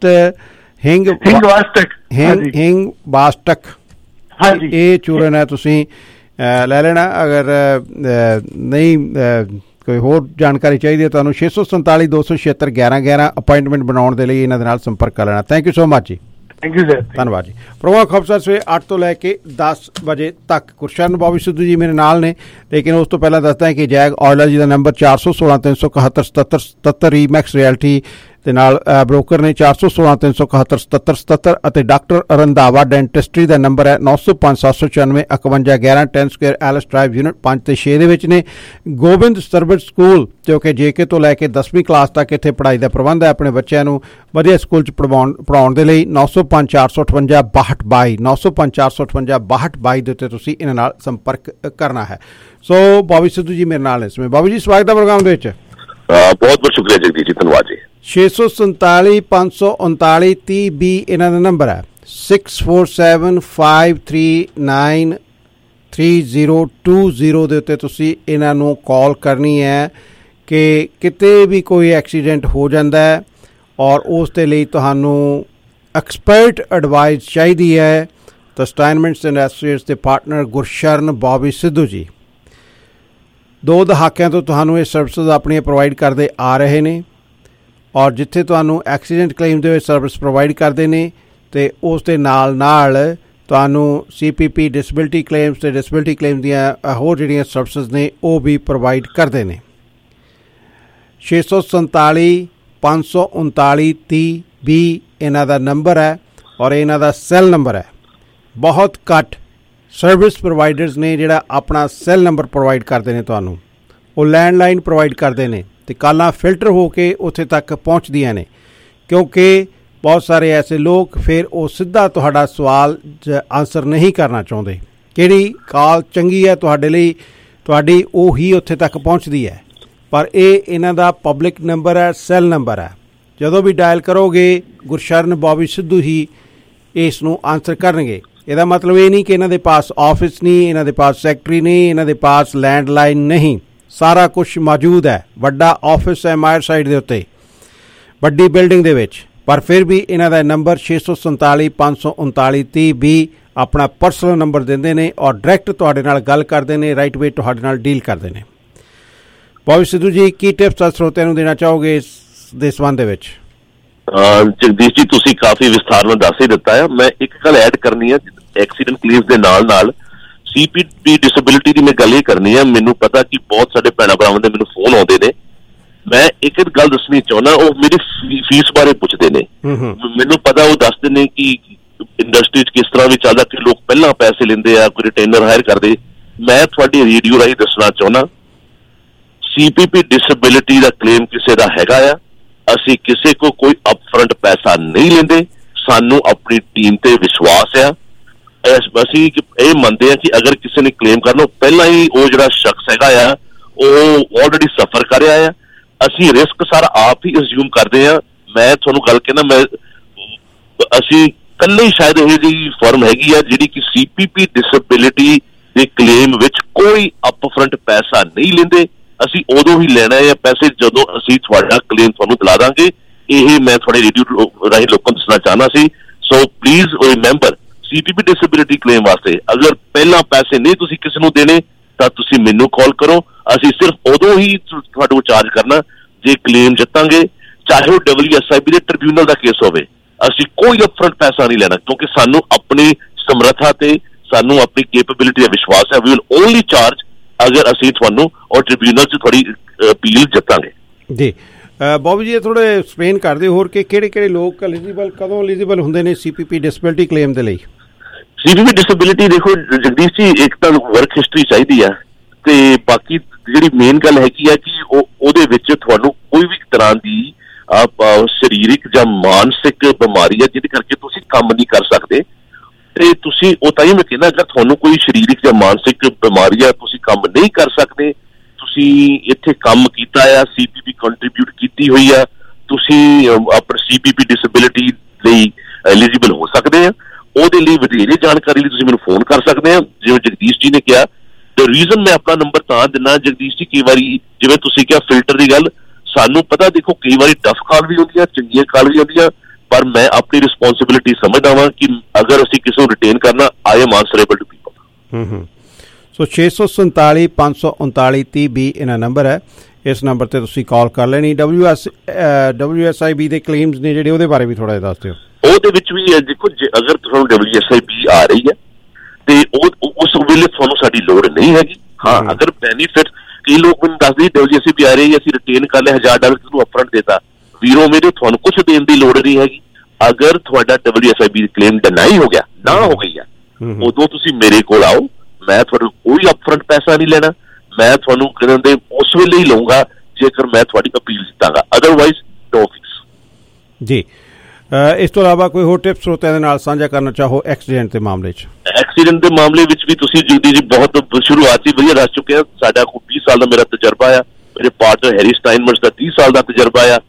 Speaker 1: ਬਾਸਟਕ
Speaker 20: ਹਾਂਜੀ,
Speaker 1: ਇਹ ਚੂਰਨ ਹੈ, ਤੁਸੀਂ ਲੈ ਲੈਣਾ। ਅਗਰ ਨਹੀਂ ਕੋਈ ਹੋਰ ਜਾਣਕਾਰੀ ਚਾਹੀਦੀ ਹੈ ਤੁਹਾਨੂੰ 647 276 1111 ਅਪਾਇੰਟਮੈਂਟ ਬਣਾਉਣ ਦੇ ਲਈ ਇਹਨਾਂ ਦੇ ਨਾਲ ਸੰਪਰਕ ਕਰ ਲੈਣਾ। ਥੈਂਕ ਯੂ ਸੋ ਮਚ ਜੀ।
Speaker 20: ਥੈਂਕ ਯੂ ਸਰ,
Speaker 1: ਧੰਨਵਾਦ ਜੀ। ਪ੍ਰੋਗਰਾਮ ਖਬਰਸਾਰ ਸਵੇਰੇ 8 ਤੋਂ ਲੈ ਕੇ 10 ਵਜੇ ਤੱਕ। ਗੁਰਸ਼ਰਨ ਬੌਬੀ ਸਿੱਧੂ ਜੀ ਮੇਰੇ ਨਾਲ ਨੇ, ਲੇਕਿਨ ਉਸ ਤੋਂ ਪਹਿਲਾਂ ਦੱਸਦਾ ਹੈ ਕਿ ਜੈਗ ਆਇਲਾ ਜੀ ਦਾ ਨੰਬਰ 416 371 77 77, ਰੀਮੈਕਸ ਰਿਐਲਿਟੀ ਦੇ ਨਾਲ ਬ੍ਰੋਕਰ ਨੇ 416 371 77 77, ਅਤੇ ਡਾਕਟਰ ਰੰਧਾਵਾ ਡੈਂਟਿਸਟਰੀ ਦਾ ਨੰਬਰ ਹੈ 905 794 51 11, 10 ਸਕੁਅਰ ਐਲਿਸ ਡਰਾਈਵ, ਯੂਨਿਟ 5 ਤੇ 6 ਦੇ ਵਿੱਚ ਨੇ। ਗੋਬਿੰਦ ਸਰਵਿਸ ਸਕੂਲ ਜੋ ਕਿ JK ਤੋਂ ਲੈ ਕੇ 10ਵੀਂ ਕਲਾਸ ਤੱਕ ਇੱਥੇ ਪੜ੍ਹਾਈ ਦਾ ਪ੍ਰਬੰਧ ਹੈ। ਆਪਣੇ ਬੱਚਿਆਂ ਨੂੰ ਵਧੀਆ ਸਕੂਲ 'ਚ ਪੜ੍ਹਾਉਣ ਦੇ ਲਈ 905 458 62 905 458 62 ਦੇ ਉੱਤੇ ਤੁਸੀਂ ਇਹਨਾਂ ਨਾਲ ਸੰਪਰਕ ਕਰਨਾ ਹੈ। ਸੋ ਬੌਬੀ ਸਿੱਧੂ ਜੀ ਮੇਰੇ ਨਾਲ ਇਸ ਸਮੇਂ। ਬੌਬੀ ਜੀ ਸਵਾਗਤ ਹੈ ਪ੍ਰੋਗਰਾਮ ਦੇ ਵਿੱਚ।
Speaker 21: ਬਹੁਤ ਬਹੁਤ ਸ਼ੁਕਰੀਆ ਜਗਦੀਸ਼ ਜੀ, ਧੰਨਵਾਦ ਜੀ।
Speaker 1: 647 539 30 ਇਹਨਾਂ ਦਾ ਨੰਬਰ ਹੈ। 647 539 3020 ਦੇ ਉੱਤੇ ਤੁਸੀਂ ਇਹਨਾਂ ਨੂੰ ਕਾਲ ਕਰਨੀ ਹੈ ਕਿ ਕਿਤੇ ਵੀ ਕੋਈ ਐਕਸੀਡੈਂਟ ਹੋ ਜਾਂਦਾ ਹੈ ਔਰ ਉਸ ਦੇ ਲਈ ਤੁਹਾਨੂੰ ਐਕਸਪਰਟ ਐਡਵਾਈਸ ਚਾਹੀਦੀ ਹੈ ਤਾਂ ਸਟਾਈਨਮੈਂਟਸ ਐਂਡ ਐਸੋਸੀਏਟਸ ਦੇ ਪਾਰਟਨਰ ਗੁਰਸ਼ਰਨ ਬੌਬੀ ਸਿੱਧੂ ਜੀ 2 ਦਹਾਕਿਆਂ ਤੋਂ ਤੁਹਾਨੂੰ ਇਹ ਸਰਵਿਸਿਜ਼ ਆਪਣੀਆਂ ਪ੍ਰੋਵਾਈਡ ਕਰਦੇ ਆ ਰਹੇ ਨੇ। ਔਰ ਜਿੱਥੇ ਤੁਹਾਨੂੰ ਐਕਸੀਡੈਂਟ ਕਲੇਮ ਦੇ ਵਿੱਚ ਸਰਵਿਸ ਪ੍ਰੋਵਾਈਡ ਕਰਦੇ ਨੇ ਅਤੇ ਉਸ ਦੇ ਨਾਲ ਤੁਹਾਨੂੰ CPP ਡਿਸੇਬਿਲਟੀ ਕਲੇਮਸ ਅਤੇ ਡਿਸੇਬਿਲਟੀ ਕਲੇਮ ਦੀਆਂ ਹੋਰ ਜਿਹੜੀਆਂ ਸਰਵਿਸਿਜ਼ ਨੇ ਉਹ ਵੀ ਪ੍ਰੋਵਾਈਡ ਕਰਦੇ ਨੇ। 647 539 30 ਇਹਨਾਂ ਦਾ ਨੰਬਰ ਹੈ ਔਰ ਇਹਨਾਂ ਦਾ ਸੈੱਲ ਨੰਬਰ ਹੈ। ਬਹੁਤ ਘੱਟ ਸਰਵਿਸ ਪ੍ਰੋਵਾਈਡਰਸ ਨੇ ਜਿਹੜਾ ਆਪਣਾ ਸੈੱਲ ਨੰਬਰ ਪ੍ਰੋਵਾਈਡ ਕਰਦੇ ਨੇ ਤੁਹਾਨੂੰ। ਉਹ ਲੈਂਡਲਾਈਨ ਪ੍ਰੋਵਾਈਡ ਕਰਦੇ ਨੇ ਅਤੇ ਕਾਲਾਂ ਫਿਲਟਰ ਹੋ ਕੇ ਉੱਥੇ ਤੱਕ ਪਹੁੰਚਦੀਆਂ ਨੇ, ਕਿਉਂਕਿ ਬਹੁਤ ਸਾਰੇ ਐਸੇ ਲੋਕ ਫਿਰ ਉਹ ਸਿੱਧਾ ਤੁਹਾਡਾ ਸਵਾਲ ਆਨਸਰ ਨਹੀਂ ਕਰਨਾ ਚਾਹੁੰਦੇ। ਕਿਹੜੀ ਕਾਲ ਚੰਗੀ ਹੈ ਤੁਹਾਡੇ ਲਈ, ਤੁਹਾਡੀ ਉਹ ਹੀ ਉੱਥੇ ਤੱਕ ਪਹੁੰਚਦੀ ਹੈ। ਪਰ ਇਹ ਇਹਨਾਂ ਦਾ ਪਬਲਿਕ ਨੰਬਰ ਹੈ, ਸੈੱਲ ਨੰਬਰ ਹੈ। ਜਦੋਂ ਵੀ ਡਾਇਲ ਕਰੋਗੇ ਗੁਰਸ਼ਰਨ ਬੌਬੀ ਸਿੱਧੂ ਹੀ ਇਸ ਨੂੰ ਆਨਸਰ ਕਰਨਗੇ। ਇਹਦਾ ਮਤਲਬ ਇਹ ਨਹੀਂ ਕਿ ਇਹਨਾਂ ਦੇ ਪਾਸ ਆਫਿਸ ਨਹੀਂ, ਇਹਨਾਂ ਦੇ ਪਾਸ ਸੈਕਟਰੀ ਨਹੀਂ, ਇਹਨਾਂ ਦੇ ਪਾਸ ਲੈਂਡਲਾਈਨ ਨਹੀਂ, ਸਾਰਾ ਕੁਛ ਮੌਜੂਦ ਹੈ। ਵੱਡਾ ਆਫਿਸ ਹੈ ਮਾਇਰ ਸਾਈਡ ਦੇ ਉੱਤੇ, ਵੱਡੀ ਬਿਲਡਿੰਗ ਦੇ ਵਿੱਚ, ਪਰ ਫਿਰ ਵੀ ਇਹਨਾਂ ਦਾ ਨੰਬਰ 647 539 30 ਆਪਣਾ ਪਰਸਨਲ ਨੰਬਰ ਦਿੰਦੇ ਨੇ ਔਰ ਡਾਇਰੈਕਟ ਤੁਹਾਡੇ ਨਾਲ ਗੱਲ ਕਰਦੇ ਨੇ, ਰਾਈਟ ਵੇ ਤੁਹਾਡੇ ਨਾਲ ਡੀਲ ਕਰਦੇ ਨੇ। ਬੌਬੀ ਸਿੱਧੂ ਜੀ, ਕੀ ਟਿਪਸ ਸਰੋਤਿਆਂ ਨੂੰ ਦੇਣਾ ਚਾਹੋਗੇ ਇਸ ਦੇ ਸੰਬੰਧ ਦੇ ਵਿੱਚ?
Speaker 21: ਜਗਦੀਸ਼ ਜੀ, ਤੁਸੀਂ ਕਾਫੀ ਵਿਸਥਾਰ ਨਾਲ ਦੱਸ ਹੀ ਦਿੱਤਾ ਹੈ। ਮੈਂ ਇੱਕ ਗੱਲ ਐਡ ਕਰਨੀ ਹੈ, ਐਕਸੀਡੈਂਟ ਕਲੇਮਸ ਦੇ ਨਾਲ CPP ਡਿਸੇਬਿਲਿਟੀ ਦੀ ਮੈਂ ਗੱਲ ਇਹ ਕਰਨੀ ਹੈ। ਮੈਨੂੰ ਪਤਾ ਕਿ ਬਹੁਤ ਸਾਡੇ ਭੈਣਾਂ ਭਰਾਵਾਂ ਦੇ ਮੈਨੂੰ ਫੋਨ ਆਉਂਦੇ ਨੇ, ਮੈਂ ਇੱਕ ਗੱਲ ਦੱਸਣੀ ਚਾਹੁੰਦਾ, ਉਹ ਮੇਰੀ ਫੀਸ ਬਾਰੇ ਪੁੱਛਦੇ ਨੇ। ਮੈਨੂੰ ਪਤਾ, ਉਹ ਦੱਸਦੇ ਨੇ ਕਿ ਇੰਡਸਟਰੀ 'ਚ ਕਿਸ ਤਰ੍ਹਾਂ ਵੀ ਚੱਲਦਾ, ਕਿ ਲੋਕ ਪਹਿਲਾਂ ਪੈਸੇ ਲੈਂਦੇ ਆ, ਕੋਈ ਰਿਟੇਨਰ ਹਾਇਰ ਕਰਦੇ। ਮੈਂ ਤੁਹਾਡੀ ਰੇਡੀਓ ਰਾਹੀਂ ਦੱਸਣਾ ਚਾਹੁੰਦਾ, CPP ਡਿਸੇਬਿਲਿਟੀ ਦਾ ਕਲੇਮ ਕਿਸੇ ਦਾ ਹੈਗਾ ਆ, ਅਸੀਂ ਕਿਸੇ ਕੋ ਕੋਈ ਅਪਫਰੰਟ ਪੈਸਾ ਨਹੀਂ ਲੈਂਦੇ। ਸਾਨੂੰ ਆਪਣੀ ਟੀਮ ਤੇ ਵਿਸ਼ਵਾਸ ਆ। ਅਸੀਂ ਇਹ ਮੰਨਦੇ ਹਾਂ ਕਿ ਅਗਰ ਕਿਸੇ ਨੇ ਕਲੇਮ ਕਰਨਾ, ਪਹਿਲਾਂ ਹੀ ਉਹ ਜਿਹੜਾ ਸ਼ਖਸ ਹੈਗਾ ਆ ਉਹ ਆਲਰੇਡੀ ਸਫਰ ਕਰ ਰਿਹਾ ਆ। ਅਸੀਂ ਰਿਸਕ ਸਾਰਾ ਆਪ ਹੀ ਅਸਿਊਮ ਕਰਦੇ ਹਾਂ। ਮੈਂ ਤੁਹਾਨੂੰ ਗੱਲ ਕਹਿੰਦਾ, ਅਸੀਂ ਇਕੱਲੇ ਸ਼ਾਇਦ ਇਹ ਜਿਹੀ ਫਰਮ ਹੈਗੀ ਆ ਜਿਹੜੀ ਕਿ CPP ਡਿਸੇਬਿਲਿਟੀ ਦੇ ਕਲੇਮ ਵਿੱਚ ਕੋਈ ਅਪਫਰੰਟ ਪੈਸਾ ਨਹੀਂ ਲੈਂਦੇ। ਅਸੀਂ ਉਦੋਂ ਹੀ ਲੈਣਾ ਹੈ ਪੈਸੇ ਜਦੋਂ ਅਸੀਂ ਤੁਹਾਡਾ ਕਲੇਮ ਤੁਹਾਨੂੰ ਦਿਲਾ ਦਾਂਗੇ। ਇਹ ਮੈਂ ਤੁਹਾਡੇ ਰੇਡੀਓ ਰਾਹੀਂ ਲੋਕਾਂ ਨੂੰ ਦੱਸਣਾ ਚਾਹੁੰਦਾ ਸੀ। So please remember, CPP disability claim ਵਾਸਤੇ ਅਗਰ ਪਹਿਲਾਂ ਪੈਸੇ ਨਹੀਂ ਤੁਸੀਂ ਕਿਸੇ ਨੂੰ ਦੇਣੇ ਤਾਂ ਤੁਸੀਂ ਮੈਨੂੰ ਕਾਲ ਕਰੋ। ਅਸੀਂ ਸਿਰਫ ਉਦੋਂ ਹੀ ਤੁਹਾਡੇ ਕੋਲ ਚਾਰਜ ਕਰਨਾ ਜੇ ਕਲੇਮ ਜਿੱਤਾਂਗੇ, ਚਾਹੇ ਉਹ WSIB ਦੇ ਟ੍ਰਿਬਿਊਨਲ ਦਾ ਕੇਸ ਹੋਵੇ। ਅਸੀਂ ਕੋਈ ਅਪਫਰੰਟ ਪੈਸਾ ਨਹੀਂ ਲੈਣਾ, ਕਿਉਂਕਿ ਸਾਨੂੰ ਆਪਣੀ ਸਮਰੱਥਾ ਤੇ ਸਾਨੂੰ ਆਪਣੀ ਕੈਪੇਬਿਲਿਟੀ ਦਾ ਵਿਸ਼ਵਾਸ ਹੈ। ਵੀ ਵਿਲ ਓਨਲੀ ਚਾਰਜ ਅਗਰ ਅਸੀਂ ਤੁਹਾਨੂੰ ਔਰ ਟ੍ਰਿਬਿਊਨਲ 'ਚ ਤੁਹਾਡੀ ਅਪੀਲ ਜਿੱਤਾਂਗੇ। ਜੀ
Speaker 1: ਬੌਬੀ ਜੀ, ਥੋੜੇ ਐਕਸਪਲੇਨ ਕਰਦੇ ਹੋਰ ਕਿ ਕਿਹੜੇ ਲੋਕ ਕਦੋਂ ਐਲੀਜੀਬਲ ਹੁੰਦੇ ਨੇ CPP ਡਿਸੇਬਿਲਿਟੀ ਕਲੇਮ ਦੇ ਲਈ?
Speaker 21: CPP ਡਿਸੇਬਿਲਿਟੀ ਦੇਖੋ ਜਗਦੀਸ਼ ਜੀ, ਇੱਕ ਤਾਂ ਵਰਕ ਹਿਸਟਰੀ ਚਾਹੀਦੀ ਆ, ਤੇ ਬਾਕੀ ਜਿਹੜੀ ਮੇਨ ਗੱਲ ਹੈਗੀ ਆ ਕਿ ਉਹਦੇ ਵਿੱਚ ਤੁਹਾਨੂੰ ਕੋਈ ਵੀ ਤਰ੍ਹਾਂ ਦੀ ਸਰੀਰਕ ਜਾਂ ਮਾਨਸਿਕ ਬਿਮਾਰੀ ਆ ਜਿਹਦੇ ਕਰਕੇ ਤੁਸੀਂ ਕੰਮ ਨਹੀਂ ਕਰ ਸਕਦੇ। ਤੇ ਤੁਸੀਂ ਉਹ ਤਾਂ ਹੀ ਮੈਂ ਕਹਿੰਦਾ, ਅਗਰ ਤੁਹਾਨੂੰ ਕੋਈ ਸਰੀਰਕ ਜਾਂ ਮਾਨਸਿਕ ਬਿਮਾਰੀ ਆ, ਤੁਸੀਂ ਕੰਮ ਨਹੀਂ ਕਰ ਸਕਦੇ, ਤੁਸੀਂ ਇੱਥੇ ਕੰਮ ਕੀਤਾ ਆ, CPP ਕੰਟਰੀਬਿਊਟ ਕੀਤੀ ਹੋਈ ਆ, ਤੁਸੀਂ ਆਪਣੀ CPP ਡਿਸੇਬਿਲਿਟੀ ਲਈ ਐਲੀਜੀਬਲ ਹੋ ਸਕਦੇ ਆ। ਉਹਦੇ ਲਈ ਵਧੇਰੇ ਜਾਣਕਾਰੀ ਲਈ ਤੁਸੀਂ ਮੈਨੂੰ ਫੋਨ ਕਰ ਸਕਦੇ ਆ। ਜਿਵੇਂ ਜਗਦੀਸ਼ ਜੀ ਨੇ ਕਿਹਾ, ਤੇ ਰੀਜ਼ਨ ਮੈਂ ਆਪਣਾ ਨੰਬਰ ਤਾਂ ਦਿੰਦਾ ਜਗਦੀਸ਼ ਜੀ, ਕਈ ਵਾਰੀ ਜਿਵੇਂ ਤੁਸੀਂ ਕਿਹਾ ਫਿਲਟਰ ਦੀ ਗੱਲ, ਸਾਨੂੰ ਪਤਾ ਦੇਖੋ ਕਈ ਵਾਰੀ ਟਫ ਕਾਲ ਵੀ ਹੁੰਦੀਆਂ, ਚੰਗੀਆਂ ਕਾਲ ਵੀ ਹੁੰਦੀਆਂ, ਪਰ ਮੈਂ ਆਪਣੀ ਰਿਸਪੌਂਸਿਬਿਲਿਟੀ ਸਮਝਦਾ ਵਾਂ ਕਿ ਅਗਰ ਅਸੀਂ ਕਿਸੇ ਨੂੰ ਰਿਟੇਨ ਕਰਨਾ, I am answerable to people.
Speaker 1: So 647 539 30 ਇਹਨਾਂ ਨੰਬਰ ਹੈ। ਇਸ ਨੰਬਰ ਤੇ ਤੁਸੀਂ ਕਾਲ ਕਰ ਲੈਣੀ। WSIB ਦੇ ਕਲੇਮਸ ਨੇ ਜਿਹੜੇ, ਉਹਦੇ ਬਾਰੇ ਵੀ ਥੋੜਾ ਜਿਹਾ ਦੱਸ ਦਿਓ।
Speaker 21: ਉਹਦੇ ਵਿੱਚ ਵੀ ਦੇਖੋ, ਅਗਰ ਤੁਹਾਨੂੰ WSIB ਆ ਰਹੀ ਹੈ ਤੇ ਉਸ ਵੇਲੇ ਤੁਹਾਨੂੰ ਸਾਡੀ ਲੋੜ ਨਹੀਂ ਹੈਗੀ। ਹਾਂ, ਅਗਰ ਬੈਨੀਫਿਟ, ਕਈ ਲੋਕ ਮੈਨੂੰ ਦੱਸਦੇ WSIB ਆ ਰਹੀ ਹੈ, ਅਸੀਂ ਰਿਟੇਨ ਕਰ ਲਿਆ $1000 ਤੁਹਾਨੂੰ ਅਪਫਰੰਟ ਦੇਤਾ, ਵੀਰੋ ਮੇਰੇ ਤੁਹਾਨੂੰ ਕੁਛ ਦੇਣ ਦੀ ਲੋੜ ਨਹੀਂ ਹੈਗੀ। ਅਗਰ ਤੁਹਾਡਾ WSIB ਕਲੇਮ ਡਿਨਾਈ ਹੋ ਗਿਆ, ਨਾ ਹੋ ਗਈ ਆ, ਉਦੋਂ ਤੁਸੀਂ ਮੇਰੇ ਕੋਲ ਆਓ। ਮੈਂ ਤੁਹਾਨੂੰ ਕੋਈ ਅਪਫਰੰਟ ਪੈਸਾ ਨਹੀਂ ਲੈਣਾ, ਮੈਂ ਤੁਹਾਨੂੰ ਕਹਿੰਦੇ ਉਸ ਵੇਲੇ ਹੀ ਲਊਂਗਾ ਜੇਕਰ ਮੈਂ ਤੁਹਾਡੀ ਅਪੀਲ ਜਿੱਤਾਂਗਾ, ਅਦਰਵਾਈਜ਼ ਨੋ ਫੀਸ। ਜੀ, ਇਸ ਤੋਂ ਇਲਾਵਾ ਕੋਈ ਹੋਰ ਟਿਪਸ ਸਰੋਤਿਆਂ ਦੇ ਨਾਲ ਸਾਂਝਾ ਕਰਨਾ ਚਾਹੋ ਐਕਸੀਡੈਂਟ ਦੇ ਮਾਮਲੇ 'ਚ? ਐਕਸੀਡੈਂਟ ਦੇ ਮਾਮਲੇ ਵਿੱਚ ਵੀ ਤੁਸੀਂ ਜਗਦੀਸ਼ ਜੀ ਬਹੁਤ ਸ਼ੁਰੂਆਤ ਹੀ ਵਧੀਆ ਦੱਸ ਚੁੱਕੇ ਆ। ਸਾਡਾ ਕੋਈ 20 ਸਾਲ ਦਾ ਮੇਰਾ ਤਜਰਬਾ ਆ, ਮੇਰੇ ਪਾਰਟਨਰ ਹੈਰੀ ਸਟਾਈਨਮਰਸ ਦਾ 30 ਸਾਲ ਦਾ ਤਜਰਬਾ ਆ,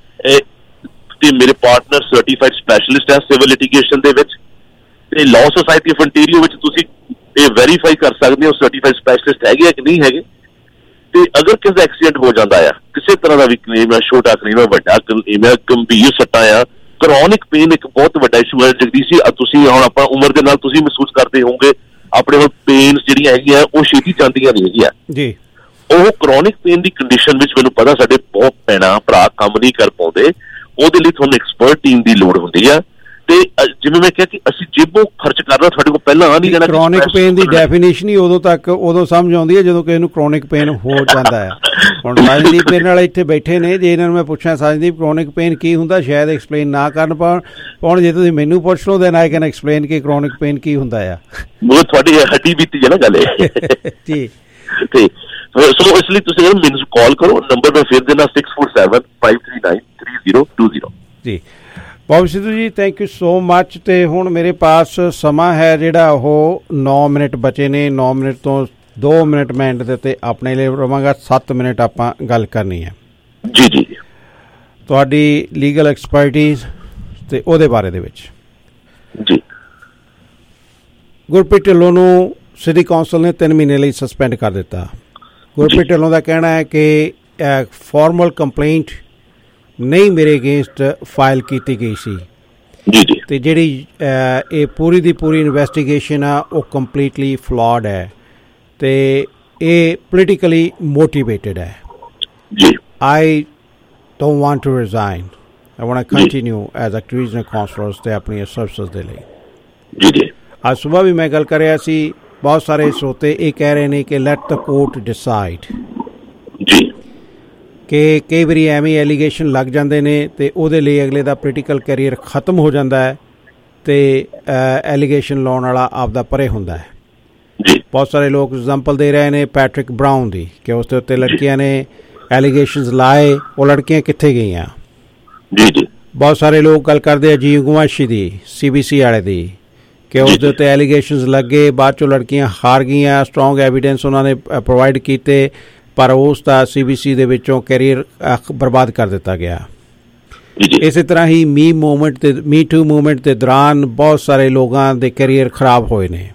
Speaker 21: ਤੇ ਮੇਰੇ ਪਾਰਟਨਰ ਸਰਟੀਫਾਈਡ ਸਪੈਸ਼ਲਿਸਟ ਹੈ ਸਿਵਲ ਲਿਟੀਗੇਸ਼ਨ ਦੇ ਵਿੱਚ, ਤੇ ਲਾਅ ਸੁਸਾਇਟੀ ਆਫ ਅੰਟੀਰੀਓ ਵਿੱਚ ਤੁਸੀਂ ਇਹ ਵੈਰੀਫਾਈ ਕਰ ਸਕਦੇ ਹੋ ਸਰਟੀਫਾਈਡ ਸਪੈਸ਼ਲਿਸਟ ਹੈਗੇ ਆ ਕਿ ਨਹੀਂ ਹੈਗੇ। ਤੇ ਅਗਰ ਕਿਸੇ ਦਾ ਐਕਸੀਡੈਂਟ ਹੋ ਜਾਂਦਾ ਆ, ਕਿਸੇ ਤਰ੍ਹਾਂ ਦਾ ਵੀ ਕਲੇਮ ਆ, ਛੋਟਾ ਕਲੇਮ ਆ, ਵੱਡਾ ਕਲੇਮ ਆ, ਗੰਭੀਰ ਸੱਟਾਂ ਆ, ਕਰੋਨਿਕ ਪੇਨ ਇੱਕ ਬਹੁਤ ਵੱਡਾ ਇਸ਼ੂ ਹੈ ਜਗਦੀਸ਼ ਜੀ। ਤੁਸੀਂ ਹੁਣ ਆਪਾਂ ਉਮਰ ਦੇ ਨਾਲ ਤੁਸੀਂ ਮਹਿਸੂਸ ਕਰਦੇ ਹੋਵੋਗੇ ਆਪਣੇ ਕੋਲ ਪੇਨਸ ਜਿਹੜੀਆਂ ਹੈਗੀਆਂ ਉਹ ਛੇਤੀ ਜਾਂਦੀਆਂ ਨਹੀਂ ਹੈਗੀਆਂ ਜੀ। ਉਹ ਕਰੋਨਿਕ ਪੇਨ ਦੀ ਕੰਡੀਸ਼ਨ ਵਿੱਚ ਮੈਨੂੰ ਪਤਾ ਸਾਡੇ ਬਹੁਤ ਭੈਣਾਂ ਭਰਾ ਕੰਮ ਨਹੀਂ ਕਰ ਪਾਉਂਦੇ, ਉਹਦੇ ਲਈ ਤੁਹਾਨੂੰ ਐਕਸਪਰਟ ਟੀਮ ਦੀ ਲੋੜ ਹੁੰਦੀ ਆ। ਤੇ ਜਿਵੇਂ ਮੈਂ ਕਿਹਾ ਕਿ ਅਸੀਂ ਜੇਬੋਂ ਖਰਚ ਕਰਨਾ, ਤੁਹਾਡੇ ਕੋਲ ਪਹਿਲਾਂ ਆ ਨਹੀਂ ਜਾਣਾ।
Speaker 1: ਕਰੋਨਿਕ ਪੇਨ ਦੀ ਡੈਫੀਨੇਸ਼ਨ ਹੀ ਉਦੋਂ ਸਮਝ ਆਉਂਦੀ ਹੈ ਜਦੋਂ ਕਿਸੇ ਨੂੰ ਕਰੋਨਿਕ ਪੇਨ ਹੋ ਜਾਂਦਾ ਹੈ। ਹੁਣ ਸਾਜਦੀਪ ਮੇਰੇ ਨਾਲ ਇੱਥੇ ਬੈਠੇ ਨੇ, ਜੇ ਇਹਨਾਂ ਨੂੰ ਮੈਂ ਪੁੱਛਾਂ ਸਾਜਦੀਪ ਕਰੋਨਿਕ ਪੇਨ ਕੀ ਹੁੰਦਾ, ਸ਼ਾਇਦ ਐਕਸਪਲੇਨ ਨਾ ਕਰਨ ਪਾਉਣ। ਜੇ ਤੁਸੀਂ ਮੈਨੂੰ ਪੁੱਛ ਲਓ ਦੈਨ ਆਈ ਕੈਨ ਐਕਸਪਲੇਨ ਕਿ ਕਰੋਨਿਕ ਪੇਨ ਕੀ ਹੁੰਦਾ ਆ।
Speaker 21: ਉਹ ਤੁਹਾਡੀ ਹੱਡੀ ਬੀਤੀ ਹੈ ਨਾ ਗੱਲ ਜੀ। ਤੇ ਸੋ ਇਸ ਲਈ ਤੁਸੀਂ ਮੈਨੂੰ ਕਾਲ ਕਰੋ, ਨੰਬਰ ਮੈਂ ਫਿਰ ਦੇਣਾ 647 539 3020 ਜੀ।
Speaker 1: ਬੌਬੀ ਸਿੱਧੂ ਜੀ, ਥੈਂਕ ਯੂ ਸੋ ਮੱਚ। ਤੇ ਹੁਣ ਮੇਰੇ ਪਾਸ ਸਮਾਂ ਹੈ ਜਿਹੜਾ ਉਹ 9 ਮਿੰਟ ਬਚੇ ਨੇ। 9 ਮਿੰਟ ਤੋਂ 2 ਮਿੰਟ ਮੈਂ ਐਂਡ ਦੇ ਉੱਤੇ ਆਪਣੇ ਲਈ ਰਵਾਂਗਾ, 7 ਮਿੰਟ ਆਪਾਂ ਗੱਲ ਕਰਨੀ ਹੈ
Speaker 21: ਜੀ। ਜੀ,
Speaker 1: ਤੁਹਾਡੀ ਲੀਗਲ ਐਕਸਪਰਟੀਜ਼ ਤੇ ਉਹਦੇ ਬਾਰੇ ਦੇ ਵਿੱਚ
Speaker 21: ਜੀ।
Speaker 1: ਗੁਰਪ੍ਰੀਤ ਢਿੱਲੋਂ ਨੂੰ ਸਿਟੀ ਕੌਂਸਲ ਨੇ 3 ਮਹੀਨੇ ਲਈ ਸਸਪੈਂਡ ਕਰ ਦਿੱਤਾ। ਗੁਰਪ੍ਰੀਤ ਢਿੱਲੋਂ ਦਾ ਕਹਿਣਾ ਹੈ ਕਿ ਫਾਰਮਲ ਕੰਪਲੇਂਟ ਨਹੀਂ ਮੇਰੇ ਅਗੇਂਸਟ ਫਾਈਲ ਕੀਤੀ ਗਈ ਸੀ ਤੇ ਜਿਹੜੀ ਇਹ ਪੂਰੀ ਦੀ ਪੂਰੀ ਇਨਵੈਸਟੀਗੇਸ਼ਨ ਆ ਉਹ ਕੰਪਲੀਟਲੀ ਫਲॉड ਹੈ ਤੇ ਇਹ ਪੋਲੀਟੀਕਲੀ ਮੋਟੀਵੇਟਡ ਹੈ। I don't want to resign, I want to continue as a regional councillor ਤੇ ਆਪਣੀਆਂ ਸਰਵਿਸਿਜ਼ ਦੇ ਲਈ। ਅੱਜ ਸੁਬਾਹ ਵੀ ਮੈਂ ਗੱਲ ਕਰ ਰਿਹਾ ਸੀ, ਬਹੁਤ ਸਾਰੇ ਸਰੋਤੇ ਇਹ ਕਹਿ ਰਹੇ ਨੇ ਕਿ ਲੈਟ ਦ ਕੋਰਟ ਡਿਸਾਈਡ, ਕਿ ਕਈ ਵਾਰੀ ਐਵੇਂ ਐਲੀਗੇਸ਼ਨ ਲੱਗ ਜਾਂਦੇ ਨੇ ਅਤੇ ਉਹਦੇ ਲਈ ਅਗਲੇ ਦਾ ਪੋਲੀਟੀਕਲ ਕੈਰੀਅਰ ਖ਼ਤਮ ਹੋ ਜਾਂਦਾ ਹੈ ਅਤੇ ਐਲੀਗੇਸ਼ਨ ਲਾਉਣ ਵਾਲਾ ਆਪਦਾ ਪਰੇ ਹੁੰਦਾ ਹੈ। ਬਹੁਤ ਸਾਰੇ ਲੋਕ ਐਗਜ਼ਾਮਪਲ ਦੇ ਰਹੇ ਨੇ ਪੈਟਰਿਕ ਬਰਾਊਨ ਦੀ, ਕਿ ਉਸ ਦੇ ਉੱਤੇ ਲੜਕੀਆਂ ਨੇ ਐਲੀਗੇਸ਼ਨਸ ਲਾਏ, ਉਹ ਲੜਕੀਆਂ ਕਿੱਥੇ ਗਈਆਂ। ਬਹੁਤ ਸਾਰੇ ਲੋਕ ਗੱਲ ਕਰਦੇ ਅਜੀਬ ਗੁਆਸ਼ੀ ਦੀ, CBC ਵਾਲੇ ਦੀ, ਕਿ ਉਸ ਦੇ ਉੱਤੇ ਐਲੀਗੇਸ਼ਨਸ ਲੱਗੇ, ਬਾਅਦ 'ਚੋਂ ਲੜਕੀਆਂ ਹਾਰ ਗਈਆਂ, ਸਟਰੋਂਗ ਐਵੀਡੈਂਸ ਉਹਨਾਂ ਨੇ ਪ੍ਰੋਵਾਈਡ ਕੀਤੇ, ਪਰ ਉਸ ਦਾ CBC ਦੇ ਵਿੱਚੋਂ ਕੈਰੀਅਰ ਬਰਬਾਦ ਕਰ ਦਿੱਤਾ ਗਿਆ। ਇਸੇ ਤਰ੍ਹਾਂ ਹੀ ਮੀ ਟੂ ਮੂਵਮੈਂਟ ਦੇ ਦੌਰਾਨ ਬਹੁਤ ਸਾਰੇ ਲੋਕਾਂ ਦੇ ਕੈਰੀਅਰ ਖਰਾਬ ਹੋਏ ਨੇ।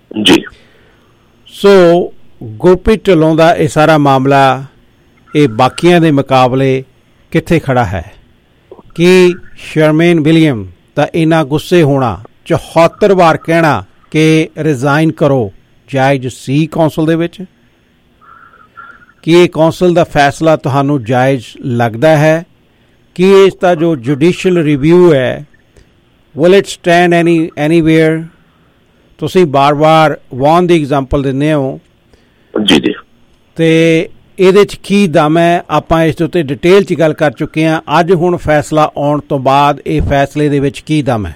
Speaker 1: ਸੋ ਗੁਰਪ੍ਰੀਤ ਢਿੱਲੋਂ ਦਾ ਇਹ ਸਾਰਾ ਮਾਮਲਾ ਇਹ ਬਾਕੀਆਂ ਦੇ ਮੁਕਾਬਲੇ ਕਿੱਥੇ ਖੜਾ ਹੈ? ਕਿ ਸ਼ਰਮੇਨ ਵਿਲੀਅਮ ਦਾ ਇੰਨਾ ਗੁੱਸੇ ਹੋਣਾ, 74 ਵਾਰ ਕਹਿਣਾ ਕਿ ਰਿਜ਼ਾਈਨ ਕਰੋ, ਜਾਇਜ਼ ਸੀ ਕੌਂਸਲ ਦੇ ਵਿੱਚ? ਕੀ ਇਹ ਕੌਂਸਲ ਦਾ ਫੈਸਲਾ ਤੁਹਾਨੂੰ ਜਾਇਜ਼ ਲੱਗਦਾ ਹੈ? ਕਿ ਇਸ ਦਾ ਜੋ ਜੁਡੀਸ਼ੀਅਲ ਰਿਵਿਊ ਹੈ ਵਿਲ ਇਟ ਸਟੈਂਡ ਐਨੀਵੇਅਰ? ਤੁਸੀਂ ਬਾਰ-ਬਾਰ ਵਾਨ ਦੀ ਐਗਜ਼ਾਮਪਲ ਦਿੰਦੇ ਹੋ ਤੇ ਇਹਦੇ 'ਚ ਕੀ ਦਮ ਹੈ? ਆਪਾਂ ਇਸ ਦੇ ਉੱਤੇ ਡਿਟੇਲ 'ਚ ਗੱਲ ਕਰ ਚੁੱਕੇ ਹਾਂ। ਅੱਜ ਹੁਣ ਫੈਸਲਾ ਆਉਣ ਤੋਂ ਬਾਅਦ ਇਹ ਫੈਸਲੇ ਦੇ ਵਿੱਚ ਕੀ ਦਮ ਹੈ?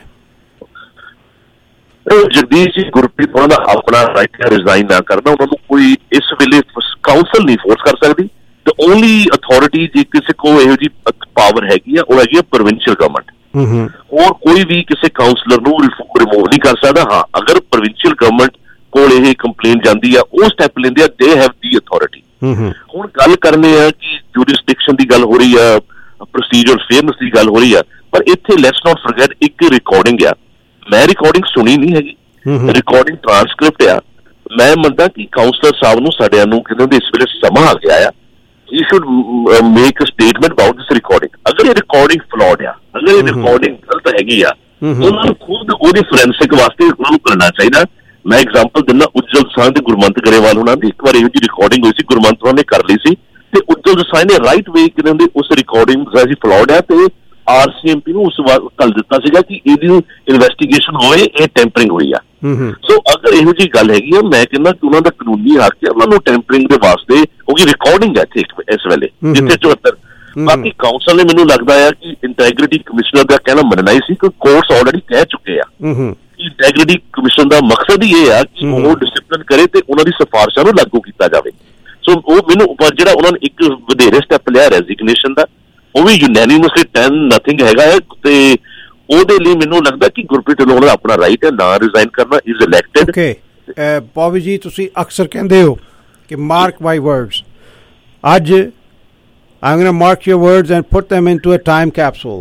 Speaker 21: ਜਗਦੀਸ਼ ਜੀ, ਗੁਰਪ੍ਰੀਤ ਉਹਨਾਂ ਦਾ ਆਪਣਾ ਰਾਈਟ ਹੈ ਰਿਜ਼ਾਈਨ ਨਾ ਕਰਨਾ, ਉਹਨਾਂ ਨੂੰ ਕੋਈ ਇਸ ਵੇਲੇ ਕਾਉਂਸਲ ਨਹੀਂ ਫੋਰਸ ਕਰ ਸਕਦੀ। ਤੇ ਓਨਲੀ ਅਥਾਰਟੀ ਜੇ ਕਿਸੇ ਕੋਲ ਇਹੋ ਜਿਹੀ ਪਾਵਰ ਹੈਗੀ ਆ, ਉਹ ਹੈਗੀ ਆ ਪ੍ਰੋਵਿੰਸ਼ੀਅਲ ਗਵਰਨਮੈਂਟ। ਹੋਰ ਕੋਈ ਵੀ ਕਿਸੇ ਕਾਉਂਸਲਰ ਨੂੰ ਰਿਮੂਵ ਨਹੀਂ ਕਰ ਸਕਦਾ। ਹਾਂ, ਅਗਰ ਪ੍ਰੋਵਿੰਸ਼ੀਅਲ ਗਵਰਨਮੈਂਟ ਕੋਲ ਇਹ ਕੰਪਲੇਨ ਜਾਂਦੀ ਆ, ਉਹ ਸਟੈਪ ਲੈਂਦੇ ਆ, ਦੇ ਹੈਵ ਦੀ ਅਥਾਰਟੀ। ਹੁਣ ਗੱਲ ਕਰਨੇ ਆ ਕਿ ਜੂਰਿਸਡਿਕਸ਼ਨ ਦੀ ਗੱਲ ਹੋ ਰਹੀ ਆ, ਪ੍ਰੋਸੀਜਰ ਫੇਅਰਨੈਸ ਦੀ ਗੱਲ ਹੋ ਰਹੀ ਆ, ਪਰ ਇੱਥੇ ਲੈਟਸ ਨਾਟ ਫੋਰਗੇਟ ਇੱਕ ਰਿਕਾਰਡਿੰਗ ਆ। ਮੈਂ ਰਿਕਾਰਡਿੰਗ ਸੁਣੀ ਨਹੀਂ ਹੈਗੀ, ਰਿਕਾਰਡਿੰਗ ਟ੍ਰਾਂਸਕ੍ਰਿਪਟ ਆ। ਮੈਂ ਮੰਨਦਾ ਕਿ ਕਾਉਂਸਲਰ ਸਾਹਿਬ ਨੂੰ ਸਾਡਿਆਂ ਨੂੰ ਕਹਿੰਦੇ ਇਸ ਵੇਲੇ ਸਮਾਂ ਆ ਗਿਆ ਆ, you should make a statement about this recording। ਅਗਰ ਇਹ ਰਿਕਾਰਡਿੰਗ ਫਲॉड ਆ, ਅਗਰ ਇਹ ਰਿਕਾਰਡਿੰਗ ਗਲਤ ਹੈਗੀ ਆ, ਉਹਨਾਂ ਨੂੰ ਖੁਦ ਉਹਦੀ ਫੋਰੈਂਸਿਕ ਵਾਸਤੇ ਉਹਨਾਂ ਨੂੰ ਕਰਨਾ ਚਾਹੀਦਾ। ਮੈਂ ਐਗਜ਼ਾਮਪਲ ਦਿੰਦਾ, ਉੱਜਲ ਦਸਾਂਝ ਤੇ ਗੁਰਮੰਤ ਗਰੇਵਾਲ ਉਹਨਾਂ ਦੀ ਇੱਕ ਵਾਰ ਇਹੋ ਜਿਹੀ ਰਿਕਾਰਡਿੰਗ ਹੋਈ ਸੀ, ਗੁਰਮੰਤ ਉਹਨਾਂ ਨੇ ਕਰ ਲਈ ਸੀ ਤੇ ਉੱਜਲ ਦਸਾਂਝ ਨੇ ਰਾਈਟ ਵੇ ਕਹਿੰਦੇ ਉਸ ਰਿਕਾਰਡਿੰਗ ਜਿਹੜੀ ਫਲॉड ਹੈ ਤੇ RCMP ਨੂੰ ਉਸ ਵਾਰ ਕੱਲ ਦਿੱਤਾ ਸੀਗਾ ਕਿ ਇਹਦੀ ਇਨਵੈਸਟੀਗੇਸ਼ਨ ਹੋਵੇ, ਇਹ ਟੈਂਪਰਿੰਗ ਹੋਈ ਆ। ਸੋ ਅਗਰ ਇਹੋ ਜਿਹੀ ਗੱਲ ਹੈਗੀ ਆ, ਮੈਂ ਕਹਿੰਦਾ ਕਿ ਉਹਨਾਂ ਦਾ ਕਾਨੂੰਨੀ ਹੱਕ ਹੈ ਉਹਨਾਂ ਨੂੰ ਟੈਂਪਰਿੰਗ ਦੇ ਵਾਸਤੇ, ਕਿਉਂਕਿ ਰਿਕਾਰਡਿੰਗ ਹੈ ਇੱਥੇ ਇਸ ਵੇਲੇ ਜਿੱਥੇ 74। ਬਾਕੀ ਕਾਉਂਸਲ ਨੇ ਮੈਨੂੰ ਲੱਗਦਾ ਆ ਕਿ ਇੰਟੈਗ੍ਰਿਟੀ ਕਮਿਸ਼ਨਰ ਦਾ ਕਹਿਣਾ ਮੰਨਣਾ ਹੀ ਸੀ ਕਿ ਕੋਰਟਸ ਆਲਰੇਡੀ ਕਹਿ ਚੁੱਕੇ ਆ ਕਿ ਇੰਟੈਗ੍ਰਿਟੀ ਕਮਿਸ਼ਨ ਦਾ ਮਕਸਦ ਹੀ ਇਹ ਆ ਕਿ ਉਹ ਡਿਸਿਪਲਿਨ ਕਰੇ ਤੇ ਉਹਨਾਂ ਦੀ ਸਿਫਾਰਿਸ਼ਾਂ ਨੂੰ ਲਾਗੂ ਕੀਤਾ ਜਾਵੇ। ਸੋ ਉਹ ਮੈਨੂੰ ਜਿਹੜਾ ਉਹਨਾਂ ਨੇ ਇੱਕ ਵਧੇਰੇ ਸਟੈਪ ਲਿਆ ਰੈਜ਼ਿਗਨੇਸ਼ਨ ਦਾ, ਉਹ ਵੀ ਯੂਨੈਨਿਮਸਲੀ 10-0 ਹੈਗਾ ਹੈ ਤੇ ਉਹਦੇ ਲਈ ਮੈਨੂੰ ਲੱਗਦਾ ਕਿ ਗੁਰਪ੍ਰੀਤ ਢਿੱਲੋਂ ਦਾ ਆਪਣਾ ਰਾਈਟ ਹੈ ਨਾ ਰਿਜ਼ਾਈਨ ਕਰਨਾ, ਇਜ਼ ਇਲੈਕਟਡ। ਓਕੇ
Speaker 1: ਬੌਬੀ ਜੀ, ਤੁਸੀਂ ਅਕਸਰ ਕਹਿੰਦੇ ਹੋ ਕਿ ਮਾਰਕ ਮਾਈ ਵਰਡਸ, ਅੱਜ I'm going to mark your words and put them into a time capsule.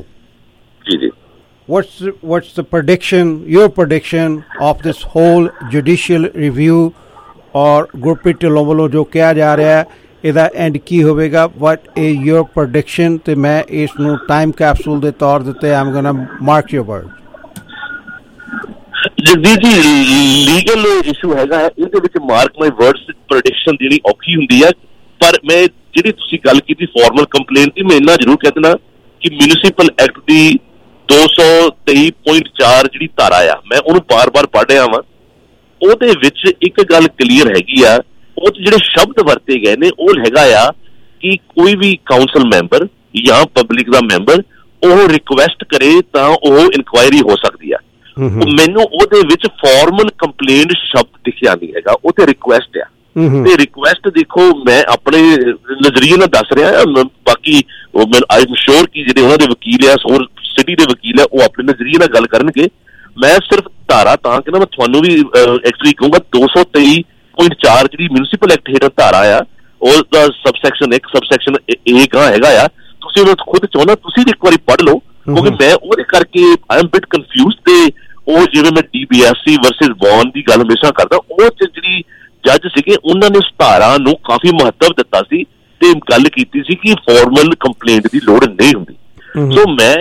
Speaker 1: What's the prediction, your prediction of this whole judicial review or Gurpreet Dhillon ਵੱਲੋਂ ਜੋ ਕਿਹਾ ਜਾ ਰਿਹਾ ਹੈ, ਇਹਦਾ ਐਂਡ ਕੀ ਹੋਵੇਗਾ? What is your prediction? ਤੇ ਮੈਂ ਇਸ ਨੂੰ ਟਾਈਮ ਕੈਪਸੂਲ ਦੇ ਤੌਰ ਦੇ ਉੱਤੇ I'm going to mark your words.
Speaker 21: Jagdish ਜੀ, ਲੀਗਲ ਇਸ਼ੂ ਹੈਗਾ, ਇਹਦੇ ਵਿੱਚ ਮਾਰਕ ਮਾਈ ਵਰਡਸ ਪ੍ਰੈਡਿਕਸ਼ਨ ਜਿਹੜੀ ਔਖੀ ਹੁੰਦੀ ਹੈ। ਪਰ ਮੈਂ ਜਿਹੜੀ ਤੁਸੀਂ ਗੱਲ ਕੀਤੀ ਫਾਰਮਲ ਕੰਪਲੇਂਟ ਦੀ, ਮੈਂ ਇੰਨਾ ਜ਼ਰੂਰ ਕਹਿ ਦੇਣਾ ਕਿ ਮਿਊਨਿਸਿਪਲ ਐਕਟ ਦੀ 223.4 ਜਿਹੜੀ ਧਾਰਾ ਆ, ਮੈਂ ਉਹਨੂੰ ਬਾਰ-ਬਾਰ ਪੜ੍ਹ ਰਿਹਾ ਵਾਂ। ਉਹਦੇ ਵਿੱਚ ਇੱਕ ਗੱਲ ਕਲੀਅਰ ਹੈਗੀ ਆ, ਉਹ 'ਚ ਜਿਹੜੇ ਸ਼ਬਦ ਵਰਤੇ ਗਏ ਨੇ ਉਹ ਹੈਗਾ ਆ ਕਿ ਕੋਈ ਵੀ ਕਾਉਂਸਲ ਮੈਂਬਰ ਜਾਂ ਪਬਲਿਕ ਦਾ ਮੈਂਬਰ ਉਹ ਰਿਕੁਐਸਟ ਕਰੇ ਤਾਂ ਉਹ ਇਨਕੁਆਇਰੀ ਹੋ ਸਕਦੀ ਆ। ਮੈਨੂੰ ਉਹਦੇ ਵਿੱਚ ਫਾਰਮਲ ਕੰਪਲੇਂਟ ਸ਼ਬਦ ਦਿਖਿਆ ਨਹੀਂ ਹੈਗਾ, ਉਹ ਤੇ ਰਿਕੁਐਸਟ ਆ। ਤੇ ਰਿਕੁਐਸਟ ਦੇਖੋ, ਮੈਂ ਆਪਣੇ ਨਜ਼ਰੀਏ ਨਾਲ ਦੱਸ ਰਿਹਾ, ਬਾਕੀ ਆਈ ਐਮ ਸ਼ੋਰ ਕਿ ਜਿਹੜੇ ਉਹਨਾਂ ਦੇ ਵਕੀਲ ਆ, ਹੋਰ ਸਿਟੀ ਦੇ ਵਕੀਲ ਆ, ਉਹ ਆਪਣੇ ਨਜ਼ਰੀਏ ਨਾਲ ਗੱਲ ਕਰਨਗੇ। ਮੈਂ ਸਿਰਫ ਧਾਰਾ ਤਾਂ ਕਹਿੰਦਾ, ਮੈਂ ਤੁਹਾਨੂੰ ਵੀ ਐਕਚੁਅਲੀ ਕਹੂੰਗਾ 223.4 ਜਿਹੜੀ ਮਿਊਨਿਸਿਪਲ ਐਕਟ ਹੇਠ ਧਾਰਾ ਆ, ਉਹਦਾ ਸਬਸੈਕਸ਼ਨ 1 ਸਬਸੈਕਸ਼ਨ A ਹੈਗਾ ਆ। ਤੁਸੀਂ ਉਹਨੂੰ ਖੁਦ ਚਾਹੁੰਦਾ, ਤੁਸੀਂ ਇੱਕ ਵਾਰੀ ਪੜ੍ਹ ਲਓ, ਕਿਉਂਕਿ ਮੈਂ ਉਹਦੇ ਕਰਕੇ ਆਈ ਐਮ ਬਿਟ ਕਨਫਿਊਜ਼ਡ ਤੇ ਉਹ ਜਿਵੇਂ ਮੈਂ DBSC ਵਰਸਸ ਵੌਨ ਦੀ ਗੱਲ ਹਮੇਸ਼ਾ ਕਰਦਾ, ਉਹ ਜਿਹੜੀ ਜੱਜ ਸੀਗੇ ਉਹਨਾਂ ਨੇ ਧਾਰਾ ਨੂੰ ਕਾਫੀ ਮਹੱਤਵ ਦਿੱਤਾ ਸੀ ਤੇ ਗੱਲ ਕੀਤੀ ਸੀ ਕਿ ਫਾਰਮਲ ਕੰਪਲੇਂਟ ਦੀ ਲੋੜ ਨਹੀਂ ਹੁੰਦੀ। ਸੋ ਮੈਂ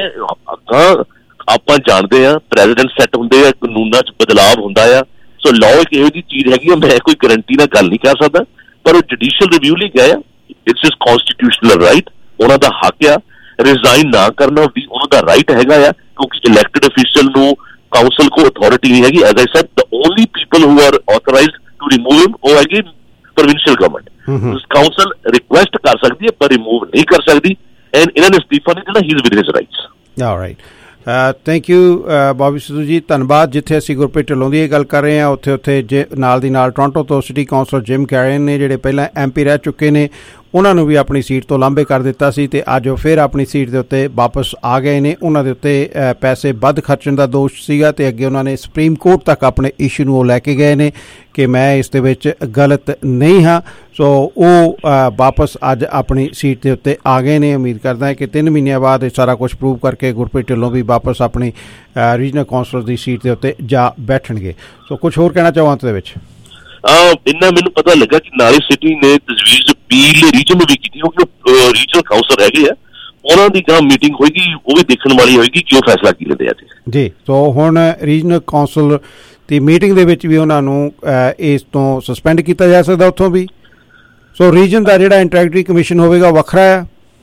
Speaker 21: ਆਪਾਂ ਜਾਣਦੇ ਆ ਪ੍ਰੈਜ਼ੀਡੈਂਟ ਸੈੱਟ ਹੁੰਦੇ ਆ, ਕਾਨੂੰਨਾਂ 'ਚ ਬਦਲਾਵ ਹੁੰਦਾ ਆ। ਸੋ ਲਾਅ ਇੱਕ ਇਹੋ ਜਿਹੀ ਚੀਜ਼ ਹੈਗੀ ਆ, ਮੈਂ ਕੋਈ ਗਰੰਟੀ ਨਾਲ ਗੱਲ ਨਹੀਂ ਕਰ ਸਕਦਾ, ਪਰ ਉਹ ਜੁਡੀਸ਼ੀਅਲ ਰਿਵਿਊ ਲਈ ਗਏ ਆ। ਇਟਸ ਇਜ਼ ਕਨਸਟੀਟਿਊਸ਼ਨਲ ਰਾਈਟ, ਉਹਨਾਂ ਦਾ ਹੱਕ ਆ। ਰਿਜ਼ਾਈਨ ਨਾ ਕਰਨਾ ਵੀ ਉਹਨਾਂ ਦਾ ਰਾਈਟ ਹੈਗਾ ਆ, ਕਿਉਂਕਿ ਇਲੈਕਟਡ ਅਫੀਸ਼ੀਅਲ ਨੂੰ ਕਾਉਂਸਲ ਕੋ ਅਥਾਰਟੀ ਨਹੀਂ ਹੈਗੀ। As I said, the only people who are authorised to remove him ਉਹ ਹੈਗੀ ਪ੍ਰੋਵਿੰਸ਼ੀਅਲ ਗਵਰਨਮੈਂਟ। ਕਾਉਂਸਲ ਰਿਕੁਐਸਟ ਕਰ ਸਕਦੀ ਹੈ ਪਰ ਰਿਮੂਵ ਨਹੀਂ ਕਰ ਸਕਦੀ। ਐਂਡ ਇਹਨਾਂ ਨੇ ਅਸਤੀਫਾ ਨਹੀਂ ਦੇਣਾ, he is with his rights.
Speaker 1: Alright, thank you Bobby Sidhu ji, ਧੰਨਵਾਦ। ਜਿੱਥੇ ਅਸੀਂ ਗੁਰਪ੍ਰੀਤ ਢਿੱਲੋਂ ਦੀ ਇਹ ਗੱਲ ਕਰ ਰਹੇ ਹਾਂ, ਉੱਥੇ ਨਾਲ ਦੀ ਨਾਲ ਟੋਰਾਂਟੋ ਤੋਂ ਸਿਟੀ ਕਾਉਂਸਲਰ ਜਿਮ ਕੈਰਨ ਨੇ, ਜਿਹੜੇ ਪਹਿਲਾਂ MP ਰਹਿ ਚੁੱਕੇ ਨੇ, ਉਹਨਾਂ ਨੂੰ ਵੀ ਆਪਣੀ ਸੀਟ ਤੋਂ ਲਾਂਭੇ ਕਰ ਦਿੱਤਾ ਸੀ ਤੇ ਅੱਜ ਉਹ ਫਿਰ ਆਪਣੀ ਸੀਟ ਦੇ ਉੱਤੇ ਵਾਪਸ ਆ ਗਏ ਨੇ। ਉਹਨਾਂ ਦੇ ਉੱਤੇ ਪੈਸੇ ਵੱਧ ਖਰਚਣ ਦਾ ਦੋਸ਼ ਸੀਗਾ ਤੇ ਅੱਗੇ ਉਹਨਾਂ ਨੇ ਸੁਪਰੀਮ ਕੋਰਟ ਤੱਕ ਆਪਣੇ ਇਸ਼ੂ ਨੂੰ ਉਹ ਲੈ ਕੇ ਗਏ ਨੇ ਕਿ ਮੈਂ ਇਸ ਦੇ ਵਿੱਚ ਗਲਤ ਨਹੀਂ ਹਾਂ। ਸੋ ਉਹ ਵਾਪਸ ਅੱਜ ਆਪਣੀ ਸੀਟ ਦੇ ਉੱਤੇ ਆ ਗਏ ਨੇ। ਉਮੀਦ ਕਰਦਾ ਹੈ ਕਿ 3 ਮਹੀਨਿਆਂ ਬਾਅਦ ਇਹ ਸਾਰਾ ਕੁਝ ਪ੍ਰੂਵ ਕਰਕੇ ਗੁਰਪ੍ਰੀਤ ਢਿੱਲੋਂ ਵੀ ਵਾਪਸ ਆਪਣੀ ਰੀਜਨਲ ਕਾਉਂਸਲਰ ਦੀ ਸੀਟ ਦੇ ਉੱਤੇ ਜਾ ਬੈਠਣਗੇ। ਸੋ ਕੁਝ ਹੋਰ ਕਹਿਣਾ ਚਾਹੋ ਅੰਤ ਦੇ ਵਿੱਚ?
Speaker 21: ਇੰਨਾ ਮੈਨੂੰ ਪਤਾ ਲੱਗਾ ਕਿ ਨਾਲੇ ਸਿਟੀ ਨੇ ਤਜਵੀਜ਼ ਅਪੀਲ ਰੀਜਨ ਨੂੰ ਵੀ ਕੀਤੀ, ਕਿਉਂਕਿ ਉਹ ਰੀਜਨਲ ਕਾਉਂਸਲਰ ਹੈਗੇ ਆ, ਉਹਨਾਂ ਦੀ ਗਾਂ ਮੀਟਿੰਗ ਹੋਏਗੀ, ਉਹ ਵੀ ਦੇਖਣ ਵਾਲੀ ਹੋਏਗੀ ਕਿ ਉਹ ਫੈਸਲਾ ਕੀ ਲੈਂਦੇ ਆ
Speaker 1: ਜੀ। ਸੋ ਹੁਣ ਰੀਜਨਲ ਕਾਉਂਸਲ ਦੀ ਮੀਟਿੰਗ ਦੇ ਵਿੱਚ ਵੀ ਉਹਨਾਂ ਨੂੰ ਇਸ ਤੋਂ ਸਸਪੈਂਡ ਕੀਤਾ ਜਾ ਸਕਦਾ ਉੱਥੋਂ ਵੀ। ਸੋ ਰੀਜਨ ਦਾ ਜਿਹੜਾ ਇੰਟੈਗ੍ਰਿਟੀ ਕਮਿਸ਼ਨ ਹੋਵੇਗਾ ਵੱਖਰਾ ਆ,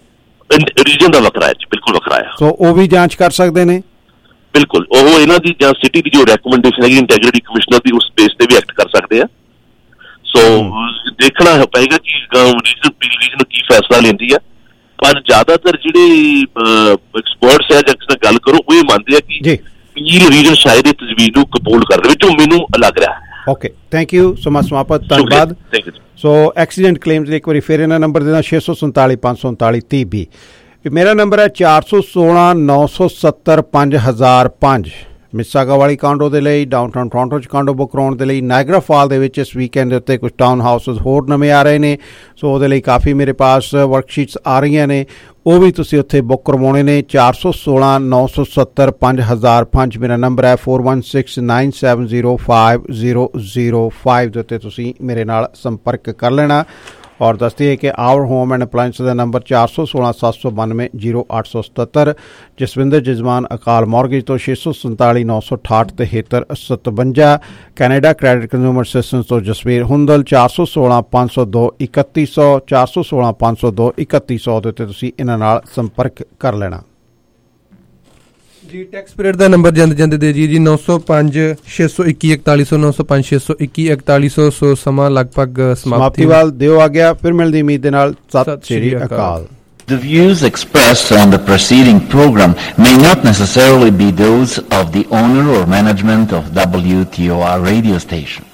Speaker 21: ਰੀਜਨ ਦਾ ਵੱਖਰਾ ਹੈ ਜੀ, ਬਿਲਕੁਲ ਵੱਖਰਾ ਆ।
Speaker 1: ਸੋ ਉਹ ਵੀ ਜਾਂਚ ਕਰ ਸਕਦੇ ਨੇ
Speaker 21: ਬਿਲਕੁਲ। ਉਹ ਇਹਨਾਂ ਦੀ ਜਾਂ ਸਿਟੀ ਦੀ ਜੋ ਰੈਕਮੈਂਡੇਸ਼ਨ ਹੈਗੀ ਇੰਟੈਗ੍ਰਿਟੀ ਕਮਿਸ਼ਨਰ ਦੀ, ਉਸ ਬੇਸ ਤੇ ਵੀ ਐਕਟ ਕਰ ਸਕਦੇ ਆ। ਸੋ ਦੇਖਣਾ ਪਏਗਾ ਕਿ ਰੀਜਨ ਕੀ ਫੈਸਲਾ ਲੈਂਦੀ ਆ, ਪਰ ਜ਼ਿਆਦਾਤਰ ਜਿਹੜੇ ਐਕਸਪਰਟਸ ਹੈ ਜਾਂ ਕਿਸੇ ਨਾਲ ਗੱਲ ਕਰੋ, ਉਹ ਇਹ ਮੰਨਦੇ ਆ ਕਿ ਪੀਲ ਰੀਜਨ ਸ਼ਾਇਦ ਇਹ ਤਜਵੀਜ਼ ਨੂੰ ਕਬੂਲ ਕਰ ਦੇਵੇ, ਜੋ ਮੈਨੂੰ ਲੱਗ ਰਿਹਾ ਹੈ।
Speaker 1: Okay, thank you so much ਸਮਾਪਤ, ਧੰਨਵਾਦ। ਸੋ ਐਕਸੀਡੈਂਟ ਕਲੇਮਸ ਲਈ ਇੱਕ ਵਾਰੀ ਫਿਰ ਇਹਨਾਂ ਨੰਬਰ ਦੇਣਾ 647 539 3020। ਮੇਰਾ ਨੰਬਰ ਹੈ 416 970 5005। ਮਿਸਾਗਾ ਵਾਲੀ ਕਾਂਡੋ ਦੇ ਲਈ, ਡਾਊਨਟਾਊਨ ਟੋਰਾਂਟੋ 'ਚ ਕਾਂਡੋ ਬੁੱਕ ਕਰਾਉਣ ਦੇ ਲਈ, ਨਾਇਗਰਾ ਫਾਲ ਦੇ ਵਿੱਚ ਇਸ ਵੀਕਐਂਡ ਦੇ ਉੱਤੇ ਕੁਝ ਟਾਊਨ ਹਾਊਸਿਸ ਹੋਰ ਨਵੇਂ ਆ ਰਹੇ ਨੇ। ਸੋ ਉਹਦੇ ਲਈ ਕਾਫੀ ਮੇਰੇ ਪਾਸ ਵਰਕਸ਼ੀਟਸ ਆ ਰਹੀਆਂ ਨੇ, ਉਹ ਵੀ ਤੁਸੀਂ ਉੱਥੇ ਬੁੱਕ ਕਰਵਾਉਣੇ ਨੇ। 416 970 5005 ਮੇਰਾ ਨੰਬਰ ਹੈ। 4169705005 ਦੇ ਉੱਤੇ ਤੁਸੀਂ ਮੇਰੇ ਨਾਲ ਸੰਪਰਕ ਕਰ ਲੈਣਾ। ਔਰ ਦੱਸਦੀ ਹੈ ਕਿ ਆਵਰ ਹੋਮ ਐਂਡ ਅਪਲਾਇੰਸ ਦਾ ਨੰਬਰ 416 792 0877। ਜਸਵਿੰਦਰ ਜਜ਼ਮਾਨ ਅਕਾਲ ਮੌਰਗੇਜ ਤੋਂ 647 968 7357। ਕੈਨੇਡਾ ਕ੍ਰੈਡਿਟ ਕੰਜ਼ਿਊਮਰ ਅਸਿਸਟੈਂਸ ਤੋਂ ਜਸਵੀਰ ਹੁੰਦਲ 416 502 3100 416 502 3100 ਦੇ ਉੱਤੇ ਤੁਸੀਂ ਇਹਨਾਂ ਨਾਲ ਸੰਪਰਕ ਕਰ ਲੈਣਾ
Speaker 17: ਜੀ। ਟੈਕਸ ਪੀਰੀਅਡ ਦਾ ਨੰਬਰ ਜਾਂਦੇ ਦੇ ਜੀ 905 621 4100 905 621 4100। ਸੋ ਸਮਾਂ ਲਗਭਗ
Speaker 1: ਸਮਾਪਤੀ ਵੱਲ ਦਿਓ ਆ ਗਿਆ। ਫਿਰ ਮਿਲਦੀ ਉਮੀਦ ਦੇ ਨਾਲ ਸਤਿ ਸ਼੍ਰੀ ਅਕਾਲ।
Speaker 2: The views expressed on the preceding program may not necessarily be those of the owner or management of WTOR radio station.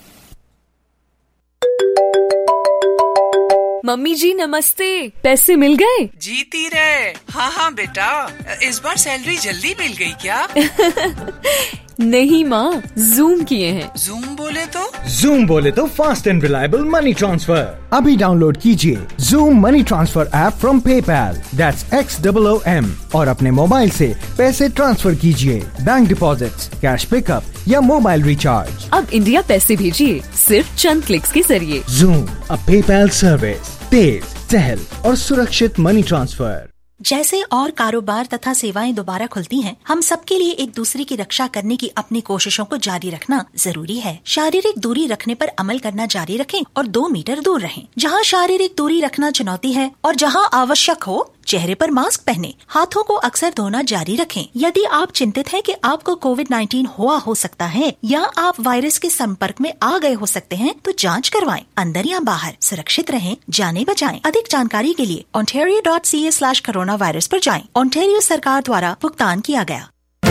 Speaker 6: Mummy जी नमस्ते, पैसे मिल गए?
Speaker 22: जीती रहे। हाँ हाँ बेटा, इस बार सैलरी जल्दी मिल गई क्या?
Speaker 6: नहीं माँ, जूम किए हैं।
Speaker 22: जूम बोले तो?
Speaker 7: जूम बोले तो fast and reliable money transfer. अभी डाउनलोड कीजिए Xoom money transfer app from PayPal, that's XOOM, और अपने मोबाइल से पैसे ट्रांसफर कीजिए, बैंक डिपॉजिट्स, कैश पिकअप या मोबाइल रिचार्ज।
Speaker 6: अब इंडिया पैसे भेजिए सिर्फ चंद क्लिक्स के जरिए।
Speaker 7: जूम, अ पेपैल सर्विस, तेज, सहल और सुरक्षित मनी ट्रांसफर।
Speaker 9: जैसे और कारोबार तथा सेवाएं दोबारा खुलती हैं, हम सबके लिए एक दूसरे की रक्षा करने की अपनी कोशिशों को जारी रखना जरूरी है। शारीरिक दूरी रखने पर अमल करना जारी रखें और 2 मीटर दूर रहें। जहां शारीरिक दूरी रखना चुनौती है और जहां आवश्यक हो, चेहरे पर मास्क पहने, हाथों को अक्सर धोना जारी रखें। यदि आप चिंतित हैं कि आपको कोविड-19 हुआ हो सकता है या आप वायरस के संपर्क में आ गए हो सकते हैं, तो जांच करवाएं। अंदर या बाहर सुरक्षित रहें, जाने बचाएं। अधिक जानकारी के लिए ontario.ca/coronavirus पर जाएं। ओंटारियो सरकार द्वारा भुगतान किया गया।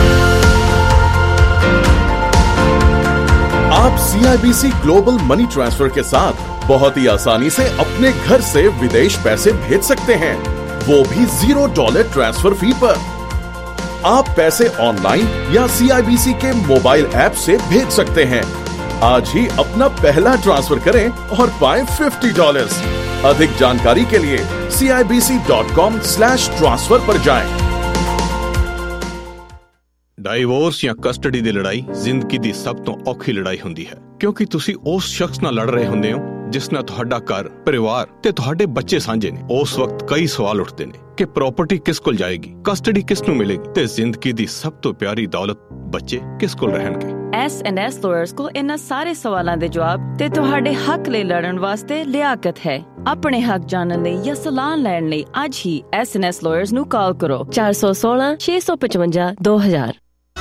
Speaker 8: आप CIBC ग्लोबल मनी ट्रांसफर के साथ बहुत ही आसानी से अपने घर से विदेश पैसे भेज सकते हैं, वो भी $0 ट्रांसफर फी पर। आप पैसे ऑनलाइन या CIBC के मोबाइल ऐप से भेज सकते हैं। आज ही अपना पहला ट्रांसफर करें और पाएं $50। अधिक जानकारी के लिए CIBC.com/transfer पर जाएं।
Speaker 10: ਡਾਈਵੋਰਸ ਜਾਂ ਕਸਟਡੀ ਦੀ ਲੜਾਈ ਜ਼ਿੰਦਗੀ ਦੀ ਸਭ ਤੋਂ ਔਖੀ ਲੜਾਈ ਹੁੰਦੀ ਹੈ, ਕਿਉਂਕਿ ਤੁਸੀਂ ਉਸ ਸ਼ਖਸ ਨਾਲ ਲੜ ਰਹੇ ਹੁੰਦੇ ਹੋ ਜਿਸ ਨਾਲ ਤੁਹਾਡਾ ਘਰ, ਪਰਿਵਾਰ ਤੇ ਤੁਹਾਡੇ ਬੱਚੇ ਸਾਂਝੇ ਨੇ। ਉਸ ਵਕਤ ਕਈ ਸਵਾਲ ਉੱਠਦੇ ਨੇ ਕਿ ਪ੍ਰਾਪਰਟੀ ਕਿਸ ਕੋਲ ਜਾਏਗੀ, ਕਸਟਡੀ ਕਿਸ ਨੂੰ ਮਿਲੇਗੀ ਤੇ ਜ਼ਿੰਦਗੀ ਦੀ ਸਭ ਤੋਂ ਪਿਆਰੀ ਦੌਲਤ ਬੱਚੇ ਕਿਸ ਕੋਲ ਰਹਿਣਗੇ।
Speaker 11: S&S ਲਾਇਰਸ ਕੋਲ ਇਹਨਾਂ ਸਾਰੇ ਸਵਾਲਾਂ ਦੇ ਜਵਾਬ ਤੇ ਤੁਹਾਡੇ ਹੱਕ ਲਈ ਲੜਨ ਵਾਸਤੇ ਲਿਆਕਤ ਹੈ। ਆਪਣੇ ਹੱਕ ਜਾਣਨ ਲਈ ਜਾਂ ਸਲਾਹ ਲੈਣ ਲਈ ਅੱਜ ਹੀ S&S ਲਾਇਰਸ ਨੂੰ ਕਾਲ ਕਰੋ 416 655 2000।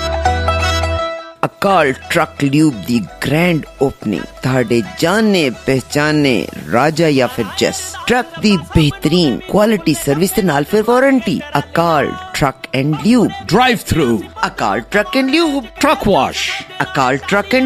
Speaker 3: ਅਕਾਲ ਟਰੱਕ ਲਿਊਬ ਦੀ ਗ੍ਰੈਂਡ ਓਪਨਿੰਗ ਤੁਹਾਡੇ ਜਾਣੇ ਪਹਿਚਾਨੇ ਰਾਜਾ ਜਾਂ ਫਿਰ ਜਸ ਟਰੱਕ ਦੀ ਬਿਹਤਰੀਨ ਕੁਆਲਿਟੀ ਸਰਵਿਸ ਦੇ ਨਾਲ ਫਿਰ warranty. Akal truck and lube drive through, Akal truck and lube truck wash, Akal truck and